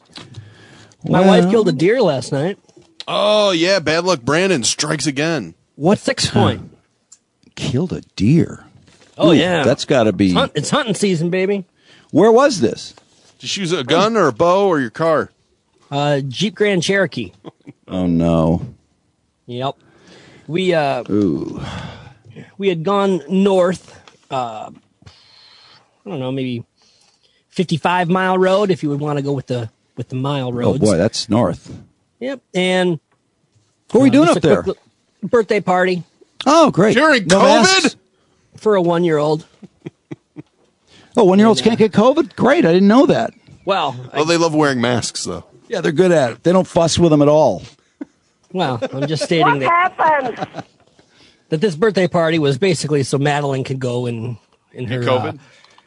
My well, wife killed a deer last night. Oh, yeah. Bad luck Brandon strikes again. What six point? Killed a deer. Oh, Ooh, yeah. That's got to be. It's, hunt, it's hunting season, baby. Where was this? Did you use a gun or a bow or your car? Uh, Jeep Grand Cherokee. Oh, no. Yep. We, uh, Ooh. we had gone north, uh, I don't know, maybe fifty-five mile road if you would want to go with the with the mile roads. Oh, boy, that's north. Yep. And what are we uh, doing up there? Birthday party. Oh, great. During no COVID? Masks? For a one-year-old. Oh, one-year-olds can't get COVID? Great. I didn't know that. Well, oh, they love wearing masks, though. Yeah, they're good at it. They don't fuss with them at all. Well, I'm just stating that, happened? that this birthday party was basically so Madeline could go in, in her... COVID?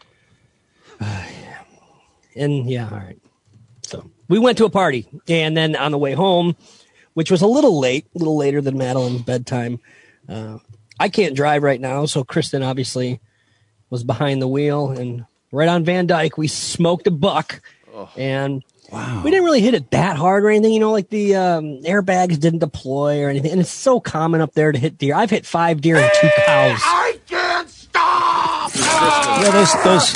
Uh, and, yeah, all right. So we went to a party, and then on the way home, which was a little late, a little later than Madeline's bedtime, uh, I can't drive right now, so Kristen obviously was behind the wheel, and right on Van Dyke, we smoked a buck, oh. and wow. we didn't really hit it that hard or anything, you know, like the um, airbags didn't deploy or anything, and it's so common up there to hit deer. I've hit five deer and two cows. I can't stop! Yeah, those those,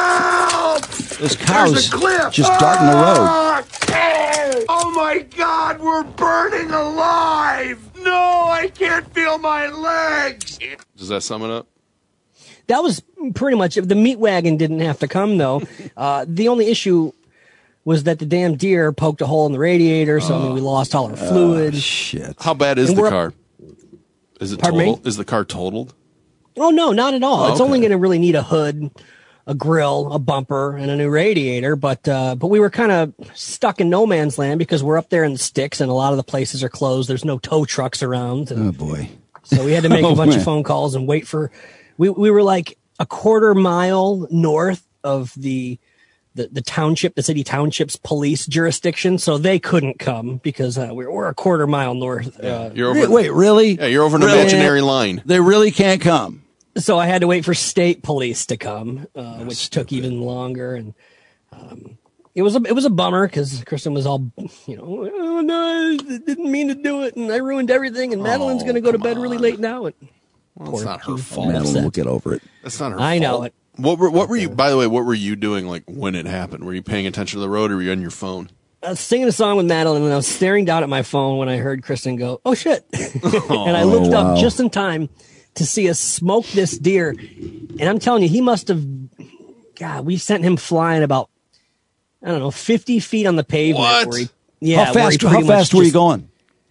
those cows just darting the road. Oh my God, we're burning alive! No, I can't feel my legs! Does that sum it up? That was pretty much it. The meat wagon didn't have to come, though. Uh, the only issue was that the damn deer poked a hole in the radiator, so I mean, we lost all our fluid. Oh, shit. How bad is And the we're- car? Is it Pardon me? total? Is the car totaled? Oh, no, not at all. Oh, It's okay. only going to really need a hood, a grill, a bumper, and a new radiator. But uh, but we were kind of stuck in no man's land because we're up there in the sticks, and a lot of the places are closed. There's no tow trucks around. And Oh, boy. so we had to make Oh, a bunch man. of phone calls and wait for... We, we were like a quarter mile north of the... The, the township, the city township's police jurisdiction, so they couldn't come because uh, we're, we're a quarter mile north. Uh, You're over. Wait, wait, really? Yeah, you're over an Really? imaginary line. They really can't come. So I had to wait for state police to come, uh, which took even longer, and um, it was a it was a bummer because Kristen was all, you know, oh no, I didn't mean to do it, and I ruined everything, and Madeline's Oh, going to go to come bed really on. late now. And Well, it's not her Keith, fault. I'm Madeline upset. will get over it. That's not her I fault. know it. What were what were you? By the way, what were you doing? Like when it happened? Were you paying attention to the road, or were you on your phone? I was singing a song with Madeline, and I was staring down at my phone when I heard Kristen go, "Oh shit!" and I looked wow. up just in time to see us smoke this deer. And I'm telling you, he must have. God, we sent him flying about I don't know fifty feet on the pavement. What? Where he, yeah, how where he fast, how pretty much fast were you just- going?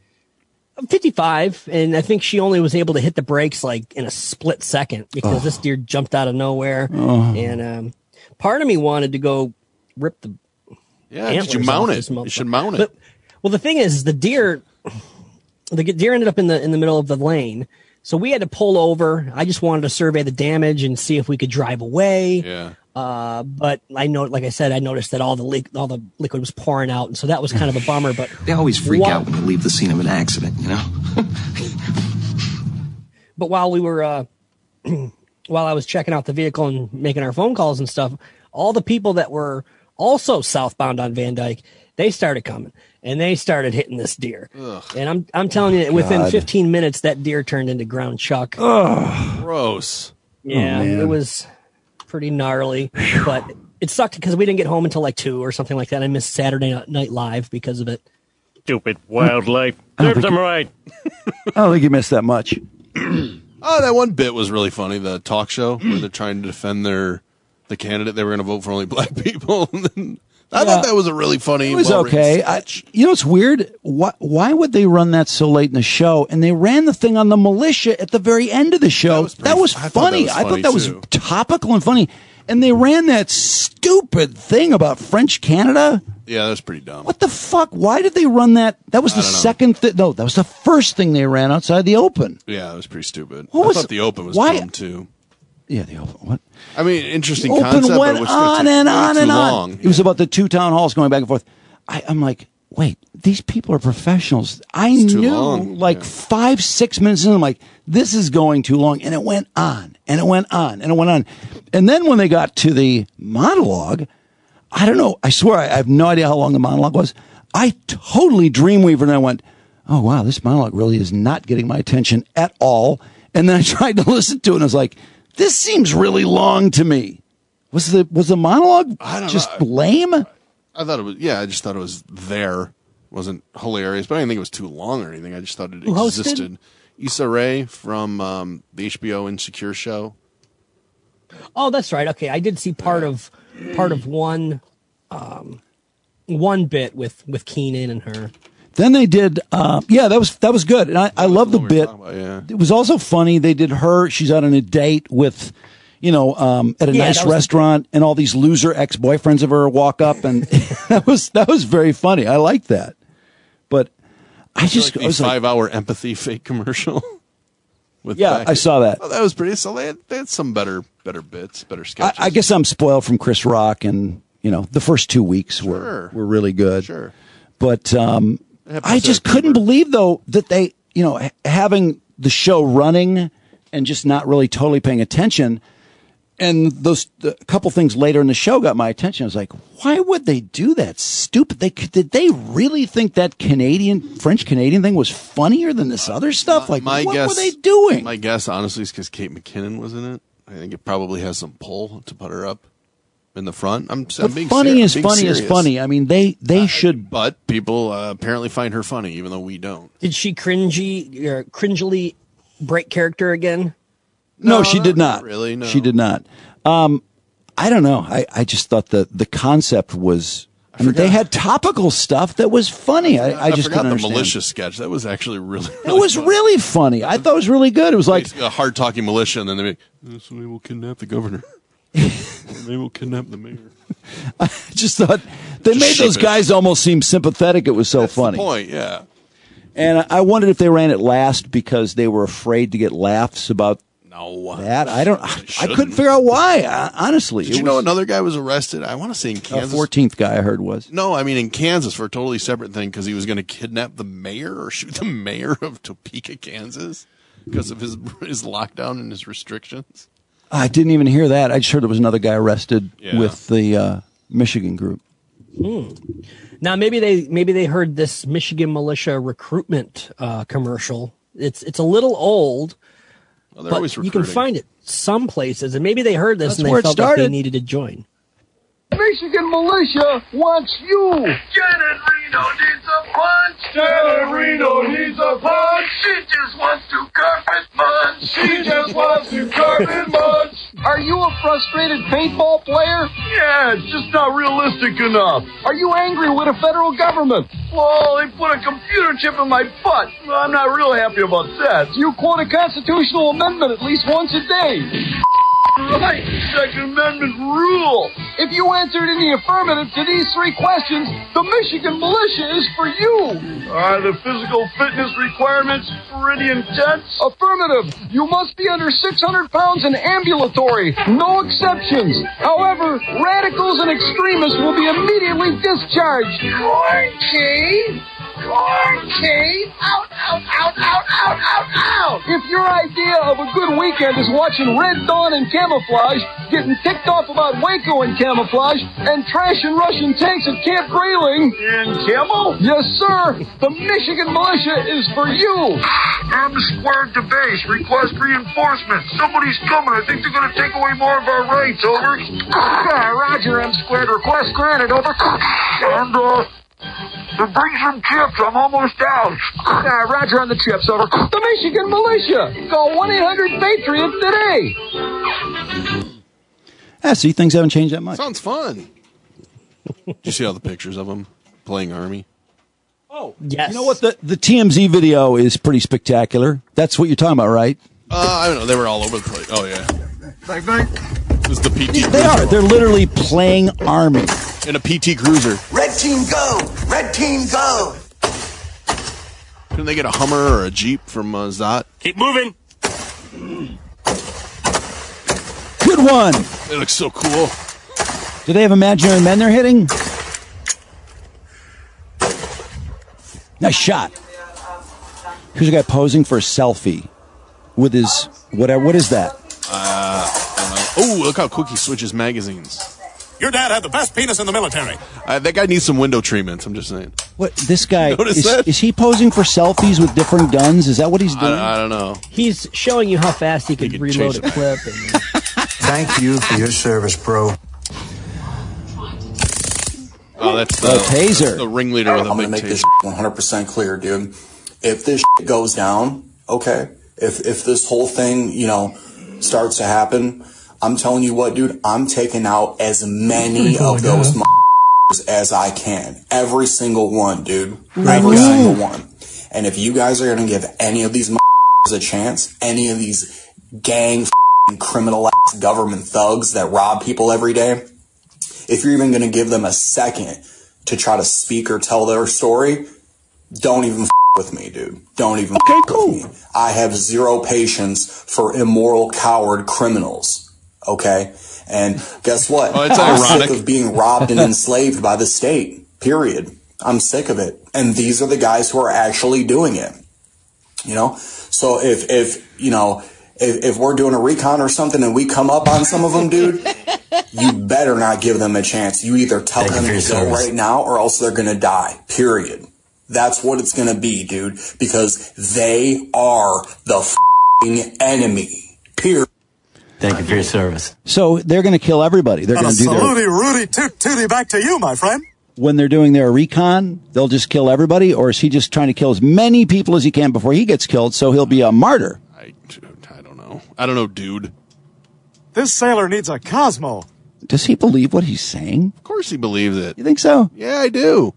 fifty-five, and I think she only was able to hit the brakes like in a split second because Oh. this deer jumped out of nowhere. Oh. And um, part of me wanted to go rip the Yeah, did you antlers mount off it? this You should motherfucker. mount it. But, well, the thing is, the deer, the deer ended up in the in the middle of the lane, so we had to pull over. I just wanted to survey the damage and see if we could drive away. Yeah. Uh, but I know, like I said, I noticed that all the leak, all the liquid was pouring out, and so that was kind of a bummer. But They always freak Wha- out when you leave the scene of an accident, you know? But while we were, uh, while I was checking out the vehicle and making our phone calls and stuff, all the people that were also southbound on Van Dyke, they started coming and they started hitting this deer. Ugh. And I'm, I'm telling you, within God. fifteen minutes, that deer turned into ground chuck. Gross. Yeah, Oh, man. it was pretty gnarly, but it sucked because we didn't get home until like two or something like that. I missed Saturday Night Live because of it. Stupid wildlife. I don't Serves think them right. I don't think you missed that much. Oh, that one bit was really funny. The talk show where they're trying to defend their the candidate. They were going to vote for only black people, and then I Yeah. thought that was a really funny. It was well-written okay. I, sketch. you know, it's weird. Why, why would they run that so late in the show? And they ran the thing on the militia at the very end of the show. That was, I thought that funny. was I thought funny, that was too. topical and funny. And they ran that stupid thing about French Canada. Yeah, that was pretty dumb. What the fuck? Why did they run that? That was the I don't know. second. Th- no, that was the first thing they ran outside the Open. Yeah, that was pretty stupid. What I was- thought the Open was why- dumb too. Yeah, the Open. What? I mean, interesting Open concept, but went it was on too, and way on too and on. long. It was about the two town halls going back and forth. I, I'm like, wait, these people are professionals. I It's too knew long. like Yeah. five, six minutes in, I'm like, this is going too long. And it went on and it went on and it went on. And then when they got to the monologue, I don't know. I swear I, I have no idea how long the monologue was. I totally dreamweavered and I went, oh, wow, this monologue really is not getting my attention at all. And then I tried to listen to it and I was like, this seems really long to me. Was the was the monologue I don't just know. lame? I thought it was. Yeah, I just thought it was there. It wasn't hilarious, but I didn't think it was too long or anything. I just thought it Who hosted? existed. Issa Rae from um, the H B O Insecure show. Oh, that's right. Okay, I did see part of part of one um, one bit with with Keenan and her. Then they did, uh, yeah, that was that was good, and I, I love the what we were bit. talking about, yeah. It was also funny. They did her; she's out on a date with, you know, um, at a Yeah, nice that was- restaurant, and all these loser ex boyfriends of her walk up, and that was that was very funny. I liked that, but I just like I was the like, five-hour empathy fake commercial. With Yeah, Beck. I saw that. Oh, that was pretty. So they had, they had some better better bits, better I, sketches. I guess I'm spoiled from Chris Rock, and you know, the first two weeks were Sure. were really good. Sure. But um, They have I just Pacific couldn't Fever. believe, though, that they, you know, ha- having the show running and just not really totally paying attention. And those a couple things later in the show got my attention. I was like, why would they do that? Stupid. They could- did they really think that Canadian French Canadian thing was funnier than this other stuff? Like, my what guess, were they doing? My guess, honestly, is because Kate McKinnon was in it. I think it probably has some pull to put her up in the front. I'm, I'm But being funny ser- is being funny is serious. funny. I mean, they they should. But people uh, apparently find her funny, even though we don't. Did she cringy or cringily break character again? No, No, she did not not. really, no. She did not. Um, I don't know. I, I just thought the the concept was. I, mean, they had topical stuff that was funny. I, I, just forgot couldn't the understand. militia sketch. That was actually really. It really was funny. really funny. I thought it was really good. It was like Basically a hard talking militia, and then they make, "Oh, so maybe we'll kidnap the governor. Maybe we'll kidnap the mayor. I just thought they Just made ship those it. guys almost seem sympathetic. It was so That's funny. the point, yeah. And I I wondered if they ran it last because they were afraid to get laughs about No. that. I don't. I, I shouldn't. couldn't figure out why. I, honestly, Did it you know was- another guy was arrested? I want to say in a Kansas. fourteenth guy I heard was. No, I mean in Kansas for a totally separate thing because he was going to kidnap the mayor or shoot the mayor of Topeka, Kansas, because of his his lockdown and his restrictions. I didn't even hear that. I just heard there was another guy arrested Yeah. with the uh, Michigan group. Hmm. Now maybe they maybe they heard this Michigan militia recruitment uh, commercial. It's it's a little old, Well, they're but always you can recruiting. find it some places, and maybe they heard this That's and where they it felt like they started. needed to join. Michigan militia wants you. Janet Reno needs a punch. Janet Reno needs a punch. She just wants to carpet munch. She just wants to carpet munch. Are you a frustrated paintball player? Yeah, it's just not realistic enough. Are you angry with the federal government? Well, they put a computer chip in my butt. Well, I'm not real happy about that. You quote a constitutional amendment at least once a day. Right, Second Amendment rule. If you answered in the affirmative to these three questions, the Michigan militia is for you. Are the physical fitness requirements pretty intense? Affirmative. You must be under six hundred pounds and ambulatory. No exceptions. However, radicals and extremists will be immediately discharged. Quarantine? Quarantine? Out, out, out, out, out, out, out. If your idea of a good weekend is watching Red Dawn and Camouflage, getting ticked off about Waco and Camouflage, and trashing Russian tanks at Camp Grayling, In camo? yes, sir, the Michigan militia is for you. M squared to base. Request reinforcements. Somebody's coming. I think they're going to take away more of our rights. Over. Ah, Roger, M squared. Request granted. Over. And, uh, to bring some chips. I'm almost out. Ah, Roger on the chips. Over. The Michigan militia. Call one eight hundred patriot today. Ah, see, things haven't changed that much. Sounds fun. Did you see all the pictures of him playing Army? Oh, yes. You know what? The, the T M Z video is pretty spectacular. That's what you're talking about, right? Uh, I don't know. They were all over the place. Oh, yeah. Night, night. This is the P T They are. They're literally playing Army. In a P T Cruiser. Red team go! Red team go! Couldn't they get a Hummer or a Jeep from uh, Zot? Keep moving. Good one. They look so cool. Do they have imaginary men they're hitting? Nice shot. Here's a guy posing for a selfie with his whatever. What is that? Uh, oh, look how quick he switches magazines. Your dad had the best penis in the military. Uh, that guy needs some window treatments. I'm just saying. What this guy Notice is, that? is he posing for selfies with different guns? Is that what he's doing? I, I don't know. He's showing you how fast he can could reload change a clip. And, Thank you for your service, bro. Oh, that's the, Oh, taser. the ringleader with a I'm big gonna make taser. this one hundred percent clear, dude. If this goes down, okay, if if this whole thing, you know, starts to happen, I'm telling you what, dude, I'm taking out as many Oh of those as I can. Every single one, dude. Ooh. Every single one. And if you guys are gonna give any of these a chance, any of these gang criminal ass government thugs that rob people every day, if you're even gonna give them a second to try to speak or tell their story, don't even f- with me, dude. Don't even Okay, f- cool. with me. I have zero patience for immoral, coward criminals. Okay? And guess what? Oh, it's I'm ironic. sick of being robbed and enslaved by the state. Period. I'm sick of it. And these are the guys who are actually doing it. You know? So if, if, you know, if, if we're doing a recon or something and we come up on some of them, dude, you better not give them a chance. You either tell Thank them you for to your go service. right now or else they're going to die. Period. That's what it's going to be, dude, because they are the f***ing enemy. Period. Thank you for your service. So they're going to kill everybody. They're going to do their, Rudy, toot tooty back to you, my friend. when they're doing their recon, they'll just kill everybody, or is he just trying to kill as many people as he can before he gets killed, so he'll be a martyr? I, I don't know. I don't know, dude. This sailor needs a Cosmo. Does he believe what he's saying? Of course he believes it. You think so? Yeah, I do.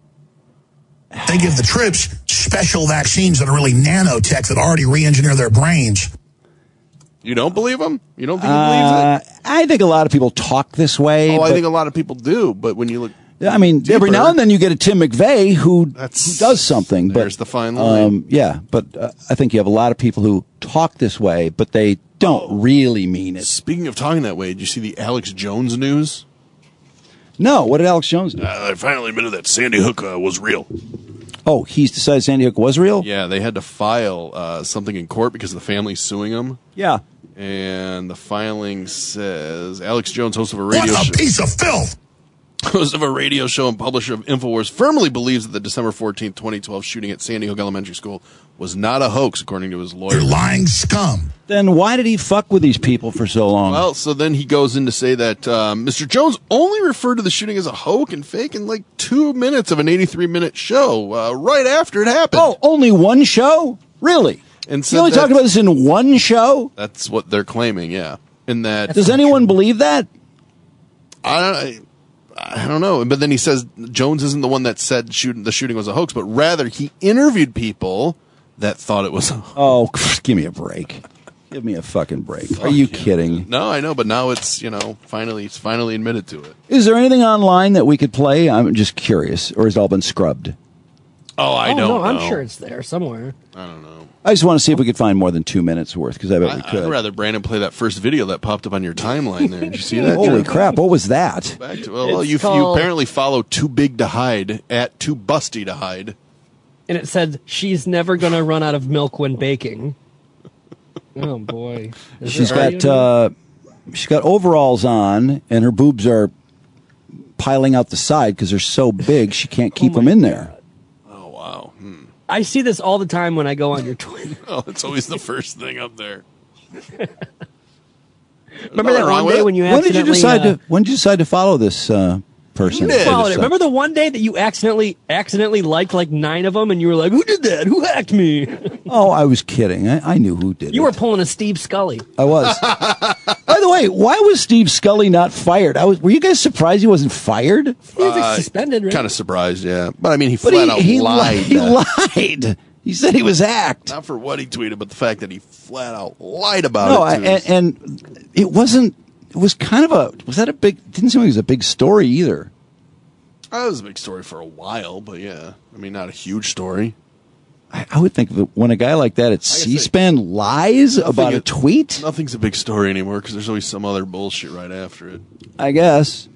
They give the troops special vaccines that are really nanotech that already re-engineer their brains. You don't believe him? You don't think he believes Uh, I think a lot of people talk this way. it? Oh, I but- think a lot of people do, but when you look... I mean, every deeper, now and then you get a Tim McVeigh who, who That's- does something. But, there's the fine line. Um, yeah, but uh, I think you have a lot of people who talk this way, but they don't really mean it. Speaking of talking that way, did you see the Alex Jones news? No, what did Alex Jones do? Uh, they finally admitted that Sandy Hook uh, was real. Oh, he's decided Sandy Hook was real? Yeah, they had to file uh, something in court because the family's suing him. Yeah. And the filing says Alex Jones, host of a radio What a show. piece of filth! Host of a radio show and publisher of InfoWars, firmly believes that the December fourteenth, twenty twelve shooting at Sandy Hook Elementary School was not a hoax, according to his lawyer. You're lying scum. Then why did he fuck with these people for so long? Well, so then he goes in to say that um, Mister Jones only referred to the shooting as a hoax and fake in like two minutes of an eighty-three minute show uh, right after it happened. Oh, only one show? Really? And You said only that- talking about this in one show? That's what they're claiming, yeah. In that, Does anyone believe that? I don't, I, I don't know. But then he says Jones isn't the one that said shoot, the shooting was a hoax, but rather he interviewed people that thought it was a hoax. Oh, give me a break. Give me a fucking break. Are you kidding? No, I know, but now it's, you know, finally, it's finally admitted to it. Is there anything online that we could play? I'm just curious. Or has it all been scrubbed? Oh, I oh, don't no, know. I'm sure it's there somewhere. I don't know. I just want to see if we could find more than two minutes worth, because I bet we I, could. I'd rather Brandon play that first video that popped up on your timeline there. Did you see that? Holy Drew? crap, what was that? Back to, well, well It's you, you called- apparently follow Too Big to Hide at Too Busty to Hide. And it said, she's never going to run out of milk when baking. Oh, boy. Is She's there got audio? uh, she's got overalls on, and her boobs are piling out the side because they're so big she can't keep them in there. Oh, wow. Hmm. I see this all the time when I go on your Twitter. Oh, it's always the first thing up there. Remember that wrong one with day it. when you When did you accidentally, decide uh, to? When did you decide to follow this uh, person. You followed it. Remember the one day that you accidentally accidentally liked like nine of them, and you were like, "Who did that? Who hacked me?" Oh, I was kidding. I, I knew who did You it. were pulling a Steve Scully. I was. By the way, why was Steve Scully not fired? I was. Were you guys surprised he wasn't fired? He was like, suspended, right? Kind of surprised, yeah. But I mean, he But flat he, out he lied. Li- he that- lied. He said he was hacked. Not for what he tweeted, but the fact that he flat out lied about No, it. I, too. and, and it wasn't. It was kind of a. Was that a big? Didn't seem like it was a big story either. That was a big story for a while, but yeah, I mean, not a huge story. I, I would think that when a guy like that at C-SPAN lies about a it- tweet, Nothing's a big story anymore because there's always some other bullshit right after it. I guess.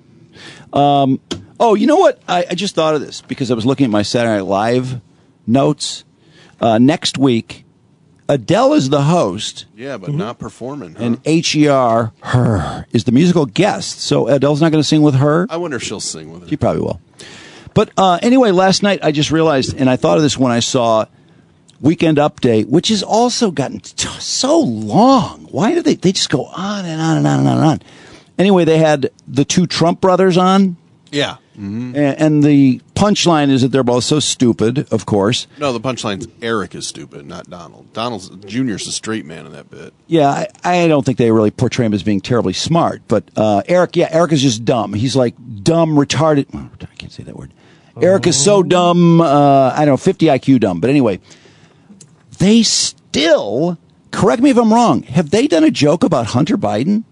Um, oh, you know what? I, I just thought of this because I was looking at my Saturday Night Live notes. Uh, next week, Adele is the host, Yeah, but not performing. Huh? and H E R, her, is the musical guest. So Adele's not going to sing with her. I wonder if she'll sing with it. She probably will. But uh, anyway, last night I just realized, and I thought of this when I saw Weekend Update, which has also gotten t- so long. Why do they? They just go on and on and on and on and on. Anyway, they had the two Trump brothers on. Yeah. Mm-hmm. And, and the punchline is that they're both so stupid, of course. No, the punchline's Eric is stupid, not Donald. Donald Junior's a straight man in that bit. Yeah, I, I don't think they really portray him as being terribly smart. But uh, Eric, yeah, Eric is just dumb. He's like dumb, retarded. Oh, I can't say that word. Oh. Eric is so dumb, uh, I don't know, fifty I Q dumb. But anyway, they still, correct me if I'm wrong, have they done a joke about Hunter Biden?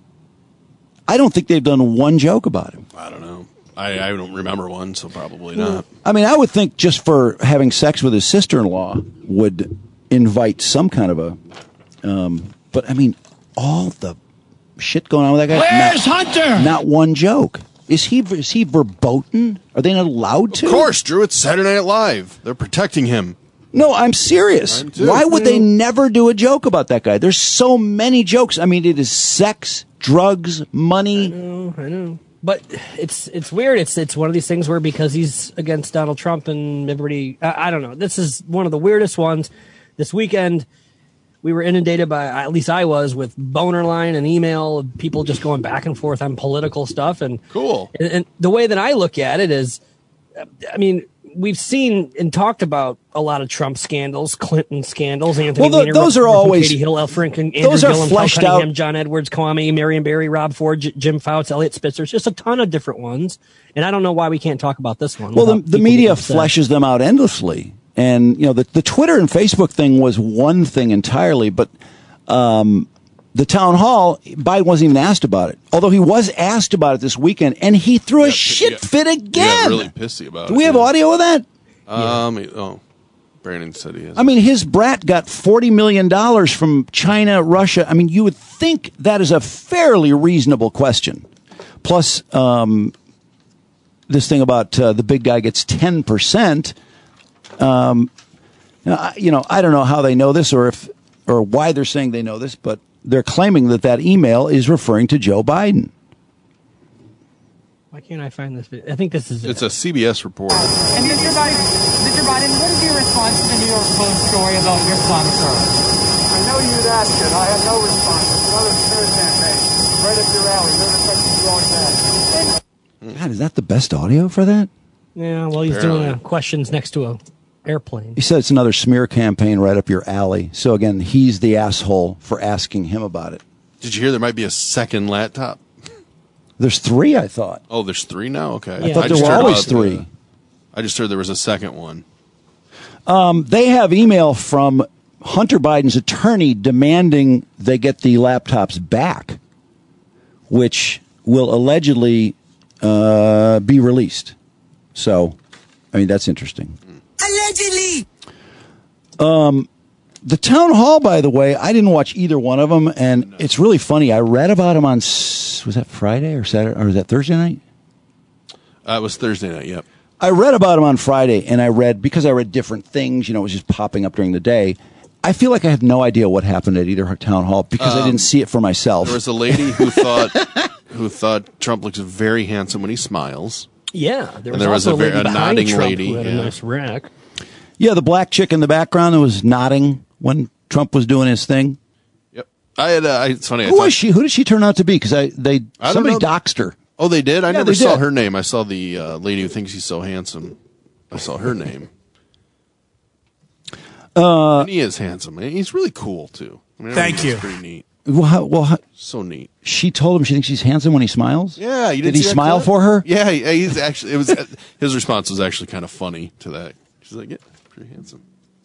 I don't think they've done one joke about him. I don't know. I, I don't remember one, so probably not. I mean, I would think just for having sex with his sister-in-law would invite some kind of a. Um, but I mean, all the shit going on with that guy. Where's not, Hunter? Not one joke. Is he? Is he verboten? Are they not allowed to? Of course, Drew. It's Saturday Night Live. They're protecting him. No, I'm serious. I'm too. Why would they never do a joke about that guy? There's so many jokes. I mean, it is sex, drugs, money. I know, I know. But it's it's weird. It's it's one of these things where because he's against Donald Trump and everybody, I, I don't know. This is one of the weirdest ones. This weekend, we were inundated by, at least I was, with boner line and email of people just going back and forth on political stuff. And cool. And, and the way that I look at it is, I mean, we've seen and talked about a lot of Trump scandals, Clinton scandals, Anthony Well, the- Weiner, those are Ruth always- Katie Hill, L. Franken, Andrew those are Gillum, fleshed Tom Cunningham, out- John Edwards, Kwame, Marion Barry, Rob Ford, J- Jim Fouts, Elliot Spitzer. It's just a ton of different ones. And I don't know why we can't talk about this one. Well, the, without the people media getting upset. fleshes them out endlessly. And, you know, the, the Twitter and Facebook thing was one thing entirely, but um, the town hall, Biden wasn't even asked about it. Although he was asked about it this weekend, and he threw a shit yeah. fit He again. got really pissy about Do it. we have yeah. audio of that? Um. Oh, Brandon said he has. I mean, his brat got forty million dollars from China, Russia. I mean, you would think that is a fairly reasonable question. Plus, um, this thing about uh, the big guy gets ten percent. Um, you know, I- you know, I don't know how they know this or if or why they're saying they know this, but they're claiming that that email is referring to Joe Biden. Why can't I find this video? I think this is It's a C B S report. And Mister Biden, Mister Biden, what is your response to the New York Post story about your sponsor? I know you'd ask it. I have no response. It's another smear campaign. Right up your alley. They're the questions you always ask. God, is that the best audio for that? Yeah, well, he's Apparently. doing uh, questions next to a airplane. He said it's another smear campaign right up your alley. So again, he's the asshole for asking him about it. Did you hear there might be a second laptop? There's three, I thought. Oh, there's three now? Okay. I thought there just were heard always about three. the- I just heard there was a second one. Um, they have email from Hunter Biden's attorney demanding they get the laptops back, which will allegedly uh, be released. So, I mean, that's interesting. Allegedly. Um, the town hall, by the way, I didn't watch either one of them, and it's really funny. I read about them on, s- was that Friday or Saturday, or was that Thursday night? Uh, it was Thursday night, yep. I read about them on Friday, and I read, because I read different things, you know, it was just popping up during the day. I feel like I have no idea what happened at either town hall because I Um, didn't see it for myself. There was a lady who thought who thought Trump looks very handsome when he smiles. Yeah, there was, And there was also a very- lady a behind nodding Trump lady, who had yeah. a nice rack. Yeah, the black chick in the background that was nodding when Trump was doing his thing. Yep. I had. Uh, I, it's funny. I Who thought, was she? Who did she turn out to be? Because I they I don't somebody know. doxed her. Oh, they did? I Yeah, never they saw did. her name. I saw the uh, lady who thinks he's so handsome. I saw her name. Uh, and he is handsome. And he's really cool, too. I mean, Thank everything's you. Pretty neat. Well, how, well how, So neat. she told him she thinks he's handsome when he smiles? Yeah, you Did didn't he see that smile clip? for her? Yeah, he- he's actually. It was his response was actually kind of funny to that. She's like, "Yeah, pretty handsome."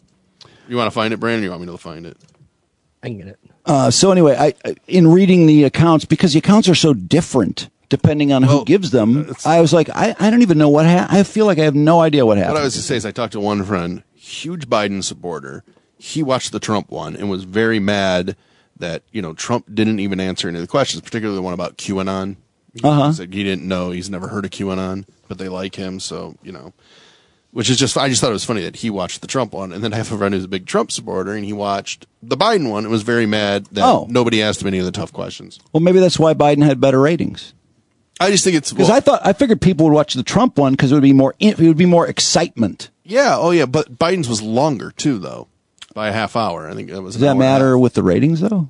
You want to find it, Brandon? Or you want me to find it? I can get it. Uh, so anyway, I, I- in reading the accounts, because the accounts are so different depending on who gives them, I was like, I, I don't even know what happened. I feel like I have no idea what happened. What I was going to say is, I talked to one friend, huge Biden supporter. He watched the Trump one and was very mad that, you know, Trump didn't even answer any of the questions, particularly the one about QAnon. Uh-huh. He said he didn't know. He's never heard of QAnon, but they like him. So, you know, which is just, I just thought it was funny that he watched the Trump one. And then I have a friend who's a big Trump supporter, and he watched the Biden one and was very mad that Oh. nobody asked him any of the tough questions. Well, maybe that's why Biden had better ratings. I just think it's Because I thought I figured people would watch the Trump one because it would be more it would be more excitement. Yeah, oh yeah, but Biden's was longer too, though, by a half hour. I think that was. Does an that hour and a matter with the ratings though?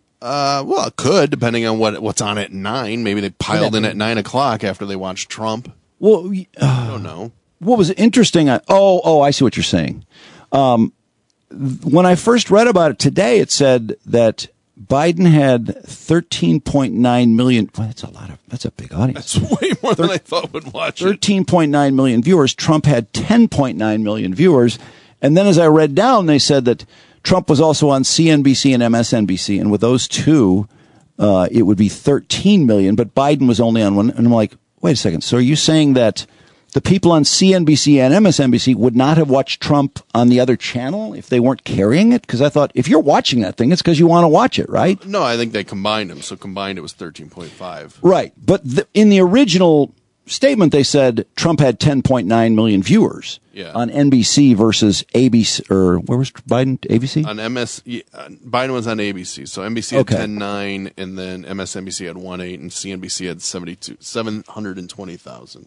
Uh, well, it could, depending on what what's on at nine. Maybe they piled Yeah. in at nine o'clock after they watched Trump. Well, y- I don't know. What was interesting? I, oh, oh, I see what you're saying. Um, th- when I first read about it today, it said that Biden had thirteen point nine million. Well, that's a lot of. That's a big audience. That's way more than I thought would watch it. thirteen point nine million viewers. Trump had ten point nine million viewers. And then as I read down, they said that Trump was also on C N B C and M S N B C. And with those two, uh, it would be thirteen million. But Biden was only on one. And I'm like, wait a second. So are you saying that the people on C N B C and M S N B C would not have watched Trump on the other channel if they weren't carrying it? Because I thought if you're watching that thing, it's because you want to watch it, right? No, I think they combined them. So combined, it was thirteen point five. Right. But the, in the original statement, they said Trump had ten point nine million viewers Yeah. on N B C versus A B C, or where was Biden? A B C? On M S, yeah, uh, Biden was on A B C. So N B C Okay. had ten nine, and then M S N B C had one eight, and C N B C had seventy-two, seven hundred twenty thousand.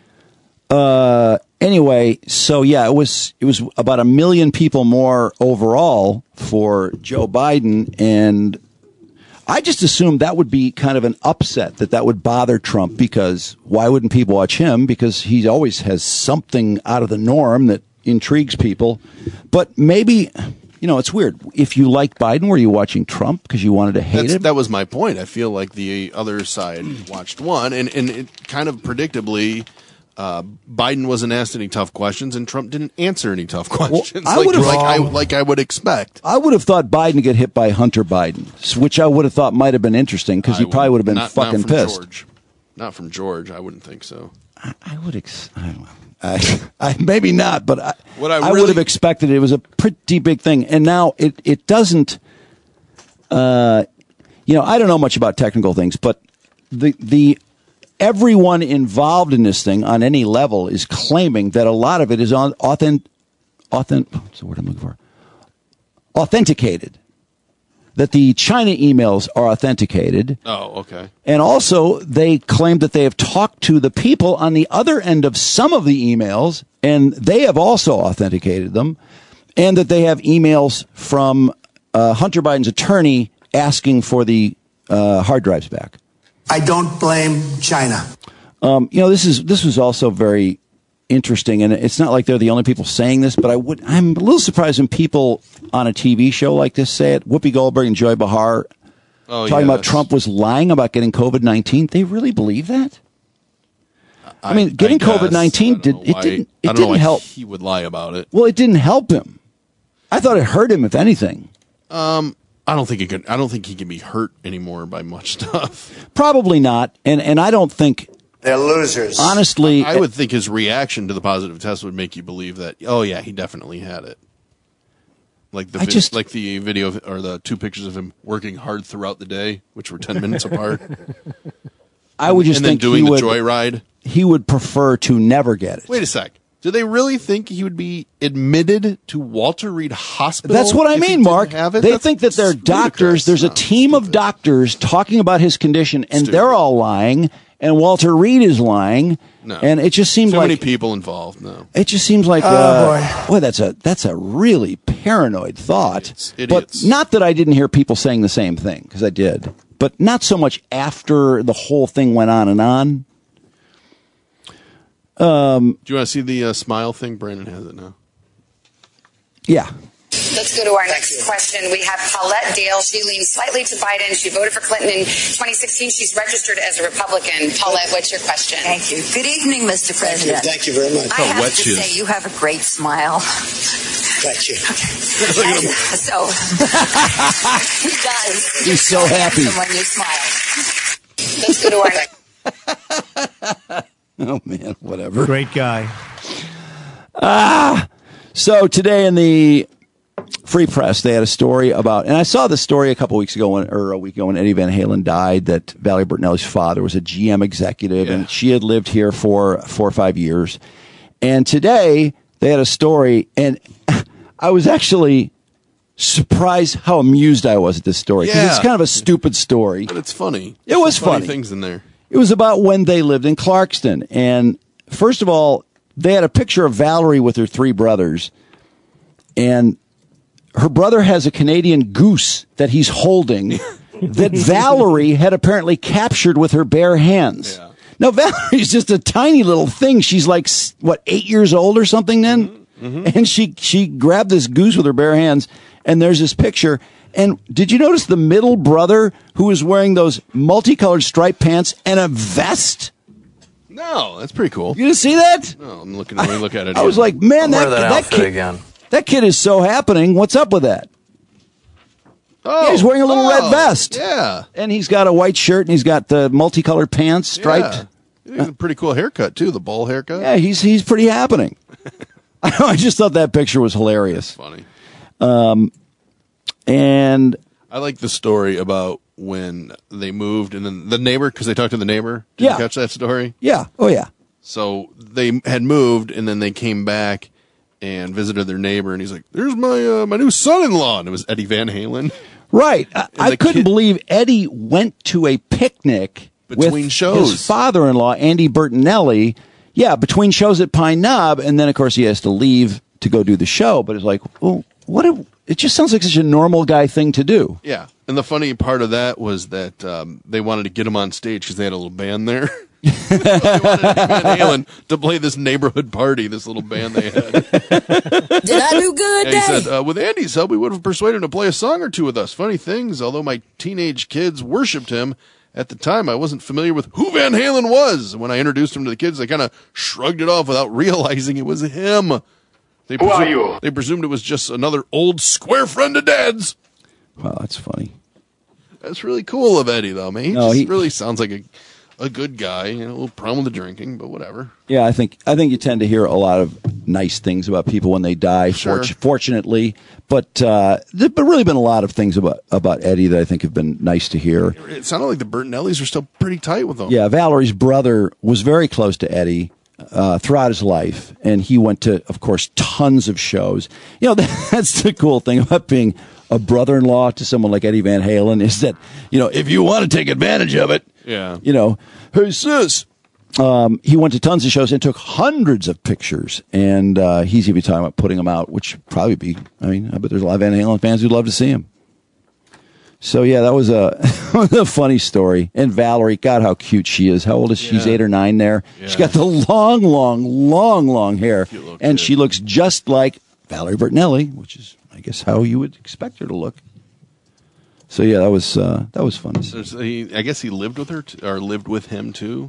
Uh, anyway, so yeah, it was it was about a million people more overall for Joe Biden, and I just assumed that would be kind of an upset, that that would bother Trump, because why wouldn't people watch him? Because he always has something out of the norm that intrigues people. But maybe, you know, it's weird. If you liked Biden, were you watching Trump because you wanted to hate That's, him? that was my point. I feel like the other side watched one, and, and it kind of predictably, uh, Biden wasn't asked any tough questions, and Trump didn't answer any tough questions. I like, would've- like I like I would expect. I would have thought Biden get hit by Hunter Biden, which I would have thought might have been interesting because he I probably would have been not, fucking not from pissed. George. Not from George. I wouldn't think so. I would, ex- I don't know. I, I, maybe not, but I, What I I really- would have expected it was a pretty big thing. And now it, it doesn't, uh, you know, I don't know much about technical things, but the, the, everyone involved in this thing on any level is claiming that a lot of it is on authentic, authentic, what's the word I'm looking for? Authenticated. That the China emails are authenticated. Oh, okay. And also, they claim that they have talked to the people on the other end of some of the emails, and they have also authenticated them, and that they have emails from uh, Hunter Biden's attorney asking for the uh, hard drives back. I don't blame China. Um, you know, this is this was also very interesting, and it's not like they're the only people saying this, but I would I'm a little surprised when people on a T V show like this say it. Whoopi Goldberg and Joy Behar Oh, talking yeah, about that's- Trump was lying about getting COVID nineteen. They really believe that? I, mean, getting guess. COVID nineteen did it Why- didn't I it don't know didn't why help. He would lie about it. Well, it didn't help him. I thought it hurt him, if anything. Um, I don't think it could. I don't think he can be hurt anymore by much stuff. Probably not, and and I don't think they're losers. Honestly, I would think his reaction to the positive test would make you believe that. Oh yeah, he definitely had it. Like the I vid- just- like the video of, or the two pictures of him working hard throughout the day, which were ten minutes apart. I would just and then think doing he the would, joyride. He would prefer to never get it. Wait a sec. Do they really think he would be admitted to Walter Reed Hospital? That's what I if he mean, didn't Mark. have it? They That's think that they're doctors. There's a team of doctors talking about his condition, and they're all lying, and Walter Reed is lying. No. And it just seems Too like many people involved. No. it just seems like Oh, uh, boy, that's a that's a really paranoid thought. Idiots. Idiots. But not that I didn't hear people saying the same thing, because I did, but not so much after the whole thing went on and on. Um, Do you want to see the uh, smile thing? Brandon has it now. Yeah. Let's go to our next question. We have Paulette Dale. She leans slightly to Biden. She voted for Clinton in twenty sixteen. She's registered as a Republican. Paulette, what's your question? Thank you. Good evening, Mister President. Thank you very much. I have wet to she say, is. you have a great smile. Thank you. And so, he does. He's so happy. When you smile. Let's go to our next. Oh, man, whatever. Great guy. Ah! So today in the Free Press, they had a story about, and I saw this story a couple weeks ago, when, or a week ago, when Eddie Van Halen died, that Valerie Bertinelli's father was a G M executive, yeah. and she had lived here for four or five years. And today, they had a story, and I was actually surprised how amused I was at this story, because Yeah. it's kind of a stupid story. But it's funny. It was Some funny. funny. Things in there. It was about when they lived in Clarkston. And first of all, they had a picture of Valerie with her three brothers. And her brother has a Canadian goose that he's holding that Valerie had apparently captured with her bare hands. Yeah. Now, Valerie's just a tiny little thing. She's like, what, eight years old or something then? Mm-hmm. Mm-hmm. And she, she grabbed this goose with her bare hands. And there's this picture. And did you notice the middle brother who was wearing those multicolored striped pants and a vest? No, that's pretty cool. You didn't see that? No, I'm looking. Let me look at it. I was like, man, that, that, that, outfit kid, again. that kid is so happening. What's up with that? Oh, yeah, he's wearing a little oh, red vest. Yeah. And he's got a white shirt and he's got the multicolored pants striped. Yeah. He's a pretty cool haircut, too, the bowl haircut. Yeah, he's he's pretty happening. I just thought that picture was hilarious. That's funny. Um, and I like the story about when they moved and then the neighbor, because they talked to the neighbor. Did Yeah. you catch that story? Yeah. Oh, yeah. So they had moved and then they came back and visited their neighbor, and he's like, "There's my uh, my new son-in-law," and it was Eddie Van Halen. Right. I, I couldn't kid- believe Eddie went to a picnic Between with shows. his father-in-law, Andy Bertinelli. Yeah, between shows at Pine Knob, and then, of course, he has to leave to go do the show. But it's like, well, what? A, it just sounds like such a normal guy thing to do. Yeah, and the funny part of that was that um, they wanted to get him on stage because they had a little band there. They wanted Eddie Van Halen to play this neighborhood party, this little band they had. Did I do good? Yeah, he said, uh, with Andy's help, we would have persuaded him to play a song or two with us. Funny things, although my teenage kids worshipped him, at the time I wasn't familiar with who Van Halen was. When I introduced him to the kids, they kind of shrugged it off without realizing it was him. They Who are presumed, you? They presumed it was just another old square friend of Dad's. Wow, that's funny. That's really cool of Eddie, though, man. He No, just he- really sounds like a a good guy. You know, a little problem with the drinking, but whatever. Yeah, I think I think you tend to hear a lot of nice things about people when they die. Sure. Fortu- fortunately, but uh, there's been really been a lot of things about about Eddie that I think have been nice to hear. It sounded like the Bertinellis are still pretty tight with him. Yeah, Valerie's brother was very close to Eddie uh, throughout his life, and he went to, of course, tons of shows. You know, that's the cool thing about being a brother-in-law to someone like Eddie Van Halen is that, you know, if you want to take advantage of it, Yeah. you know, hey, sis. Um, he went to tons of shows and took hundreds of pictures, and uh, he's even talking about putting them out, which would probably be, I mean, I bet there's a lot of Van Halen fans who'd love to see him. So, yeah, that was a, a funny story. And Valerie, God, how cute she is. How old is she? She's Yeah. eight or nine there. Yeah. She's got the long, long, long, long hair. And she looks just like Valerie Bertinelli, which is, I guess, how you would expect her to look. So, yeah, that was uh, that was fun. There's- he, I guess he lived with her, t- or lived with him, too.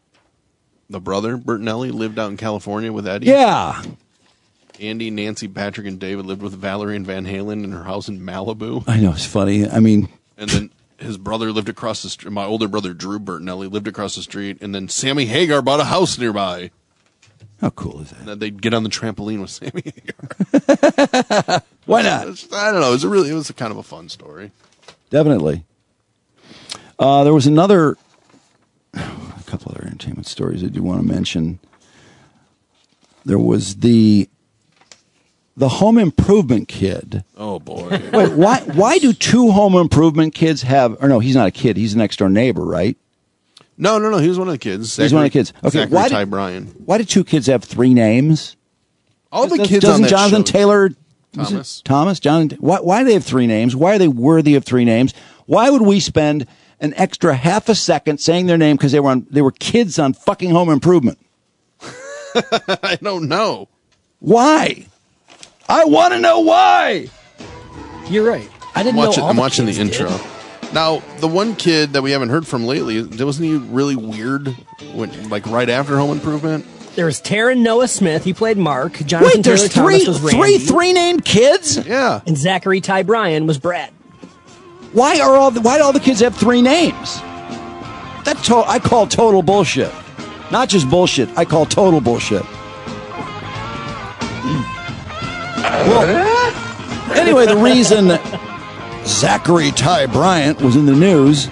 The brother, Bertinelli, lived out in California with Eddie. Yeah. Andy, Nancy, Patrick, and David lived with Valerie and Van Halen in her house in Malibu. I know, it's funny. I mean, And then his brother lived across the street. My older brother, Drew Bertinelli, lived across the street. And then Sammy Hagar bought a house nearby. how cool is that? And then they'd get on the trampoline with Sammy Hagar. Why not? It's- I don't know. It was a really, it was a kind of a fun story. Definitely. Uh, there was another, a couple other entertainment stories I do want to mention. There was the the Home Improvement kid. Oh boy! Wait, why why do two Home Improvement kids have? Or no, he's not a kid. He's a next door neighbor, right? No, no, no. He was one of the kids. He's one of the kids. Okay, Zachary why Ty did, Bryan. why do two kids have three names? All the Does- kids doesn't on that Jonathan show- Taylor was it Thomas. Thomas Jonathan. Why why do they have three names? Why are they worthy of three names? Why would we spend an extra half a second saying their name because they were on they were kids on fucking Home Improvement? I don't know. Why? I want to know why. You're right. I didn't Watch know it, all I'm the watching the kids intro. did. Now, the one kid that we haven't heard from lately, wasn't he really weird when, like, right after Home Improvement? There was Taron Noah Smith. He played Mark. Jonathan Wait, there's Taylor three, Thomas was three, Randy. three named kids? Yeah. And Zachary Ty Bryan was Brad. Why are all the, why do all the kids have three names? That to, I call total bullshit. Not just bullshit. I call total bullshit. Well, anyway, the reason Zachary Ty Bryant was in the news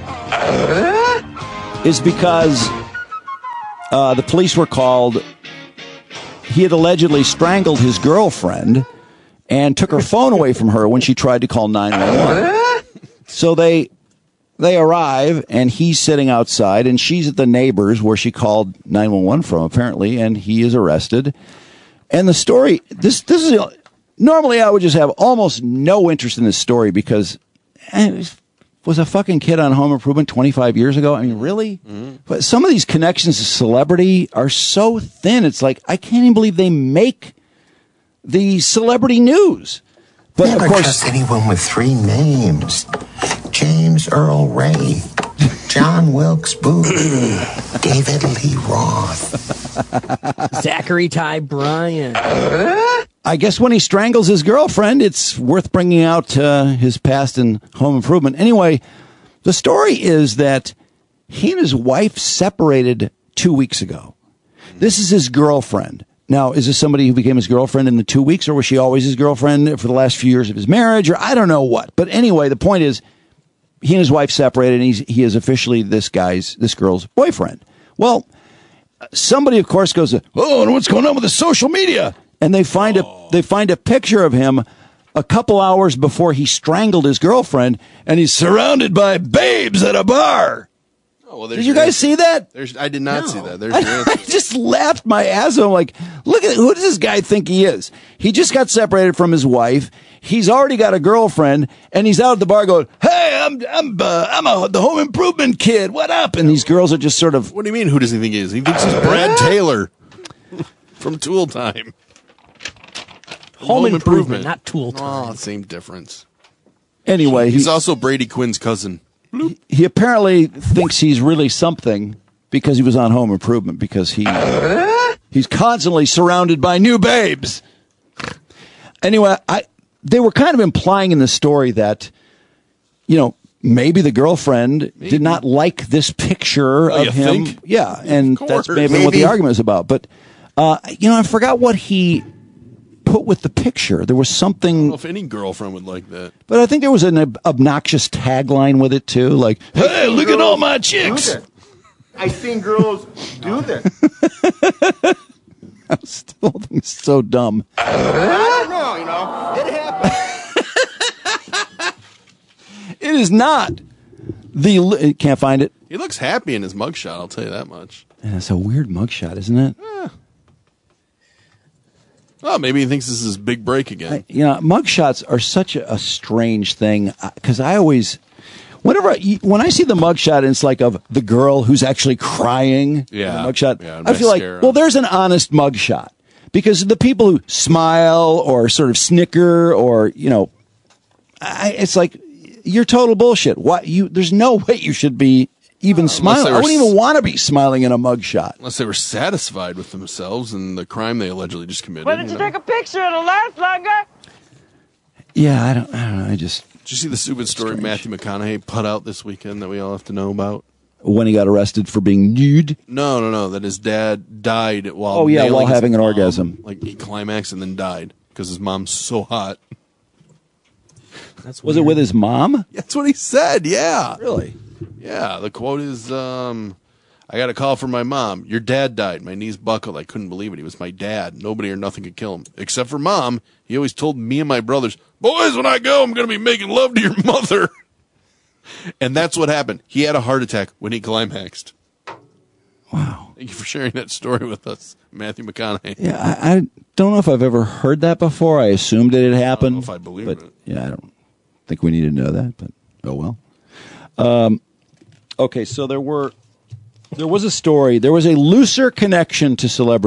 is because uh, the police were called. He had allegedly strangled his girlfriend and took her phone away from her when she tried to call nine one one. So they they arrive, and he's sitting outside, and she's at the neighbor's where she called nine one one from, apparently, and he is arrested. And the story, this this is normally I would just have almost no interest in this story because eh, was a fucking kid on Home Improvement twenty-five years ago. I mean, really? Mm-hmm. But some of these connections to celebrity are so thin. It's like I can't even believe they make the celebrity news. But Never of course, trust anyone with three names: James Earl Ray, John Wilkes Booth, David Lee Roth, Zachary Ty Bryan. I guess when he strangles his girlfriend, it's worth bringing out uh, his past in Home Improvement. Anyway, the story is that he and his wife separated two weeks ago. This is his girlfriend. Now, is this somebody who became his girlfriend in the two weeks, or was she always his girlfriend for the last few years of his marriage, or I don't know what. But anyway, the point is, he and his wife separated, and he's, he is officially this guy's, this girl's boyfriend. Well, somebody, of course, goes, oh, and what's going on with the social media? And they find a they find a picture of him a couple hours before he strangled his girlfriend, and he's surrounded by babes at a bar. Oh, well, did you guys see that? There's, I did not No. see that. There's I, your answer. I just laughed my ass off. I'm like, look at who does this guy think he is? He just got separated from his wife. He's already got a girlfriend, and he's out at the bar going, "Hey, I'm I'm uh, I'm a the Home Improvement kid. What up?" And these girls are just sort of. What do you mean? Who does he think he is? He thinks he's Brad Taylor from Tool Time. Home, Home improvement, improvement, not Tool Time. Oh, same difference. Anyway, he's also Brady Quinn's cousin. He, he apparently thinks he's really something because he was on Home Improvement, because he he's constantly surrounded by new babes. Anyway, I they were kind of implying in the story that, you know, maybe the girlfriend maybe. did not like this picture oh, of him. Think? Yeah, and that's maybe, maybe what the argument is about. But, uh, you know, I forgot what he put with the picture. There was something. I don't know if any girlfriend would like that. But I think there was an ob- obnoxious tagline with it, too. Like, hey, look at all my chicks. I've seen girls do this. I still think it's so dumb. I don't know, you know. It happened. It is not. The can't find it. He looks happy in his mugshot, I'll tell you that much. And it's a weird mugshot, isn't it? Eh. Oh, maybe he thinks this is his big break again. I, you know, mugshots are such a, a strange thing, because I always, whenever I, when I see the mugshot, and it's like of the girl who's actually crying. Yeah, the mugshot. Yeah, I feel like, well, there's an honest mugshot, because the people who smile or sort of snicker or you know, I, it's like you're total bullshit. Why you? There's no way you should be. Even uh, smiling. I wouldn't even want to be smiling in a mugshot. Unless they were satisfied with themselves and the crime they allegedly just committed. Why didn't you, you know? take a picture? It'll last longer. Yeah, I don't, I don't know. I just. Did you see the stupid story strange. Matthew McConaughey put out this weekend that we all have to know about? When he got arrested for being nude? No, no, no. That his dad died while. Oh yeah, while having an mom. orgasm. Like he climaxed and then died because his mom's so hot. That's was it with his mom? That's what he said. Yeah. Really? Yeah, the quote is, um, I got a call from my mom. Your dad died. My knees buckled. I couldn't believe it. He was my dad. Nobody or nothing could kill him. Except for mom. He always told me and my brothers, boys, when I go, I'm going to be making love to your mother. And that's what happened. He had a heart attack when he climaxed. Wow. Thank you for sharing that story with us, Matthew McConaughey. Yeah, I, I don't know if I've ever heard that before. I assumed it had happened. I don't know if I believe but, it. Yeah, I don't think we need to know that, but oh well. Um, okay, so there were there was a story. There was a looser connection to celebrity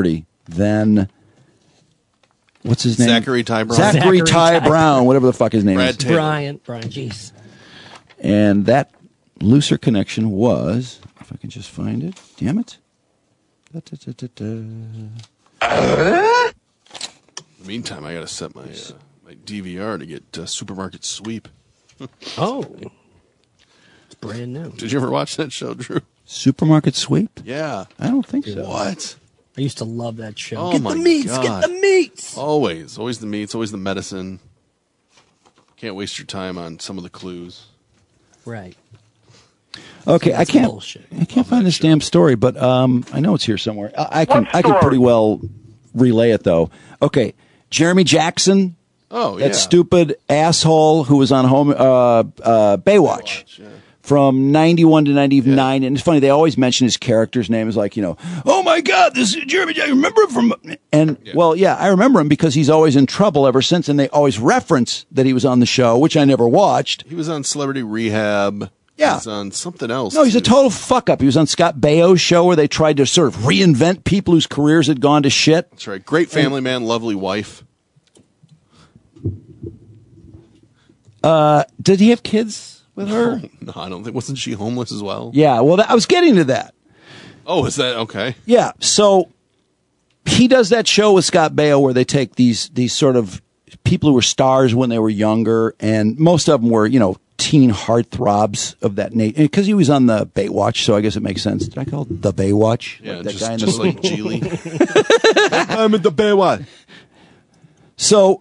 than what's his name? Zachary Ty Brown. Zachary, Zachary Ty, Ty Brown, whatever the fuck his name Brad is. Taylor. Brian, Brian, jeez. And that looser connection was, if I can just find it, damn it. Da, da, da, da, da. In the meantime, I got to set my uh, my D V R to get uh, Supermarket Sweep. Oh. It's brand new. Did you ever watch that show, Drew? Supermarket Sweep? Yeah. I don't think so. What? I used to love that show. Oh get my the meats, God. get the meats. Always. Always the meats, always the medicine. Can't waste your time on some of the clues. Right. Okay, I That's can't. bullshit. I can't find this damn story, but um, I know it's here somewhere. I, I can. I can pretty well relay it though. Okay, Jeremy Jackson. Oh, that yeah. stupid asshole who was on home uh, uh, Baywatch. Baywatch, yeah. From ninety-one to ninety-nine, and it's funny, they always mention his character's name as like, you know, oh my God, this is Jeremy Jackson, remember him from, and Yeah. well, yeah, I remember him because he's always in trouble ever since, and they always reference that he was on the show, which I never watched. He was on Celebrity Rehab. Yeah. He was on something else. No, he's a too. total fuck up. He was on Scott Baio's show where they tried to sort of reinvent people whose careers had gone to shit. That's right. Great family man, lovely wife. Uh, did he have kids with her? No, I don't think. Wasn't she homeless as well? Yeah, well, that, I was getting to that. Oh, is that okay? Yeah, so he does that show with Scott Baio where they take these these sort of people who were stars when they were younger, and most of them were, you know, teen heartthrobs of that nature. Because he was on the Baywatch, so I guess it makes sense. Did I call it the Baywatch? Yeah, Like that just, guy in just the like Geely. I'm at the Baywatch. So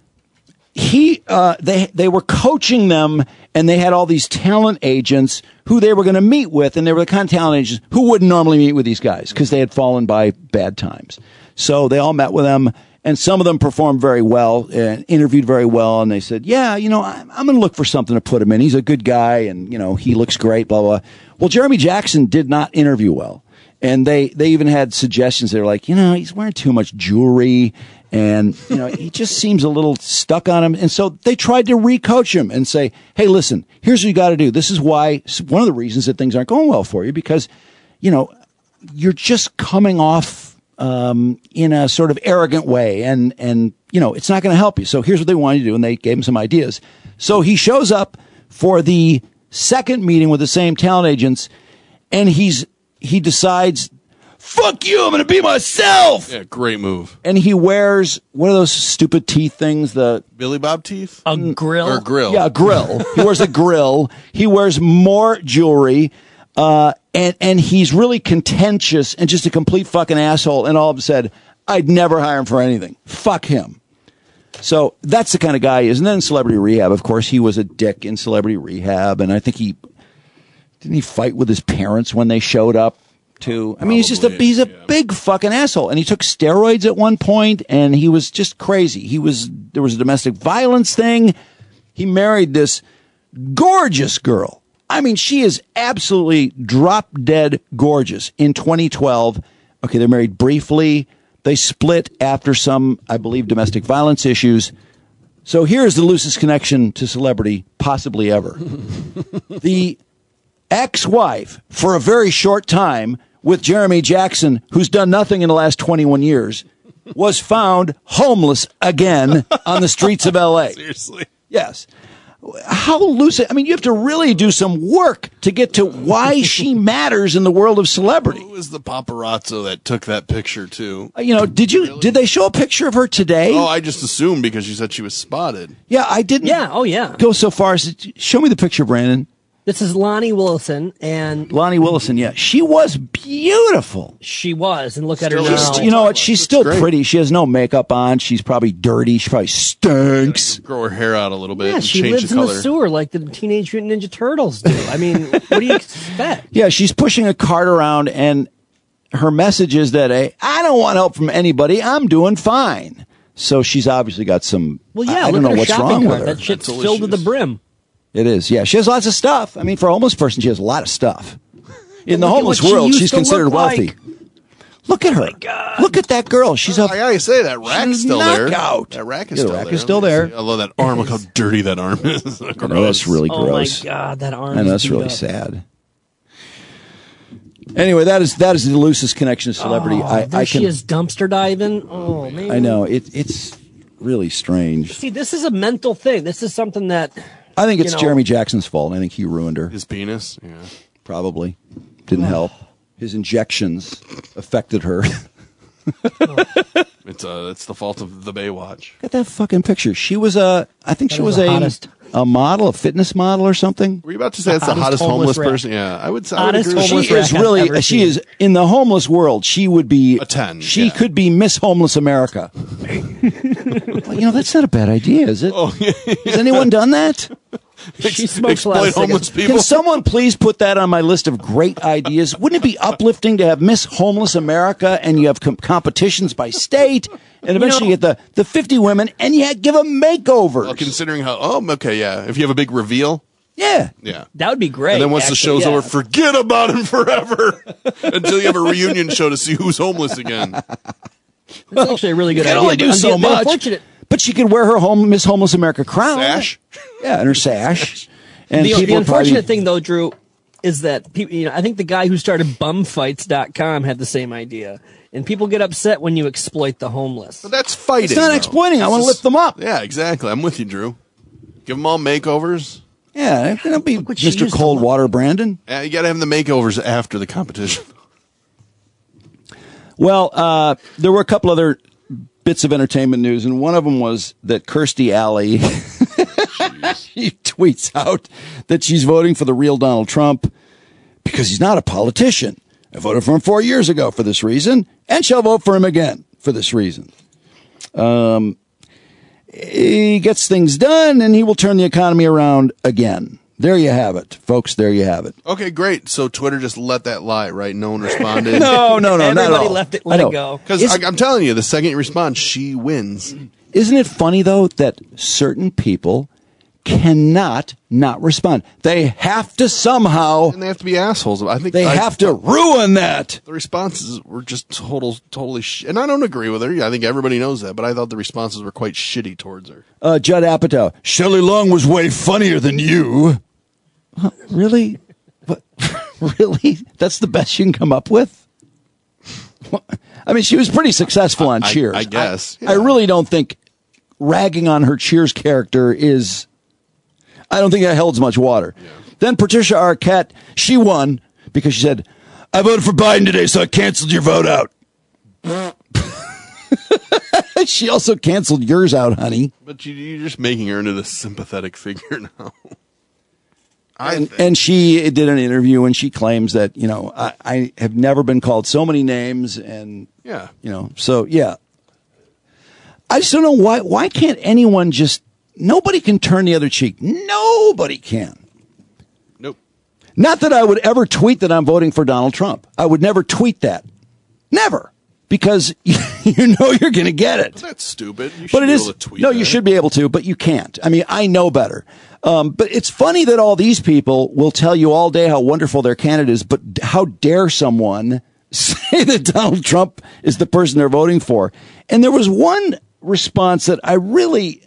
he, uh, they, they were coaching them, and they had all these talent agents who they were going to meet with, and they were the kind of talent agents who wouldn't normally meet with these guys because they had fallen by bad times. So they all met with them, and some of them performed very well and interviewed very well, and they said, yeah, you know, I'm, I'm going to look for something to put him in. He's a good guy, and, you know, he looks great, blah, blah, blah. Well, Jeremy Jackson did not interview well. And they, they even had suggestions. They're like, you know, he's wearing too much jewelry, and, you know, he just seems a little stuck on him. And so they tried to recoach him and say, hey, listen, here's what you got to do. This is why, one of the reasons that things aren't going well for you, because, you know, you're just coming off um, in a sort of arrogant way, and, and, you know, it's not going to help you. So here's what they wanted to do. And they gave him some ideas. So he shows up for the second meeting with the same talent agents, and he's, he decides, fuck you, I'm going to be myself. Yeah, great move. And he wears, what are those stupid teeth things? The Billy Bob teeth? A grill? Or grill. Yeah, a grill. He wears a grill. He wears more jewelry. Uh, and, and he's really contentious and just a complete fucking asshole. And all of a sudden, I'd never hire him for anything. Fuck him. So that's the kind of guy he is. And then Celebrity Rehab, of course, he was a dick in Celebrity Rehab. And I think he, didn't he fight with his parents when they showed up? Too. I mean, he's just a, he's a big fucking asshole. And he took steroids at one point, and he was just crazy. He was, there was a domestic violence thing. He married this gorgeous girl. I mean, she is absolutely drop dead gorgeous in twenty twelve. Okay, they're married briefly. They split after some, I believe, domestic violence issues. So here's the loosest connection to celebrity possibly ever. The ex-wife, for a very short time, with Jeremy Jackson, who's done nothing in the last twenty-one years, was found homeless again on the streets of L A. Seriously. Yes. How loose? I mean, you have to really do some work to get to why she matters in the world of celebrity. Who was the paparazzo that took that picture, too? You know, did you, really? Did they show a picture of her today? Oh, I just assumed because you said she was spotted. Yeah, I didn't. Yeah, oh yeah. Go so far as to, show me the picture, Brandon. This is Lonnie Willison, and Lonnie Willison, yeah. She was beautiful. She was, and look at her She's, now. you know what? She's still pretty. She has no makeup on. She's probably dirty. She probably stinks. Grow her hair out a little bit Yeah, and she change lives the in color. the sewer like the Teenage Mutant Ninja Turtles do. I mean, what do you expect? Yeah, she's pushing a cart around, and her message is that, hey, I don't want help from anybody. I'm doing fine. So she's obviously got some, Well, yeah, I, I look don't know at her what's shopping wrong cart. with her. That shit's filled to the brim. It is, yeah. She has lots of stuff. I mean, for a homeless person, she has a lot of stuff. In the Look at homeless what she world, used she's to considered look wealthy. like. Look at her. Look at that girl. She's a I gotta say, that rack's she's still there. knockout. That rack is Yeah, the still rack there. is still there. I love that arm. Look how dirty that arm is. I know, that's really Oh gross. my God, that arm. I know, is that's beat really up. sad. Anyway, that is that is the loosest connection to celebrity. Oh, I, there I she can. is dumpster diving. Oh, man. I know it. It's really strange. See, this is a mental thing. This is something that. I think it's you know, Jeremy Jackson's fault. I think he ruined her. His penis? Yeah. Probably. Didn't help. His injections affected her. It's uh, it's the fault of the Baywatch. Look at that fucking picture. She was a, I think That she is was the a, hottest. a model, a fitness model or something. Were you about to say that's the hottest, hottest homeless, homeless person? Yeah, I would say. I would Hottest agree with homeless She that. is I've really, ever she seen. is, in the homeless world, she would be. A ten, She yeah. could be Miss Homeless America. Well, you know, that's not a bad idea, is it? Oh, yeah, yeah. Has anyone done that? She smokes a lot Exploit of homeless cigarettes. people. Can someone please put that on my list of great ideas? Wouldn't it be uplifting to have Miss Homeless America and you have com- competitions by state and eventually know- you get the, the fifty women and you give them makeovers? Well, considering how, oh, okay, yeah. If you have a big reveal, yeah. yeah. That would be great. And then once the actually, show's yeah. over, forget about him forever until you have a reunion show to see who's homeless again. That's actually a really good You can idea. only do but so the- the much. unfortunate- But she could wear her home Miss Homeless America crown. Sash? Yeah, and her sash. And the, people the would unfortunate probably, thing, though, Drew, is that people, you know, I think the guy who started bum fights dot com had the same idea. And people get upset when you exploit the homeless. But that's fighting. It's not though. exploiting. I It's want to just- lift them up. Yeah, exactly. I'm with you, Drew. Give them all makeovers. Yeah, don't be what she Mister used to Coldwater Brandon. Yeah, you got to have the makeovers after the competition. Well, uh, there were a couple other bits of entertainment news, and one of them was that Kirstie Alley she tweets out that she's voting for the real Donald Trump because he's not a politician. I voted for him four years ago for this reason, and shall vote for him again for this reason. Um, he gets things done, and he will turn the economy around again. There you have it, folks. There you have it. Okay, great. So Twitter just let that lie, right? No one responded. No, no, no, not at Everybody all. left it, I let know. it go. Because Is- I'm telling you, the second you respond, she wins. Isn't it funny, though, that certain people cannot not respond? They have to somehow, And they have to be assholes. I think they I- have to ruin that. The responses were just total, totally sh- And I don't agree with her. I think everybody knows that, but I thought the responses were quite shitty towards her. Uh, Judd Apatow, Shelley Long was way funnier than you. Huh, really? What? Really? That's the best you can come up with? I mean, she was pretty successful on I- Cheers. I guess, I, I really don't think ragging on her Cheers character is, I don't think that holds much water. Yeah. Then Patricia Arquette, she won because she said, I voted for Biden today, so I canceled your vote out. She also canceled yours out, honey. But you, you're just making her into this sympathetic figure now. I And, think- and she did an interview and she claims that, you know, I, I have never been called so many names and, yeah. you know, so yeah. I just don't know why, why can't anyone just, nobody can turn the other cheek. Nobody can. Nope. Not that I would ever tweet that I'm voting for Donald Trump. I would never tweet that. Never. Because you know you're going to get it. But that's stupid. You should But it be is able to tweet no, that. you should be able to, but you can't. I mean, I know better. Um, but it's funny that all these people will tell you all day how wonderful their candidate is, but how dare someone say that Donald Trump is the person they're voting for? And there was one response that I really,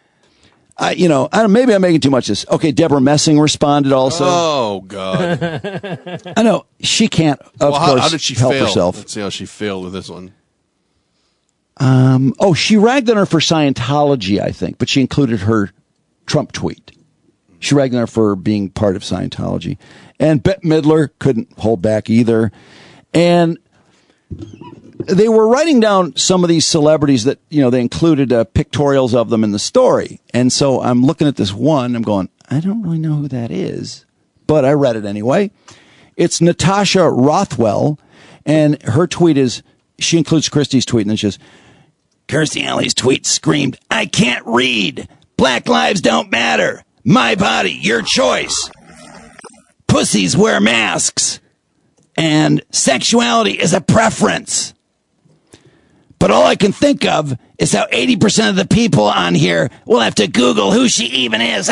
I you know, I don't, maybe I'm making too much of this. Okay, Deborah Messing responded also. Oh, God. I know she can't, of well, how, course, how did she help fail? herself. Let's see how she failed with this one. Um, oh, she ragged on her for Scientology, I think, but she included her Trump tweet. She ragged on her for being part of Scientology. And Bette Midler couldn't hold back either. And they were writing down some of these celebrities that, you know, they included uh, pictorials of them in the story. And so I'm looking at this one, I'm going, I don't really know who that is, but I read it anyway. It's Natasha Rothwell, and her tweet is, she includes Christie's tweet, and it's just, Kirstie Alley's tweet screamed, I can't read. Black lives don't matter. My body, your choice. Pussies wear masks. And sexuality is a preference. But all I can think of is how eighty percent of the people on here will have to Google who she even is.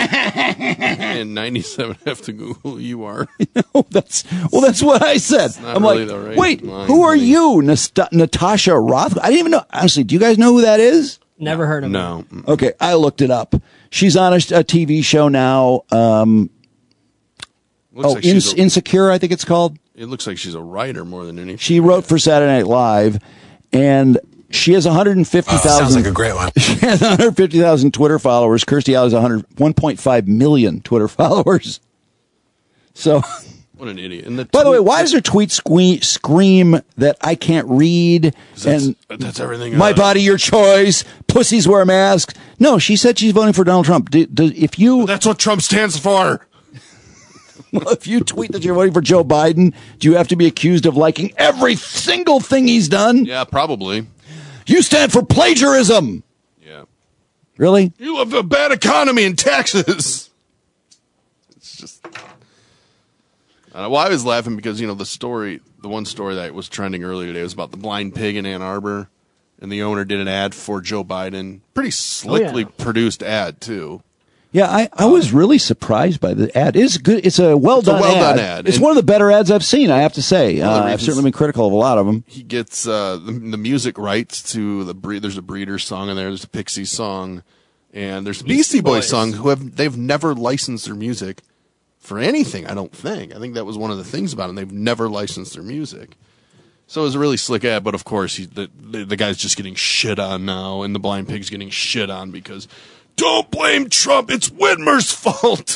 And ninety-seven have to Google who you are. No, that's, well, that's what I said. not I'm really like, the right wait, line, who are honey. you, Nast- Natasha Roth? I didn't even know. Honestly, do you guys know who that is? Never heard of No. her. Okay, I looked it up. She's on a, a T V show now. Um, Looks oh, like she's Ins- a- Insecure, I think it's called. It looks like she's a writer more than anything. She wrote for Saturday Night Live, and she has one hundred fifty thousand. Oh, sounds like a great one. She has one hundred fifty thousand Twitter followers. Kirstie Alley has one hundred one point five million Twitter followers. So, what an idiot! And the by the way, why does her tweet sque- scream that I can't read That's, and that's everything. my uh, body, your choice? Pussies wear masks. No, she said she's voting for Donald Trump. Do, do, if you, That's what Trump stands for. well, if you tweet that you're voting for Joe Biden, do you have to be accused of liking every single thing he's done? Yeah, probably. You stand for plagiarism. Yeah. Really? You have a bad economy and taxes. It's just. Uh, well, I was laughing because, you know, the story, the one story that was trending earlier today was about the blind pig in Ann Arbor, and the owner did an ad for Joe Biden. Pretty slickly Oh, yeah. produced ad, too. Yeah, I, I was really surprised by the ad. It's good. It's a well It's a done well-done ad. ad. It's And- one of the better ads I've seen, I have to say. One of Uh, the I've reasons- certainly been critical of a lot of them. He gets uh, the, the music rights to the bre- there's a Breeders song in there, there's a Pixies song, and there's a Beastie Boys Boys. song who have they've never licensed their music for anything. I don't think. I think that was one of the things about it. They've never licensed their music. So it was a really slick ad, but of course he, the, the the guy's just getting shit on now, and the blind pig's getting shit on because don't blame Trump, it's Whitmer's fault.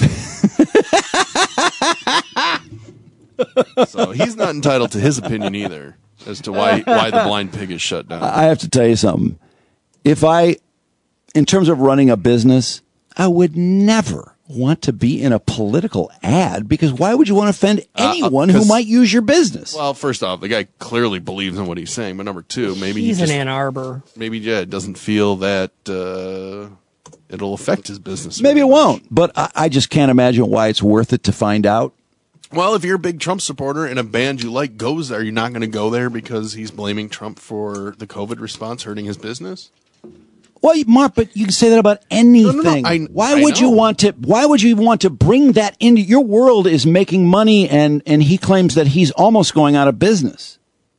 So he's not entitled to his opinion either as to why why the blind pig is shut down. I have to tell you something. If I, in terms of running a business, I would never want to be in a political ad because why would you want to offend anyone Uh, uh, who 'cause- might use your business? Well, first off, the guy clearly believes in what he's saying. But number two, maybe He's he just, in Ann Arbor. maybe yeah, doesn't feel that uh, it'll affect his business. Maybe very it much. won't, but I, I just can't imagine why it's worth it to find out. Well, if you're a big Trump supporter and a band you like goes there, you're not going to go there because he's blaming Trump for the COVID response hurting his business. Well, Mark, but you can say that about anything. I- why I would you know. want to? Why would you even want to bring that into your world? Is making money, and and he claims that he's almost going out of business.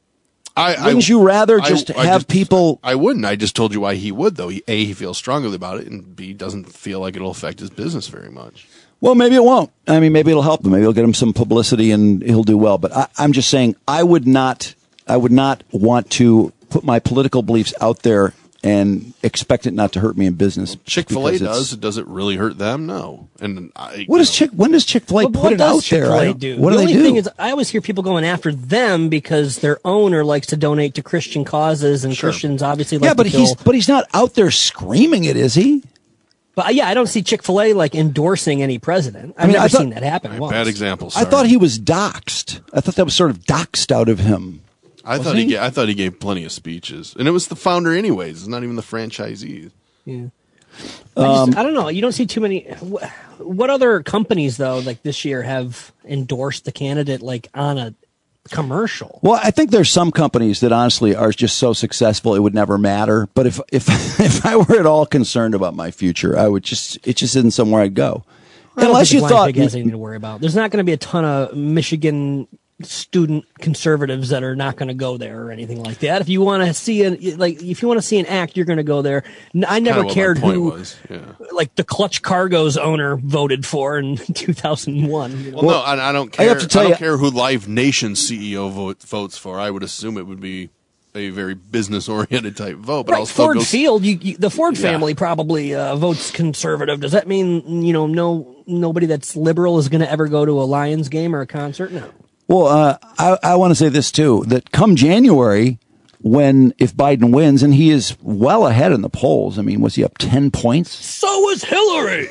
I, Wouldn't you rather I- just I have just- people? I wouldn't. I just told you why he would, though. He, A, he feels strongly about it, and B, doesn't feel like it'll affect his business very much. Well, maybe it won't. I mean, maybe it'll help him. Maybe it'll get him some publicity, and he'll do well. But I, I'm just saying, I would not. I would not want to put my political beliefs out there and expect it not to hurt me in business. Chick-fil-A because it's- does. Does it really hurt them? No. And I, What does Chick? When does Chick-fil-A But put what it does out there? I Chick-fil-A don't- do? What the do only they do? thing is, I always hear people going after them because their owner likes to donate to Christian causes, and Sure. Christians obviously like yeah, but to he's kill. but he's not out there screaming it, is he? But uh, yeah, I don't see Chick-fil-A like endorsing any president. I've I mean, never I thought- seen that happen once. Bad example. I thought he was doxxed. I thought that was sort of doxxed out of him. I Wasn't thought he? he? ga- I thought he gave plenty of speeches, and it was the founder, anyways. It's not even the franchisees. Yeah. I, Um, just, I don't know. You don't see too many. What, what other companies though, like this year, have endorsed the candidate like on a commercial? Well, I think there's some companies that honestly are just so successful it would never matter. But if if if I were at all concerned about my future, I would just it just isn't somewhere I'd go. I don't Unless think you the Blind thought Pig has anything to worry about. There's not going to be a ton of Michigan student conservatives that are not going to go there or anything like that. If you want to see an like, if you want to see an act, you're going to go there. N- I never Kinda what my cared point who, was, yeah. like the Clutch Cargo's owner voted for in two thousand one. You know? Well, no, I, I don't I care. have to tell I don't you- care who Live Nation C E O vote, votes for. I would assume it would be a very business-oriented type vote. But I'll Right, still Ford go. Field, you, you, the Ford Yeah. family probably uh, votes conservative. Does that mean you know no nobody that's liberal is going to ever go to a Lions game or a concert? No. Well, uh, I, I want to say this too: that come January, when if Biden wins, and he is well ahead in the polls. I mean, was he up ten points? So was Hillary.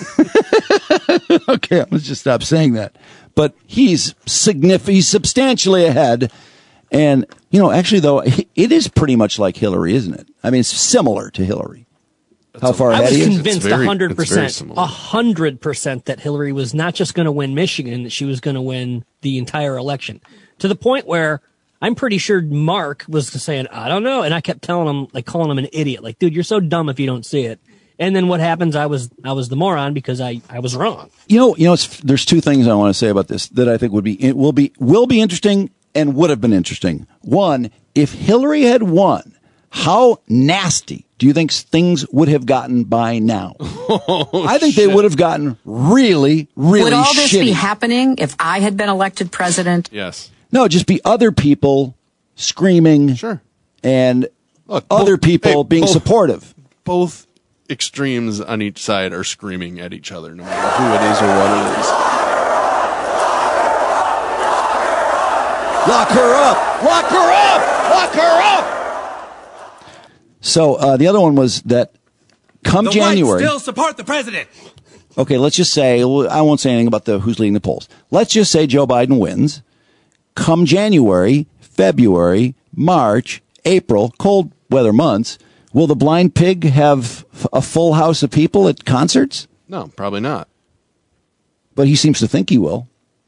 Okay, let's just stop saying that. But he's significant. He's substantially ahead. And, you know, actually, though, it is pretty much like Hillary, isn't it? I mean, it's similar to Hillary. How far I ahead was he is? convinced It's very- a hundred it's very percent, similar. a hundred percent that Hillary was not just going to win Michigan; that she was going to win the entire election. To the point where I'm pretty sure Mark was saying, "I don't know," and I kept telling him, like, calling him an idiot, like, "Dude, you're so dumb if you don't see it." And then what happens? I was I was the moron because I, I was wrong. You know, you know, it's, there's two things I want to say about this that I think would be it will be will be interesting and would have been interesting. One, if Hillary had won, how nasty do you think things would have gotten by now? Oh, I think they would have gotten really, really Would all this shitty. be happening if I had been elected president? Yes. No, just be other people screaming. Sure. And Look, other both- people hey, being both- supportive. Both extremes on each side are screaming at each other, no matter who it is or what it is. Lock her up! Lock her up! Lock her up! So uh, the other one was that come the January. whites still support the president. Okay, let's just say, I won't say anything about the who's leading the polls. Let's just say Joe Biden wins. Come January, February, March, April, cold weather months, will the blind pig have f- a full house of people at concerts? No, probably not. But he seems to think he will.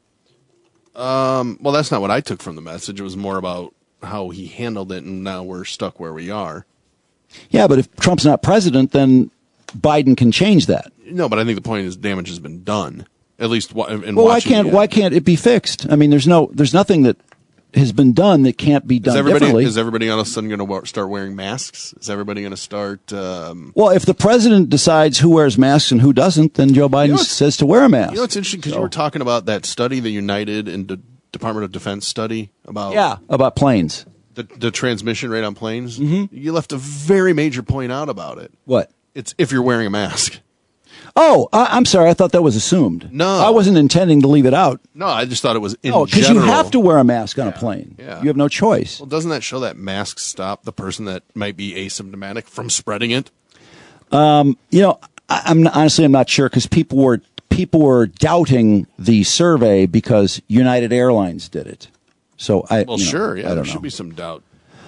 Um, well, that's not what I took from the message. It was more about how he handled it, and now we're stuck where we are. Yeah, but if Trump's not president, then Biden can change that. No, but I think the point is damage has been done. At least wa- in Well, why watching can't it. why can't it be fixed? I mean, there's no there's nothing that has been done that can't be Is done everybody differently. is everybody all of a sudden going to wa- start wearing masks? Is everybody going to start? Um, Well, if the president decides who wears masks and who doesn't, then Joe Biden You know, it's- says to wear a mask. You know, it's interesting because you were talking about that study, the United and the Department of Defense study about Yeah, about planes. the the transmission rate on planes. Mm-hmm. You left a very major point out about it. What? It's if you're wearing a mask. Oh, I, I'm sorry. I thought that was assumed. No. I wasn't intending to leave it out. No, I just thought it was in Oh, because you general. have to wear a mask on a plane. Yeah. You have no choice. Well, doesn't that show that masks stop the person that might be asymptomatic from spreading it? Um, you know, I, I'm not, honestly I'm not sure because people were people were doubting the survey because United Airlines did it. So I Well, you know, sure, yeah, I there don't should know. be some doubt.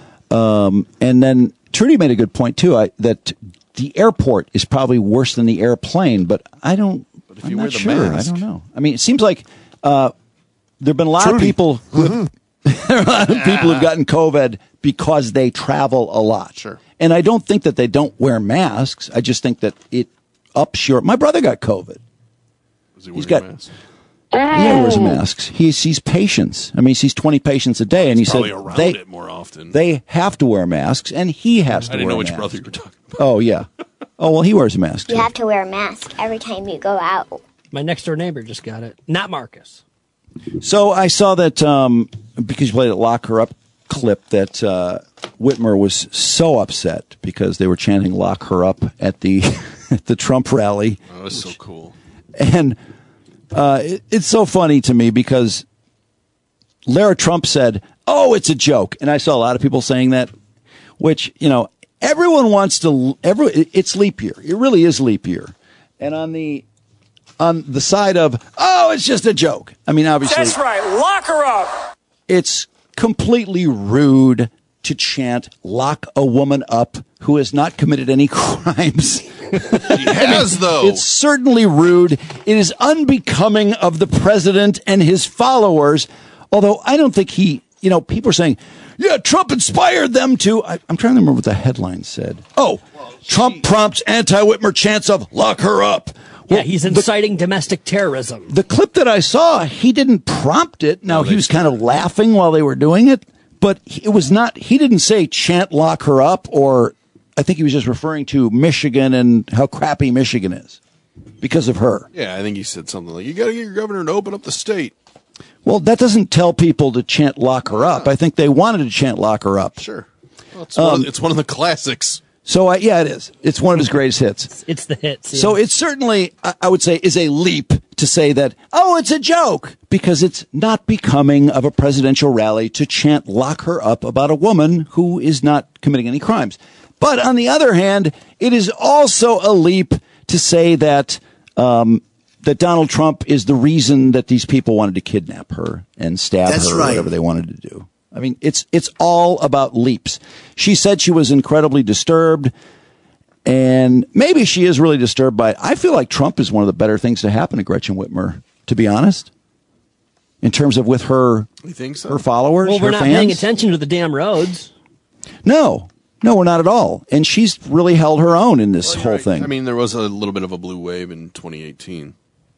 Um, and then Trudy made a good point too. I, that the airport is probably worse than the airplane, but I don't. But if I'm you not wear the sure. mask- I don't know. I mean, it seems like uh, there've been a lot of Trudy. people. Who have, there are a lot of people who've gotten COVID because they travel a lot. Sure. And I don't think that they don't wear masks. I just think that it ups your. My brother got COVID. Was he He's wearing got- a mask? Yeah, he wears masks. He sees patients. I mean, he sees twenty patients a day, and he Probably said around they it more often. they have to wear masks, and he has to I didn't wear know a which mask. brother you were talking about. Oh yeah. Oh well, he wears a mask. You Too. have to wear a mask every time you go out. My next door neighbor just got it. Not Marcus. So I saw that um, because you played a lock her up clip that uh, Whitmer was so upset because they were chanting "lock her up" at the at the Trump rally, Oh, that's so cool. and uh, it, it's so funny to me because Lara Trump said, "Oh, it's a joke," and I saw a lot of people saying that, which you know everyone wants to. Every it's leap year. It really is leap year, and on the on the side of oh, it's just a joke. I mean, obviously, That's right. Lock her up. it's completely rude to chant "lock a woman up" who has not committed any crimes. He has, though. It's certainly rude. It is unbecoming of the president and his followers. Although I don't think he, you know, people are saying, yeah, Trump inspired them to. I, I'm trying to remember what the headline said. Oh, Trump prompts anti-Whitmer chants of "lock her up." Yeah, he's inciting domestic terrorism. The clip that I saw, he didn't prompt it. Now, they he was kind of laughing while they were doing it, but it was not, he didn't say chant "lock her up," or I think he was just referring to Michigan and how crappy Michigan is because of her. Yeah, I think he said something like, you got to get your governor to open up the state. Well, that doesn't tell people to chant "lock her up." I think they wanted to chant "lock her up." Sure. Well, it's, one Um, of, it's one of the classics. So, I, yeah, it is. It's one of his greatest hits. It's the hits. yeah. So it certainly, I I would say, is a leap to say that, oh, it's a joke, because it's not becoming of a presidential rally to chant "lock her up" about a woman who is not committing any crimes. But on the other hand, it is also a leap to say that um, that Donald Trump is the reason that these people wanted to kidnap her and stab That's her or right. whatever they wanted to do. I mean, it's it's all about leaps. She said she was incredibly disturbed, and maybe she is really disturbed by it. I feel like Trump is one of the better things to happen to Gretchen Whitmer, to be honest, in terms of with her You think so? her followers, well, we're her not fans. paying attention to the damn roads. No, no, we're not at all. And she's really held her own in this Well, you're whole right. thing. I mean, there was a little bit of a blue wave in twenty eighteen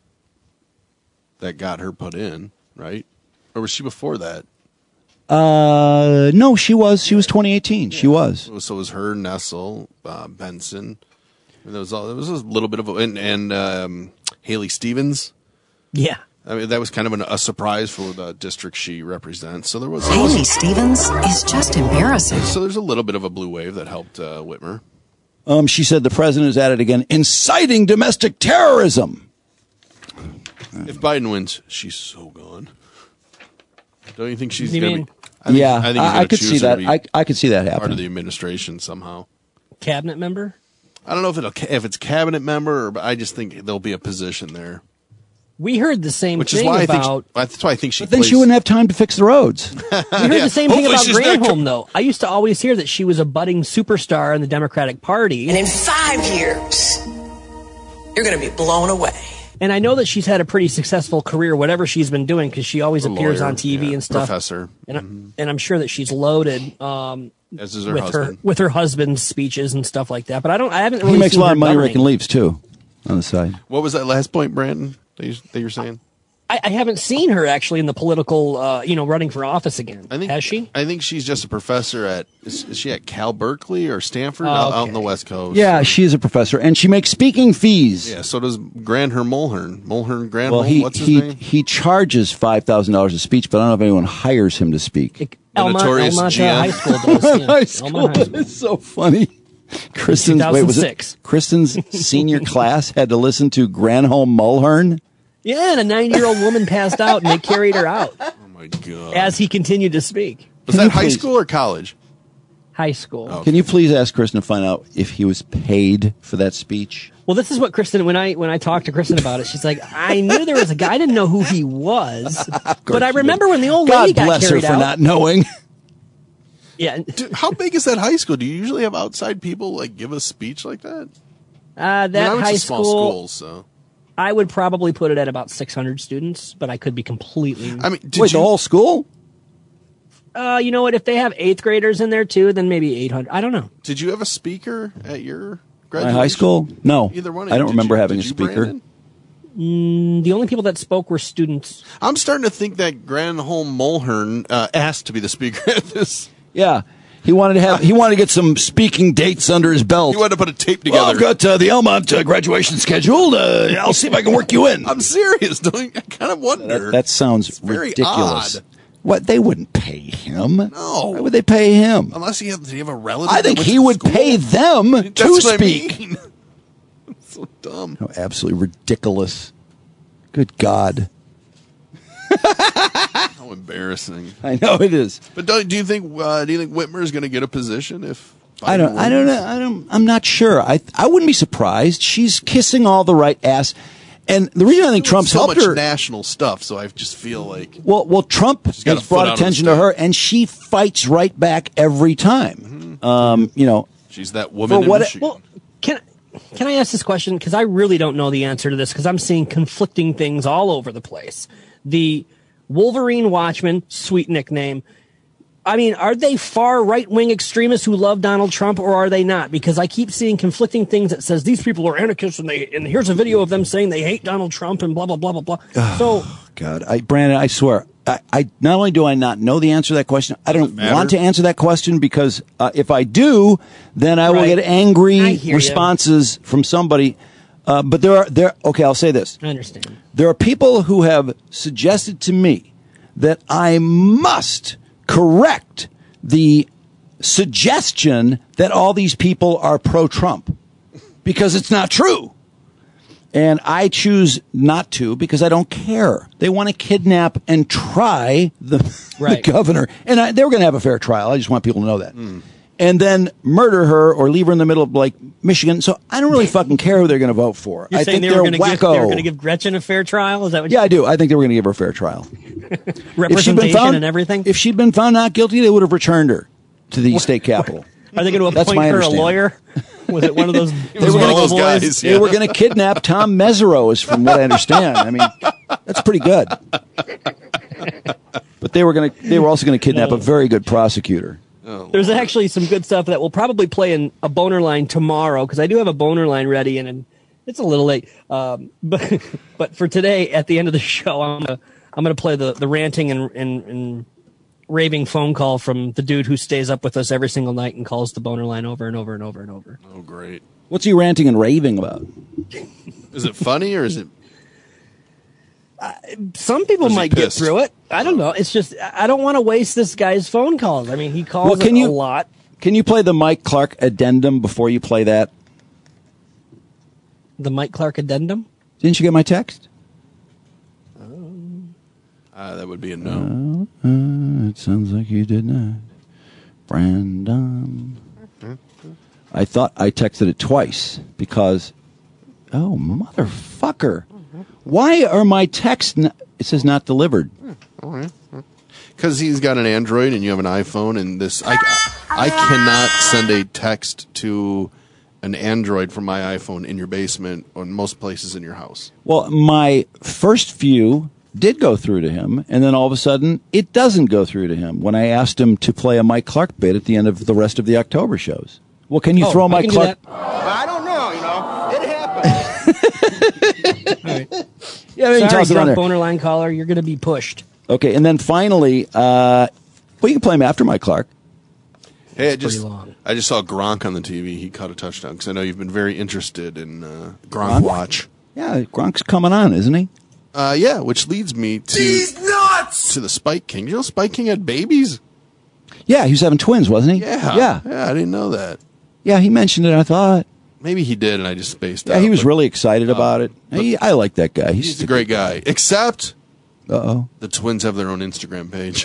that got her put in, right? Or was she before that? Uh, no, she was. She was twenty eighteen. She was. So it was her, Nessel, uh, Benson. And there was all, there was a little bit of a, and, and um, Haley Stevens. Yeah. I mean, that was kind of an, a surprise for the district she represents. So there was. Haley Stevens is just embarrassing. So there's a little bit of a blue wave that helped uh, Whitmer. Um, she said the president is at it again, inciting domestic terrorism. If Biden wins, she's so gone. Don't you think she's You going mean- to be? I think, yeah, I, think I, you're I gonna could choose see her to that. be I, I could see that part of happening. the administration somehow. Cabinet member? I don't know if it'll if it's cabinet member, or, but I just think there'll be a position there. We heard the same Which is thing why about. I think she, that's why I think she. But then plays, she wouldn't have time to fix the roads. We heard Yeah, the same thing hopefully about she's not Granholm, though. I used to always hear that she was a budding superstar in the Democratic Party. And in five years, you're going to be blown away. And I know that she's had a pretty successful career, whatever she's been doing, because she always A appears lawyer, on T V yeah, and stuff. professor. And, I, and I'm sure that she's loaded um, As is her with her husband. with her husband's speeches and stuff like that. But I don't. I haven't really. He makes a seen lot her of money governing. raking leaves, too, on the side. What was that last point, Brandon? That you, that you were saying? I, I haven't seen her actually in the political, uh, you know, running for office again. I think, Has she? I think she's just a professor at. Is, is she at Cal Berkeley or Stanford Oh, out, out okay. in the West Coast? Yeah, she is a professor, and she makes speaking fees. Yeah. So does Granher Mulhern. Mulhern Granholm. Well, he What's his he name? he charges five thousand dollars a speech, but I don't know if anyone hires him to speak. Elmont, notorious Elmont uh, G M. High School does. Yeah. High school, Elmont High School. it's so funny. Kristen's wait was it? two thousand six. Kristen's senior class had to listen to Granholm Mulhern. Yeah, and a nine-year-old woman passed out, and they carried her out Oh my god. as he continued to speak. Was Can that you high please- school or college? High school. Oh. Can you please ask Kristen to find out if he was paid for that speech? Well, this is what Kristen, when I when I talked to Kristen about it, she's like, I knew there was a guy, I didn't know who he was, but I remember when the old lady God got bless her carried for out. not knowing. Yeah, Dude, how big is that high school? Do you usually have outside people like give a speech like that? uh, I mean, that I went high to small school, schools, so I would probably put it at about six hundred students, but I could be completely. I mean, did Wait, you, the whole school? Uh, you know what? If they have eighth graders in there too, then maybe eight hundred. I don't know. did you have a speaker at your My graduation? high school? No. Either one. of I you. don't Did remember you- having did a you, speaker. Brandon? Mm, the only people that spoke were students. I'm starting to think that Granholm Mulhern uh, asked to be the speaker at this. Yeah. He wanted to have. He wanted to get some speaking dates under his belt. He wanted to put a tape Well, together. I've got uh, the Elmont uh, graduation scheduled. Uh, I'll see if I can work you in. I'm serious. Don't you, I kind of wonder. That, that sounds very ridiculous. odd. What? They wouldn't pay him. No. Why would they pay him? Unless you have, do you have a relative? I that think went he to would school? pay them That's to what I speak. mean. So dumb. Oh, absolutely ridiculous. Good God. How embarrassing. I know it is. But do, do you think uh, do you think Whitmer is going to get a position if Biden I don't. I don't wins? know. I don't. I'm not sure. I. I wouldn't be surprised. She's kissing all the right ass, and the reason I think Doing Trump's so helped much her. national stuff, so I just feel like Well, well, Trump got a has foot brought out on the attention to step. her, and she fights right back every time. Mm-hmm. Um, you know, she's that woman For in what- Michigan. Well, can can I ask this question? Because I really don't know the answer to this. Because I'm seeing conflicting things all over the place. The Wolverine Watchman, sweet nickname. I mean, are they far right-wing extremists who love Donald Trump, or are they not? Because I keep seeing conflicting things that says these people are anarchists, and they and here's a video of them saying they hate Donald Trump and blah blah blah blah blah. So God, I, Brandon, I swear, I, I not only do I not know the answer to that question, I don't matter? want to answer that question because uh, if I do, then I will Right. get I angry hear ya. responses from somebody. Uh, but there are there. Okay, I'll say this. I understand. There are people who have suggested to me that I must correct the suggestion that all these people are pro-Trump because it's not true. And I choose not to because I don't care. They want to kidnap and try the, Right. the governor. And I, they were going to have a fair trial. I just want people to know that. And then murder her or leave her in the middle of, like, Michigan. So I don't really fucking care who they're going to vote for. You're I saying think they were they're going to give wacko. they were going to give Gretchen a fair trial? Is that what? Yeah, I do. I think they were going to give her a fair trial. Representation found, and everything. If she'd been found not guilty, they would have returned her to the state capitol. Are they going to That's appoint my her a understanding. lawyer? Was it one of those? It was one of those boys? guys. They Yeah. were going to kidnap Tom Mesereau, is from what I understand. I mean, that's pretty good. But they were going to. They were also going to kidnap a very good prosecutor. There's actually some good stuff that we'll probably play in a boner line tomorrow because I do have a boner line ready and, and it's a little late. Um, but but for today, at the end of the show, I'm gonna, I'm going to play the, the ranting and, and, and raving phone call from the dude who stays up with us every single night and calls the boner line over and over and over and over. Oh, great. What's he ranting and raving about? Is it funny or is it? Some people Was he might get pissed? through it. I don't know. It's just I don't want to waste this guy's phone calls. I mean, he calls Well, can it you- a lot. Can you play the Mike Clark addendum before you play that? The Mike Clark addendum? Didn't you get my text? Uh, that would be a no. Uh, uh, it sounds like you did not. Brandon. I thought I texted it twice because, oh, motherfucker. Why are my texts, n- it says not delivered? Because he's got an Android and you have an iPhone, and this I, I cannot send a text to an Android from my iPhone in your basement or in most places in your house. Well, my first few did go through to him, and then all of a sudden, it doesn't go through to him when I asked him to play a Mike Clark bit at the end of the rest of the October shows. Well, can you Oh, throw I Mike can do Clark? that. I don't know, you know. It happened. All right. Yeah, you Sorry, toss it on drunk there. boner line caller. You're going to be pushed. Okay, and then finally, uh, well, you can play him after Mike Clark. Hey, I It's pretty just long. I just saw Gronk on the T V. He caught a touchdown because I know you've been very interested in uh, Gronk, Gronk? Watch. Yeah, Gronk's coming on, isn't he? Uh, yeah, which leads me to He's nuts! to the Spike King. You know, Spike King had babies. Yeah, he was having twins, wasn't he? Yeah, Yeah. yeah. I didn't know that. Yeah, he mentioned it, I thought. Maybe he did, and I just spaced Yeah, out. he was but really excited about it. He, I like that guy. He's, He's a great guy. Except Uh-oh. the twins have their own Instagram page,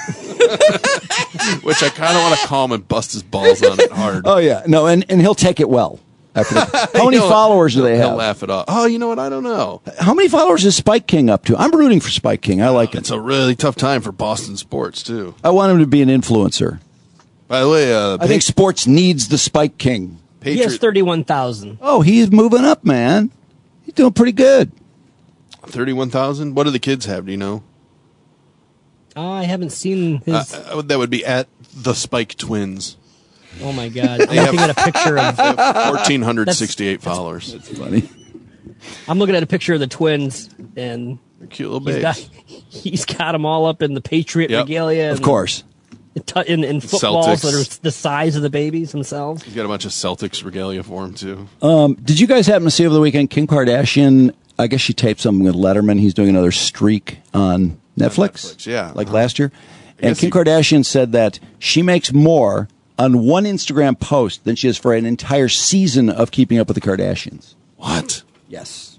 which I kind of want to call him and bust his balls on it hard. Oh, yeah. No, and, and he'll take it well. After that. How many He'll- followers do they He'll have? laugh it off. Oh, you know what? I don't know. How many followers is Spike King up to? I'm rooting for Spike King. I like it. It's a really tough time for Boston sports too. I want him to be an influencer. By the way, uh, I think sports needs the Spike King. He has Patriot thirty-one thousand. Oh, he's moving up, man. He's doing pretty good. thirty-one thousand. What do the kids have? Do you know? Oh, I haven't seen his. Uh, uh, that would be at the Spike Twins. Oh my God! I'm They have- looking at a picture of. Fourteen hundred sixty-eight followers. That's funny. I'm looking at a picture of the twins, and They're cute little he's babes. got he's got them all up in the Patriot Yep. regalia. Of and course. In, in footballs Celtics. that are the size of the babies themselves. He's got a bunch of Celtics regalia for him too. Um, did you guys happen to see over the weekend Kim Kardashian? I guess she taped something with Letterman. He's doing another streak on Netflix. Netflix, yeah. Like Uh-huh. last year. And guess Kim he- Kardashian said that she makes more on one Instagram post than she has for an entire season of Keeping Up with the Kardashians. What? Yes.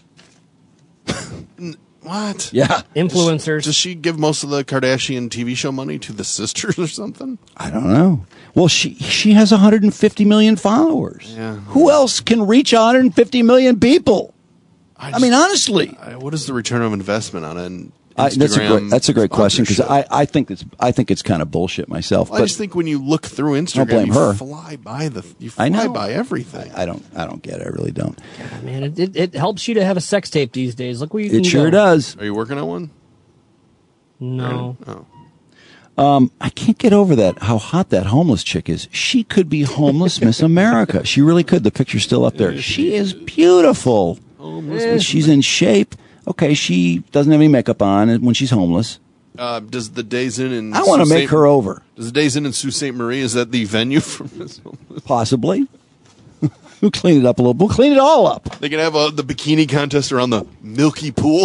What? Yeah. Influencers. Does she give most of the Kardashian T V show money to the sisters or something? I don't know. Well, she she has one hundred fifty million followers. Yeah. Who else can reach one hundred fifty million people? I, mean, honestly. I, what is the return of investment on an I, that's a Instagram great that's a great question because sponsorship? I, I think it's I think it's kind of bullshit myself. Well, but I just think when you look through Instagram, blame you her. fly by the you fly I know. by everything. I don't I don't get it. I really don't. God, man, it, it, it helps you to have a sex tape these days. Look where you can It sure go. does. Are you working on one? No. Oh. Um, I can't get over that. How hot that homeless chick is. She could be homeless Miss America. She really could. The picture's still up there. She is beautiful. Homeless And she's in shape. Okay, she doesn't have any makeup on when she's homeless. Uh, does the Days Inn in I want to Sault make Ste. her over. Does the Days Inn in Sault Ste. Marie, is that the venue for this? Possibly. We'll clean it up a little. We'll clean it all up. They can have uh, the bikini contest around the milky pool.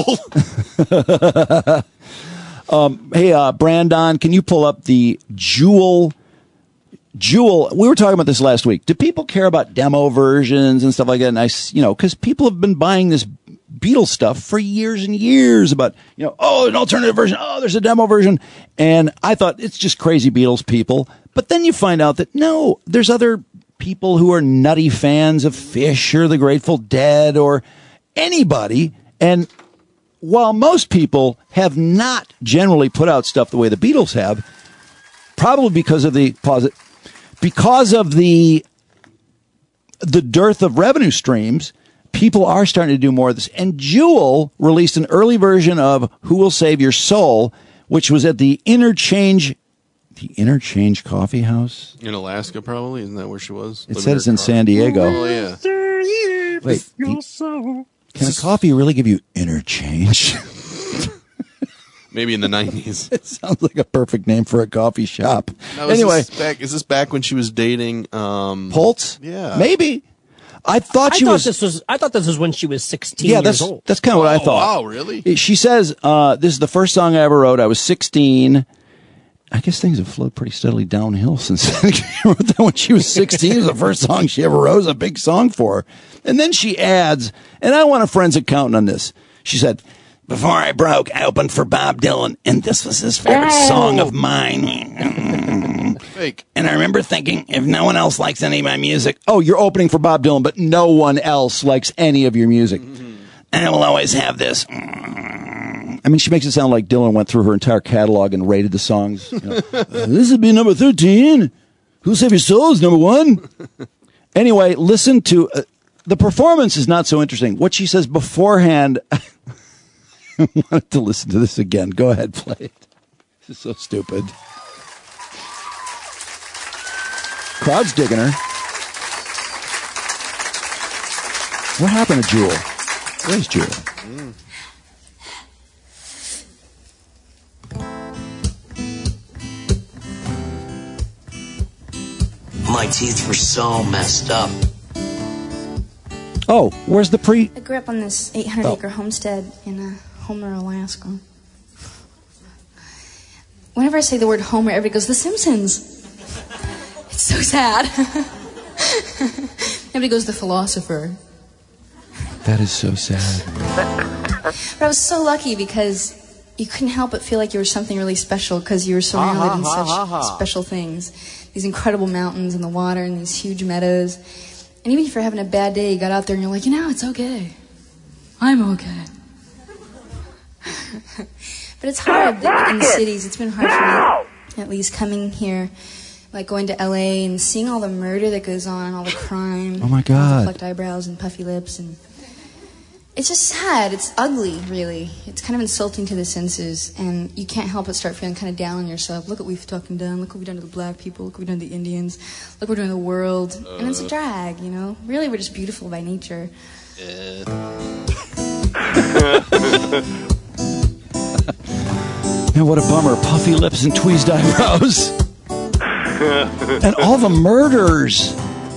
Um, hey, uh, Brandon, can you pull up the Jewel? Jewel, we were talking about this last week. Do people care about demo versions and stuff like that? And I, s- you know, because people have been buying this Beatles stuff for years and years about, you know, oh, an alternative version. Oh, there's a demo version. And I thought it's just crazy Beatles people. But then you find out that no, there's other people who are nutty fans of Phish or the Grateful Dead or anybody. And while most people have not generally put out stuff the way the Beatles have, probably because of the pause it, because of the the dearth of revenue streams, people are starting to do more of this. And Jewel released an early version of Who Will Save Your Soul, which was at the Interchange the Interchange Coffee House. In Alaska, probably. Isn't that where she was? It Living says her in car- San Diego. Oh, yeah. Wait, the- can a coffee really give you interchange? Maybe in the nineties. It sounds like a perfect name for a coffee shop. Now, is Anyway, this back, is this back when she was dating um, Pultz? Yeah. Maybe. I thought I she thought was. This was. I thought this was when she was sixteen Yeah, years that's old. that's kind of what I Oh, thought. wow, really? She says, uh, "This is the first song I ever wrote. I was sixteen." I guess things have flowed pretty steadily downhill since she wrote that when she was sixteen. It was the first song she ever wrote. It was a big song for her. And then she adds, and I want a forensic accountant on this. She said, "Before I broke, I opened for Bob Dylan, and this was his favorite Oh. song of mine." Fake. And I remember thinking, if no one else likes any of my music, oh, you're opening for Bob Dylan, but no one else likes any of your music. I will always have this. I mean, she makes it sound like Dylan went through her entire catalog and rated the songs. You know, uh, this would be number thirteen. Who'll Save Your Soul is number one. Anyway, listen to uh, the performance is not so interesting. What she says beforehand, I wanted to listen to this again. Go ahead, play it. This is so stupid. Crowd's digging her. What happened to Jewel? Where's Jewel? Mm. My teeth were so messed up. Oh, where's the pre? I grew up on this eight hundred Oh. acre homestead in uh, Homer, Alaska. Whenever I say the word Homer, everybody goes, The Simpsons. It's so sad. Everybody goes, the philosopher. That is so sad. But I was so lucky because you couldn't help but feel like you were something really special because you were surrounded Ha, ha, in ha, such ha, ha. special things. These incredible mountains and the water and these huge meadows. And even if you're having a bad day, you got out there and you're like, you know, it's okay. I'm okay. But it's hard that in cities. It's been hard for me, at least coming here, like going to L A and seeing all the murder that goes on, all the crime. Oh my all God. the plucked eyebrows and puffy lips, and it's just sad. It's ugly, really. It's kind of insulting to the senses, and you can't help but start feeling kind of down on yourself. Look what we've fucking done. Look what we've done to the black people. Look what we've done to the Indians. Look what we're doing to the world. Uh. And it's a drag, you know? Really, we're just beautiful by nature. Man, what a bummer. Puffy lips and tweezed eyebrows. And all the murders.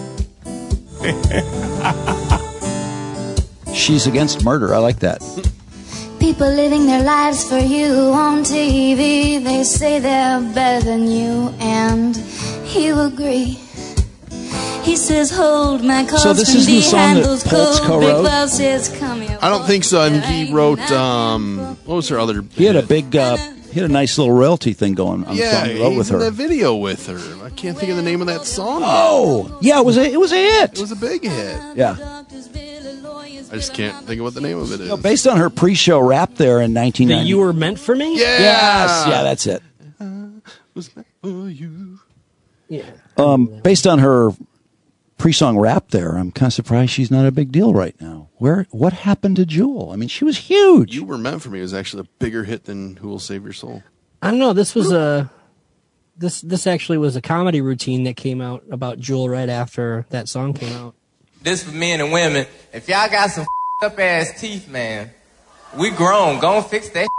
She's against murder. I like that. People living their lives for you on T V. They say they're better than you, and you agree. He says, hold my calls So this from is the song behind that those Poltz cold big co-wrote? clouds says, come here. I don't think so. I think he wrote, um, what was her other? He had a big, uh, he had a nice little royalty thing going on the Yeah, song he wrote he's with in her. that video with her. I can't think of the name of that song. Oh, yeah, it was a, it was a hit. It was a big hit. Yeah. I just can't think of what the name of it is. You know, based on her pre-show rap there in nineteen ninety. That You Were Meant for Me? Yeah. Yes, yeah, that's it. Was meant for you. Yeah. Um, based on her pre-song rap there, I'm kind of surprised she's not a big deal right now. Where, what happened to Jewel? I mean, she was huge. You Were Meant for Me was actually a bigger hit than Who Will Save Your Soul. I don't know. This was a this this actually was a comedy routine that came out about Jewel right after that song came out. This for men and women. If y'all got some up ass teeth, man, we grown. Go and fix that.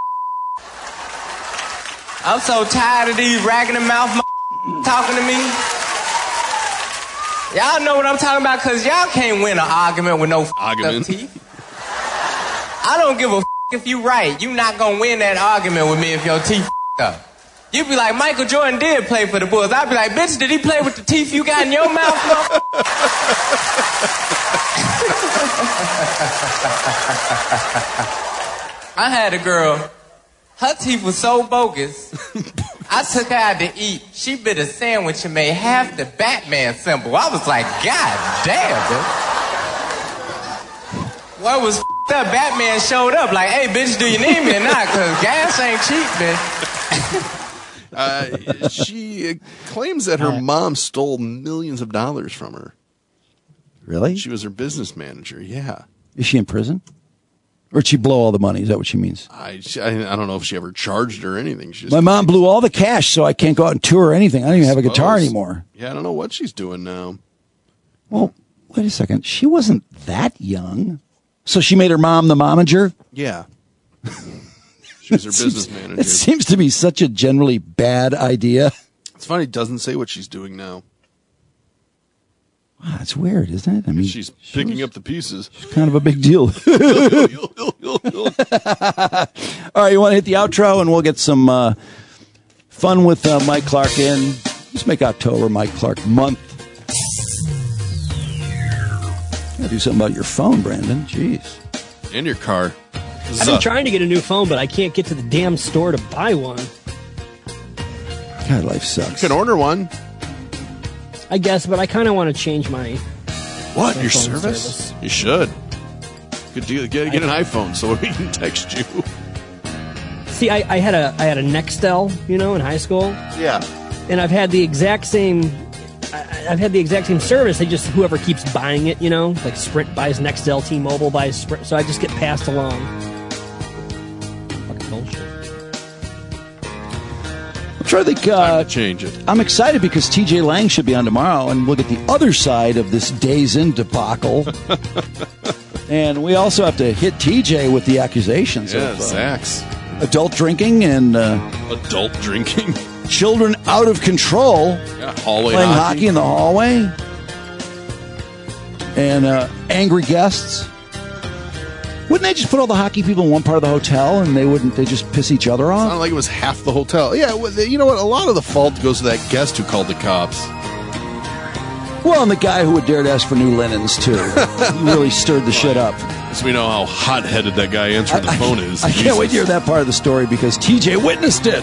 I'm so tired of these ragging the mouth talking to me. Y'all know what I'm talking about, cause y'all can't win an argument with no Argument. up teeth. I don't give a if you right. You not gonna win that argument with me if your teeth up. You be like, Michael Jordan did play for the Bulls. I'd be like, bitch, did he play with the teeth you got in your mouth? I had a girl, her teeth was so bogus. I took her out to eat. She bit a sandwich and made half the Batman symbol. I was like, God damn, bitch. What was f***ed up? Batman showed up like, hey, bitch, do you need me or not? Because gas ain't cheap, bitch. Uh, she claims that her mom stole millions of dollars from her. Really? She was her business manager, yeah. Is she in prison? Or did she blow all the money? Is that what she means? I, she, I, I don't know if she ever charged her or anything. She just, My mom blew all the cash, so I can't go out and tour or anything. I don't even have a guitar Suppose. anymore. Yeah, I don't know what she's doing now. Well, wait a second. She wasn't that young. So she made her mom the momager? Yeah. She was her business manager. It seems to be such a generally bad idea. It's funny, it doesn't say what she's doing now. Wow, that's weird, isn't it? I mean, she's picking she was, up the pieces. It's kind of a big deal. All right, you want to hit the outro, and we'll get some uh, fun with uh, Mike Clark in. Let's make October Mike Clark month. Gotta do something about your phone, Brandon. Jeez. And your car. I've been trying to get a new phone, but I can't get to the damn store to buy one. God, life sucks. You can order one. I guess, but I kind of want to change my what my your service? service? You should. Good deal. Get get an iPhone so we can text you. See, I, I had a I had a Nextel, you know, in high school. Yeah. And I've had the exact same. I, I've had the exact same service. They just whoever keeps buying it, you know, like Sprint buys Nextel, T-Mobile buys Sprint, so I just get passed along. Fucking bullshit. I'm trying to think. Uh, change it. I'm excited because T J Lang should be on tomorrow, and we'll get the other side of this Days In debacle. And we also have to hit T J with the accusations yeah, of uh, Zach's adult drinking and uh, adult drinking, children out of control, yeah, hallway playing hockey. hockey in the hallway, and uh, angry guests. Wouldn't they just put all the hockey people in one part of the hotel, and they wouldn't? They just piss each other off. It's not like it was half the hotel. Yeah, you know what? A lot of the fault goes to that guest who called the cops. Well, and the guy who would dare to ask for new linens too. He really stirred the shit up. So we know how hot-headed that guy answering the I, phone I, is. I Jesus. can't wait to hear that part of the story because T J witnessed it.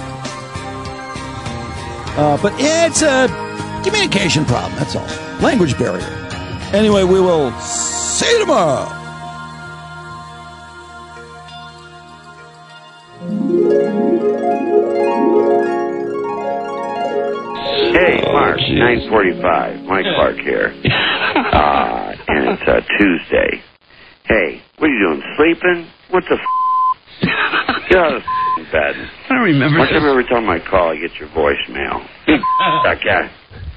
Uh, but yeah, it's a communication problem. That's all. Language barrier. Anyway, we will see you tomorrow. Hey, Mark, nine forty-five, Mike Clark here. Uh, and it's uh, Tuesday. Hey, what are you doing, sleeping? What the f***? Get out of the f***ing bed. I don't remember. Once every time I call, I get your voicemail. That guy.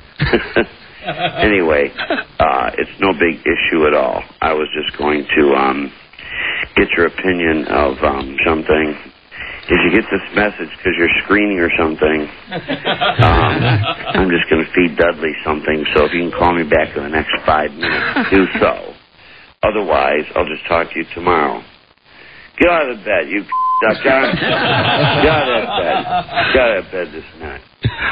Anyway, uh, it's no big issue at all. I was just going to um, get your opinion of um, something. If you get this message because you're screening or something, um, I'm just going to feed Dudley something, so if you can call me back in the next five minutes, do so. Otherwise, I'll just talk to you tomorrow. Get out of the bed, you duck down. Get out of that bed. Get out of that bed this night.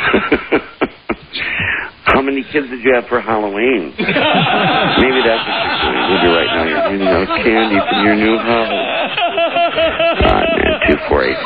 How many kids did you have for Halloween? Maybe that's what you're doing. Maybe right now you're handing out candy from your new house. Uh, man, two four eight.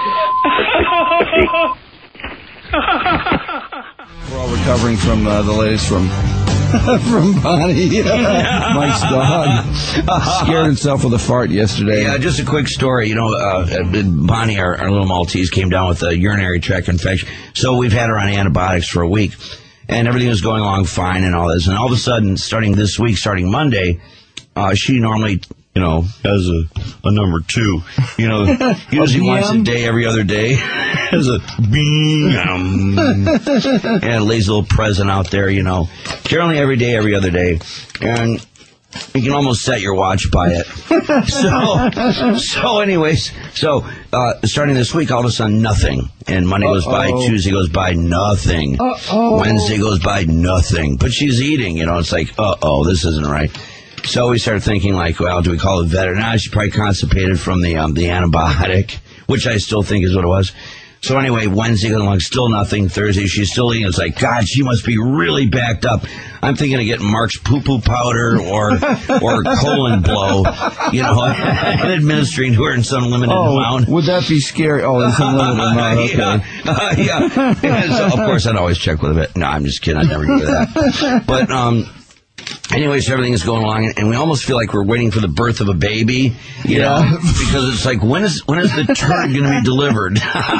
We're all recovering from uh, the latest from from Bonnie, Mike's dog. Scared himself with a fart yesterday. Yeah, just a quick story. You know, uh, Bonnie, our, our little Maltese, came down with a urinary tract infection. So we've had her on antibiotics for a week. And everything was going along fine and all this. And all of a sudden, starting this week, starting Monday, uh, she normally, you know, has a, a number two. You know, usually once a day, every other day. Has a bing. Um, and lays a little present out there, you know. Currently every day, every other day. And you can almost set your watch by it. So, so anyways, so uh, starting this week, all of a sudden, nothing. And Monday Uh-oh. goes by, Tuesday goes by, nothing. Uh-oh. Wednesday goes by, nothing. But she's eating, you know. It's like, uh-oh, this isn't right. So we started thinking, like, well, do we call the vet? Now she's probably constipated from the um, the antibiotic, which I still think is what it was. So anyway, Wednesday goes along, still nothing. Thursday, she's still eating. It's like, God, she must be really backed up. I'm thinking of getting Mark's poo-poo powder or or colon blow, you know, and administering to her in some limited oh, amount. Would that be scary? Oh, in some limited amount, okay. Yeah, uh, yeah. So, of course, I'd always check with a vet. No, I'm just kidding. I'd never do that. But, um... anyways, everything is going along, and we almost feel like we're waiting for the birth of a baby, you yeah. know, because it's like, when is when is the turd going to be delivered?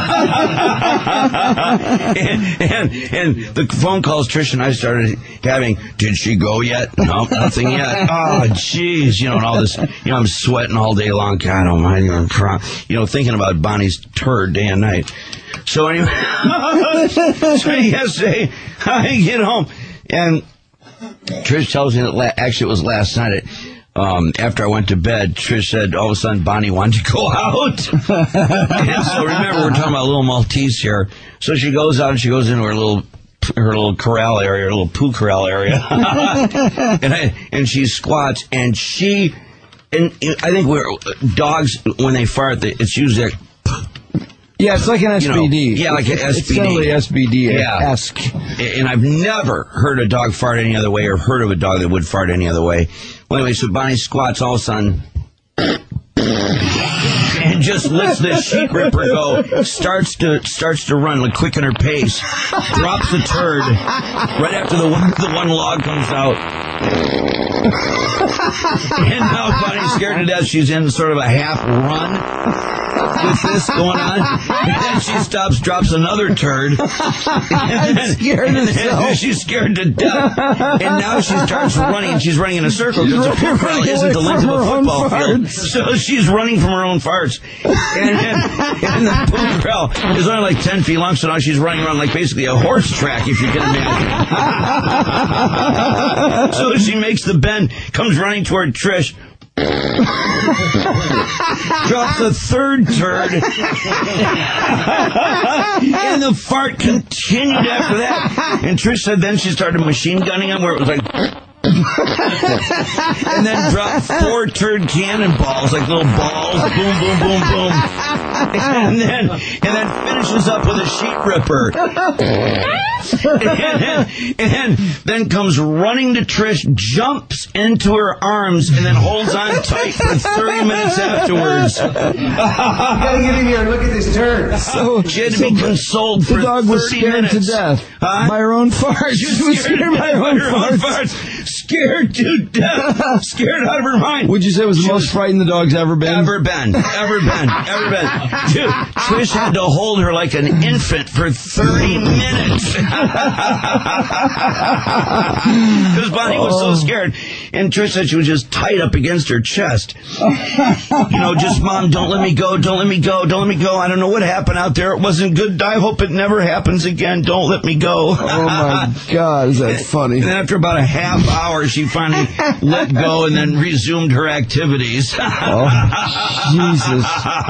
and, and and the phone calls Trish and I started having, did she go yet? No, nothing yet. Oh, jeez, you know, and all this, you know, I'm sweating all day long. God almighty, I'm pro- you know, thinking about Bonnie's turd day and night. So anyway, so yesterday, I get home, and Trish tells me that la- actually it was last night. Um, after I went to bed, Trish said all of a sudden Bonnie wanted to go out. And so remember, we're talking about little Maltese here. So she goes out and she goes into her little her little corral area, her little poo corral area, and I, and she squats, and she, and I think we're dogs when they fart, they, it's usually like, yeah, it's like an S B D. You know, yeah, like it's, an S B D. It's totally S B D-esque. Yeah. And I've never heard a dog fart any other way, or heard of a dog that would fart any other way. Well, anyway, so Bonnie squats all of a sudden, and just lets the sheet ripper go, starts to starts to run, like quicken her pace, drops a turd right after the one, the one log comes out. And now Bonnie's scared to death. She's in sort of a half run with this going on, and then she stops, drops another turd, and then, scared and herself. then she's scared to death, and now she starts running, and she's running in a circle because the pool corral isn't the length of a football field, so she's running from her own farts, and, and, and the pool corral is only like ten feet long, so now she's running around like basically a horse track, if you can imagine. So she makes the bend, comes running toward Trish, drops a third turd, and the fart continued after that. And Trish said then she started machine gunning him, where it was like, and then dropped four turd cannonballs, like little balls, boom, boom, boom, boom, and then and then finishes up with a sheet ripper. And then, and then comes running to Trish, jumps into her arms, and then holds on tight for thirty minutes afterwards. Gotta get in here and look at this turd. So she had to so be consoled for the dog was thirty scared minutes. to death Huh? by her own farts. She was She was scared, scared by her own her own farts. farts. Scared to death. Scared out of her mind. Would you say it was the most frightened the dog's ever been? Ever been. Ever been. Ever been. Dude, Trish had to hold her like an infant for thirty minutes. Because Bonnie was so scared. And Trish said she was just tight up against her chest. You know, just, Mom, don't let me go. Don't let me go. Don't let me go. I don't know what happened out there. It wasn't good. I hope it never happens again. Don't let me go. Oh, my God. Is that funny? And after about a half hour, she finally let go and then resumed her activities. Oh, Jesus.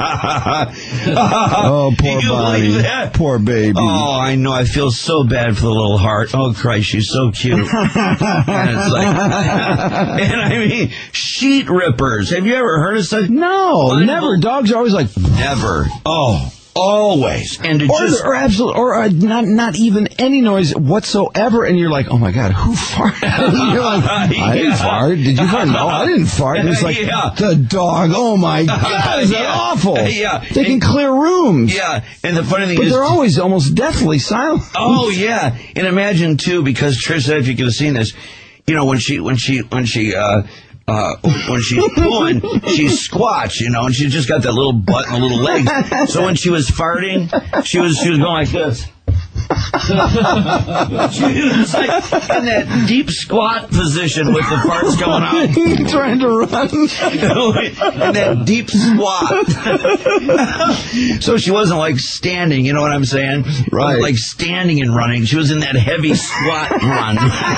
Oh, poor Can you Bonnie. believe that? Poor baby. Oh, I know. I feel so bad for the little heart. Oh, Christ, she's so cute. And it's like, and I mean, sheet rippers. Have you ever heard of such? No, never. Dogs are always like, never. Oh, always. And to or, just, or absolutely, or uh, not, not even any noise whatsoever. And you're like, oh my God, who farted? And you're like, I didn't Yeah. fart. Did you fart? No, I didn't fart. And it's like, Yeah. the dog. Oh my God, is that Yeah. awful? Yeah. They can clear rooms. yeah. And the funny thing But is, they're always almost deathly silent. oh yeah. And imagine too, because Trish said, if you could have seen this, you know, when she, when she, when she, uh, Uh, when she's pulling, she squats, you know, and she's just got that little butt and a little leg. So when she was farting, she was she was going like this. She was like in that deep squat position with the farts going out. Trying to run. In that deep squat. So she wasn't like standing, you know what I'm saying? Right. Like standing and running. She was in that heavy squat run.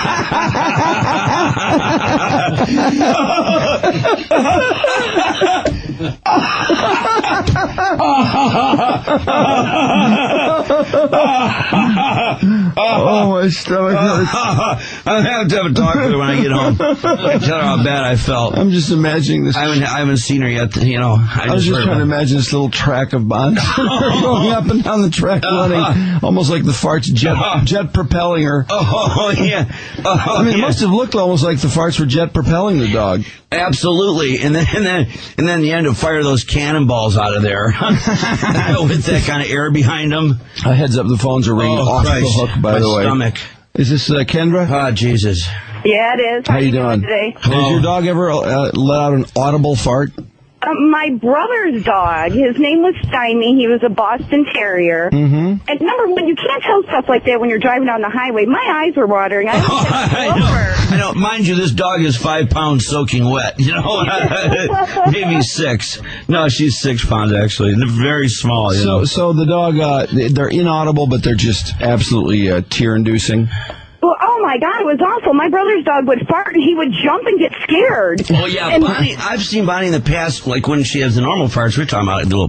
Oh, my stomach hurts. I'm gonna have to have a talk with her when I get home. I tell her how bad I felt. I'm just imagining this. I haven't, I haven't seen her yet. You know, I, I was just heard trying to about- imagine this little track of Bonds going up and down the track, running, almost like the farts jet jet propelling her. Oh yeah. Oh, I mean, it yeah. must have looked almost like the farts were jet propelling the dog. Absolutely, and then and then and then you end up fire those cannonballs out of there with that kind of air behind them. Uh, heads up, the phones are ringing Oh, off Christ. the hook. By My the way, stomach. Is this uh, Kendra? Ah, Jesus. Yeah, it is. How you doing? Today? Has your dog ever uh, let out an audible fart? Um, my brother's dog, his name was Stymie. He was a Boston Terrier. Mm-hmm. And number one, you can't tell stuff like that when you're driving down the highway. My eyes were watering. I, Oh, I know. I know. Mind you, this dog is five pounds soaking wet. You know, maybe six. No, she's six pounds actually. They're very small. You So, know. so the dog, uh, they're inaudible, but they're just absolutely uh, tear-inducing. well, oh my God, it was awful. My brother's dog would fart and he would jump and get scared. Oh yeah, And- Bonnie. I've seen Bonnie in the past, like when she has the normal farts. We're talking about the little.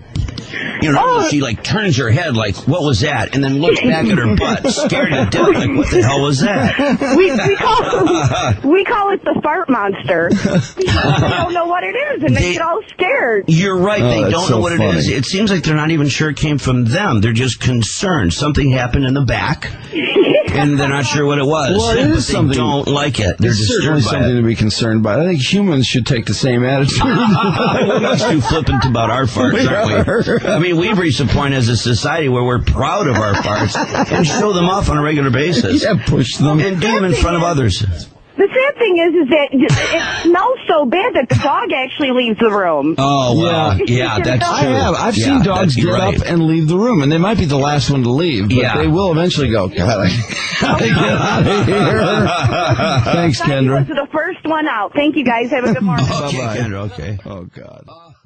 You know, Oh. she like turns her head like, what was that? And then looks back at her butt, scared to death, like, what the hell was that? We we call we call it the fart monster. They don't know what it is, and they, They- get all scared. You're right, Oh, they that's don't so know what funny. it is. It seems like they're not even sure it came from them. They're just concerned. Something happened in the back, and they're not sure what it was. Well, it but is they something- don't like it. They're It's certainly disturbed by something it. to be concerned by. I think humans should take the same attitude. We're much too flippant about our farts, We aren't we? are. I mean, we've reached a point as a society where we're proud of our farts and show them off on a regular basis. Yeah, push them. And do them in front of others. The sad thing is, is that it smells so bad that the dog actually leaves the room. Oh, well, yeah, that's I true. have. I've Yeah, seen dogs that's- get you're right. up and leave the room, and they might be the last one to leave, but Yeah. they will eventually go, God, I gotta get out of here. Thanks, Sonny Kendra. was the first one out. Thank you, guys. Have a good morning. Okay, Bye-bye. Kendra, okay. Oh, God.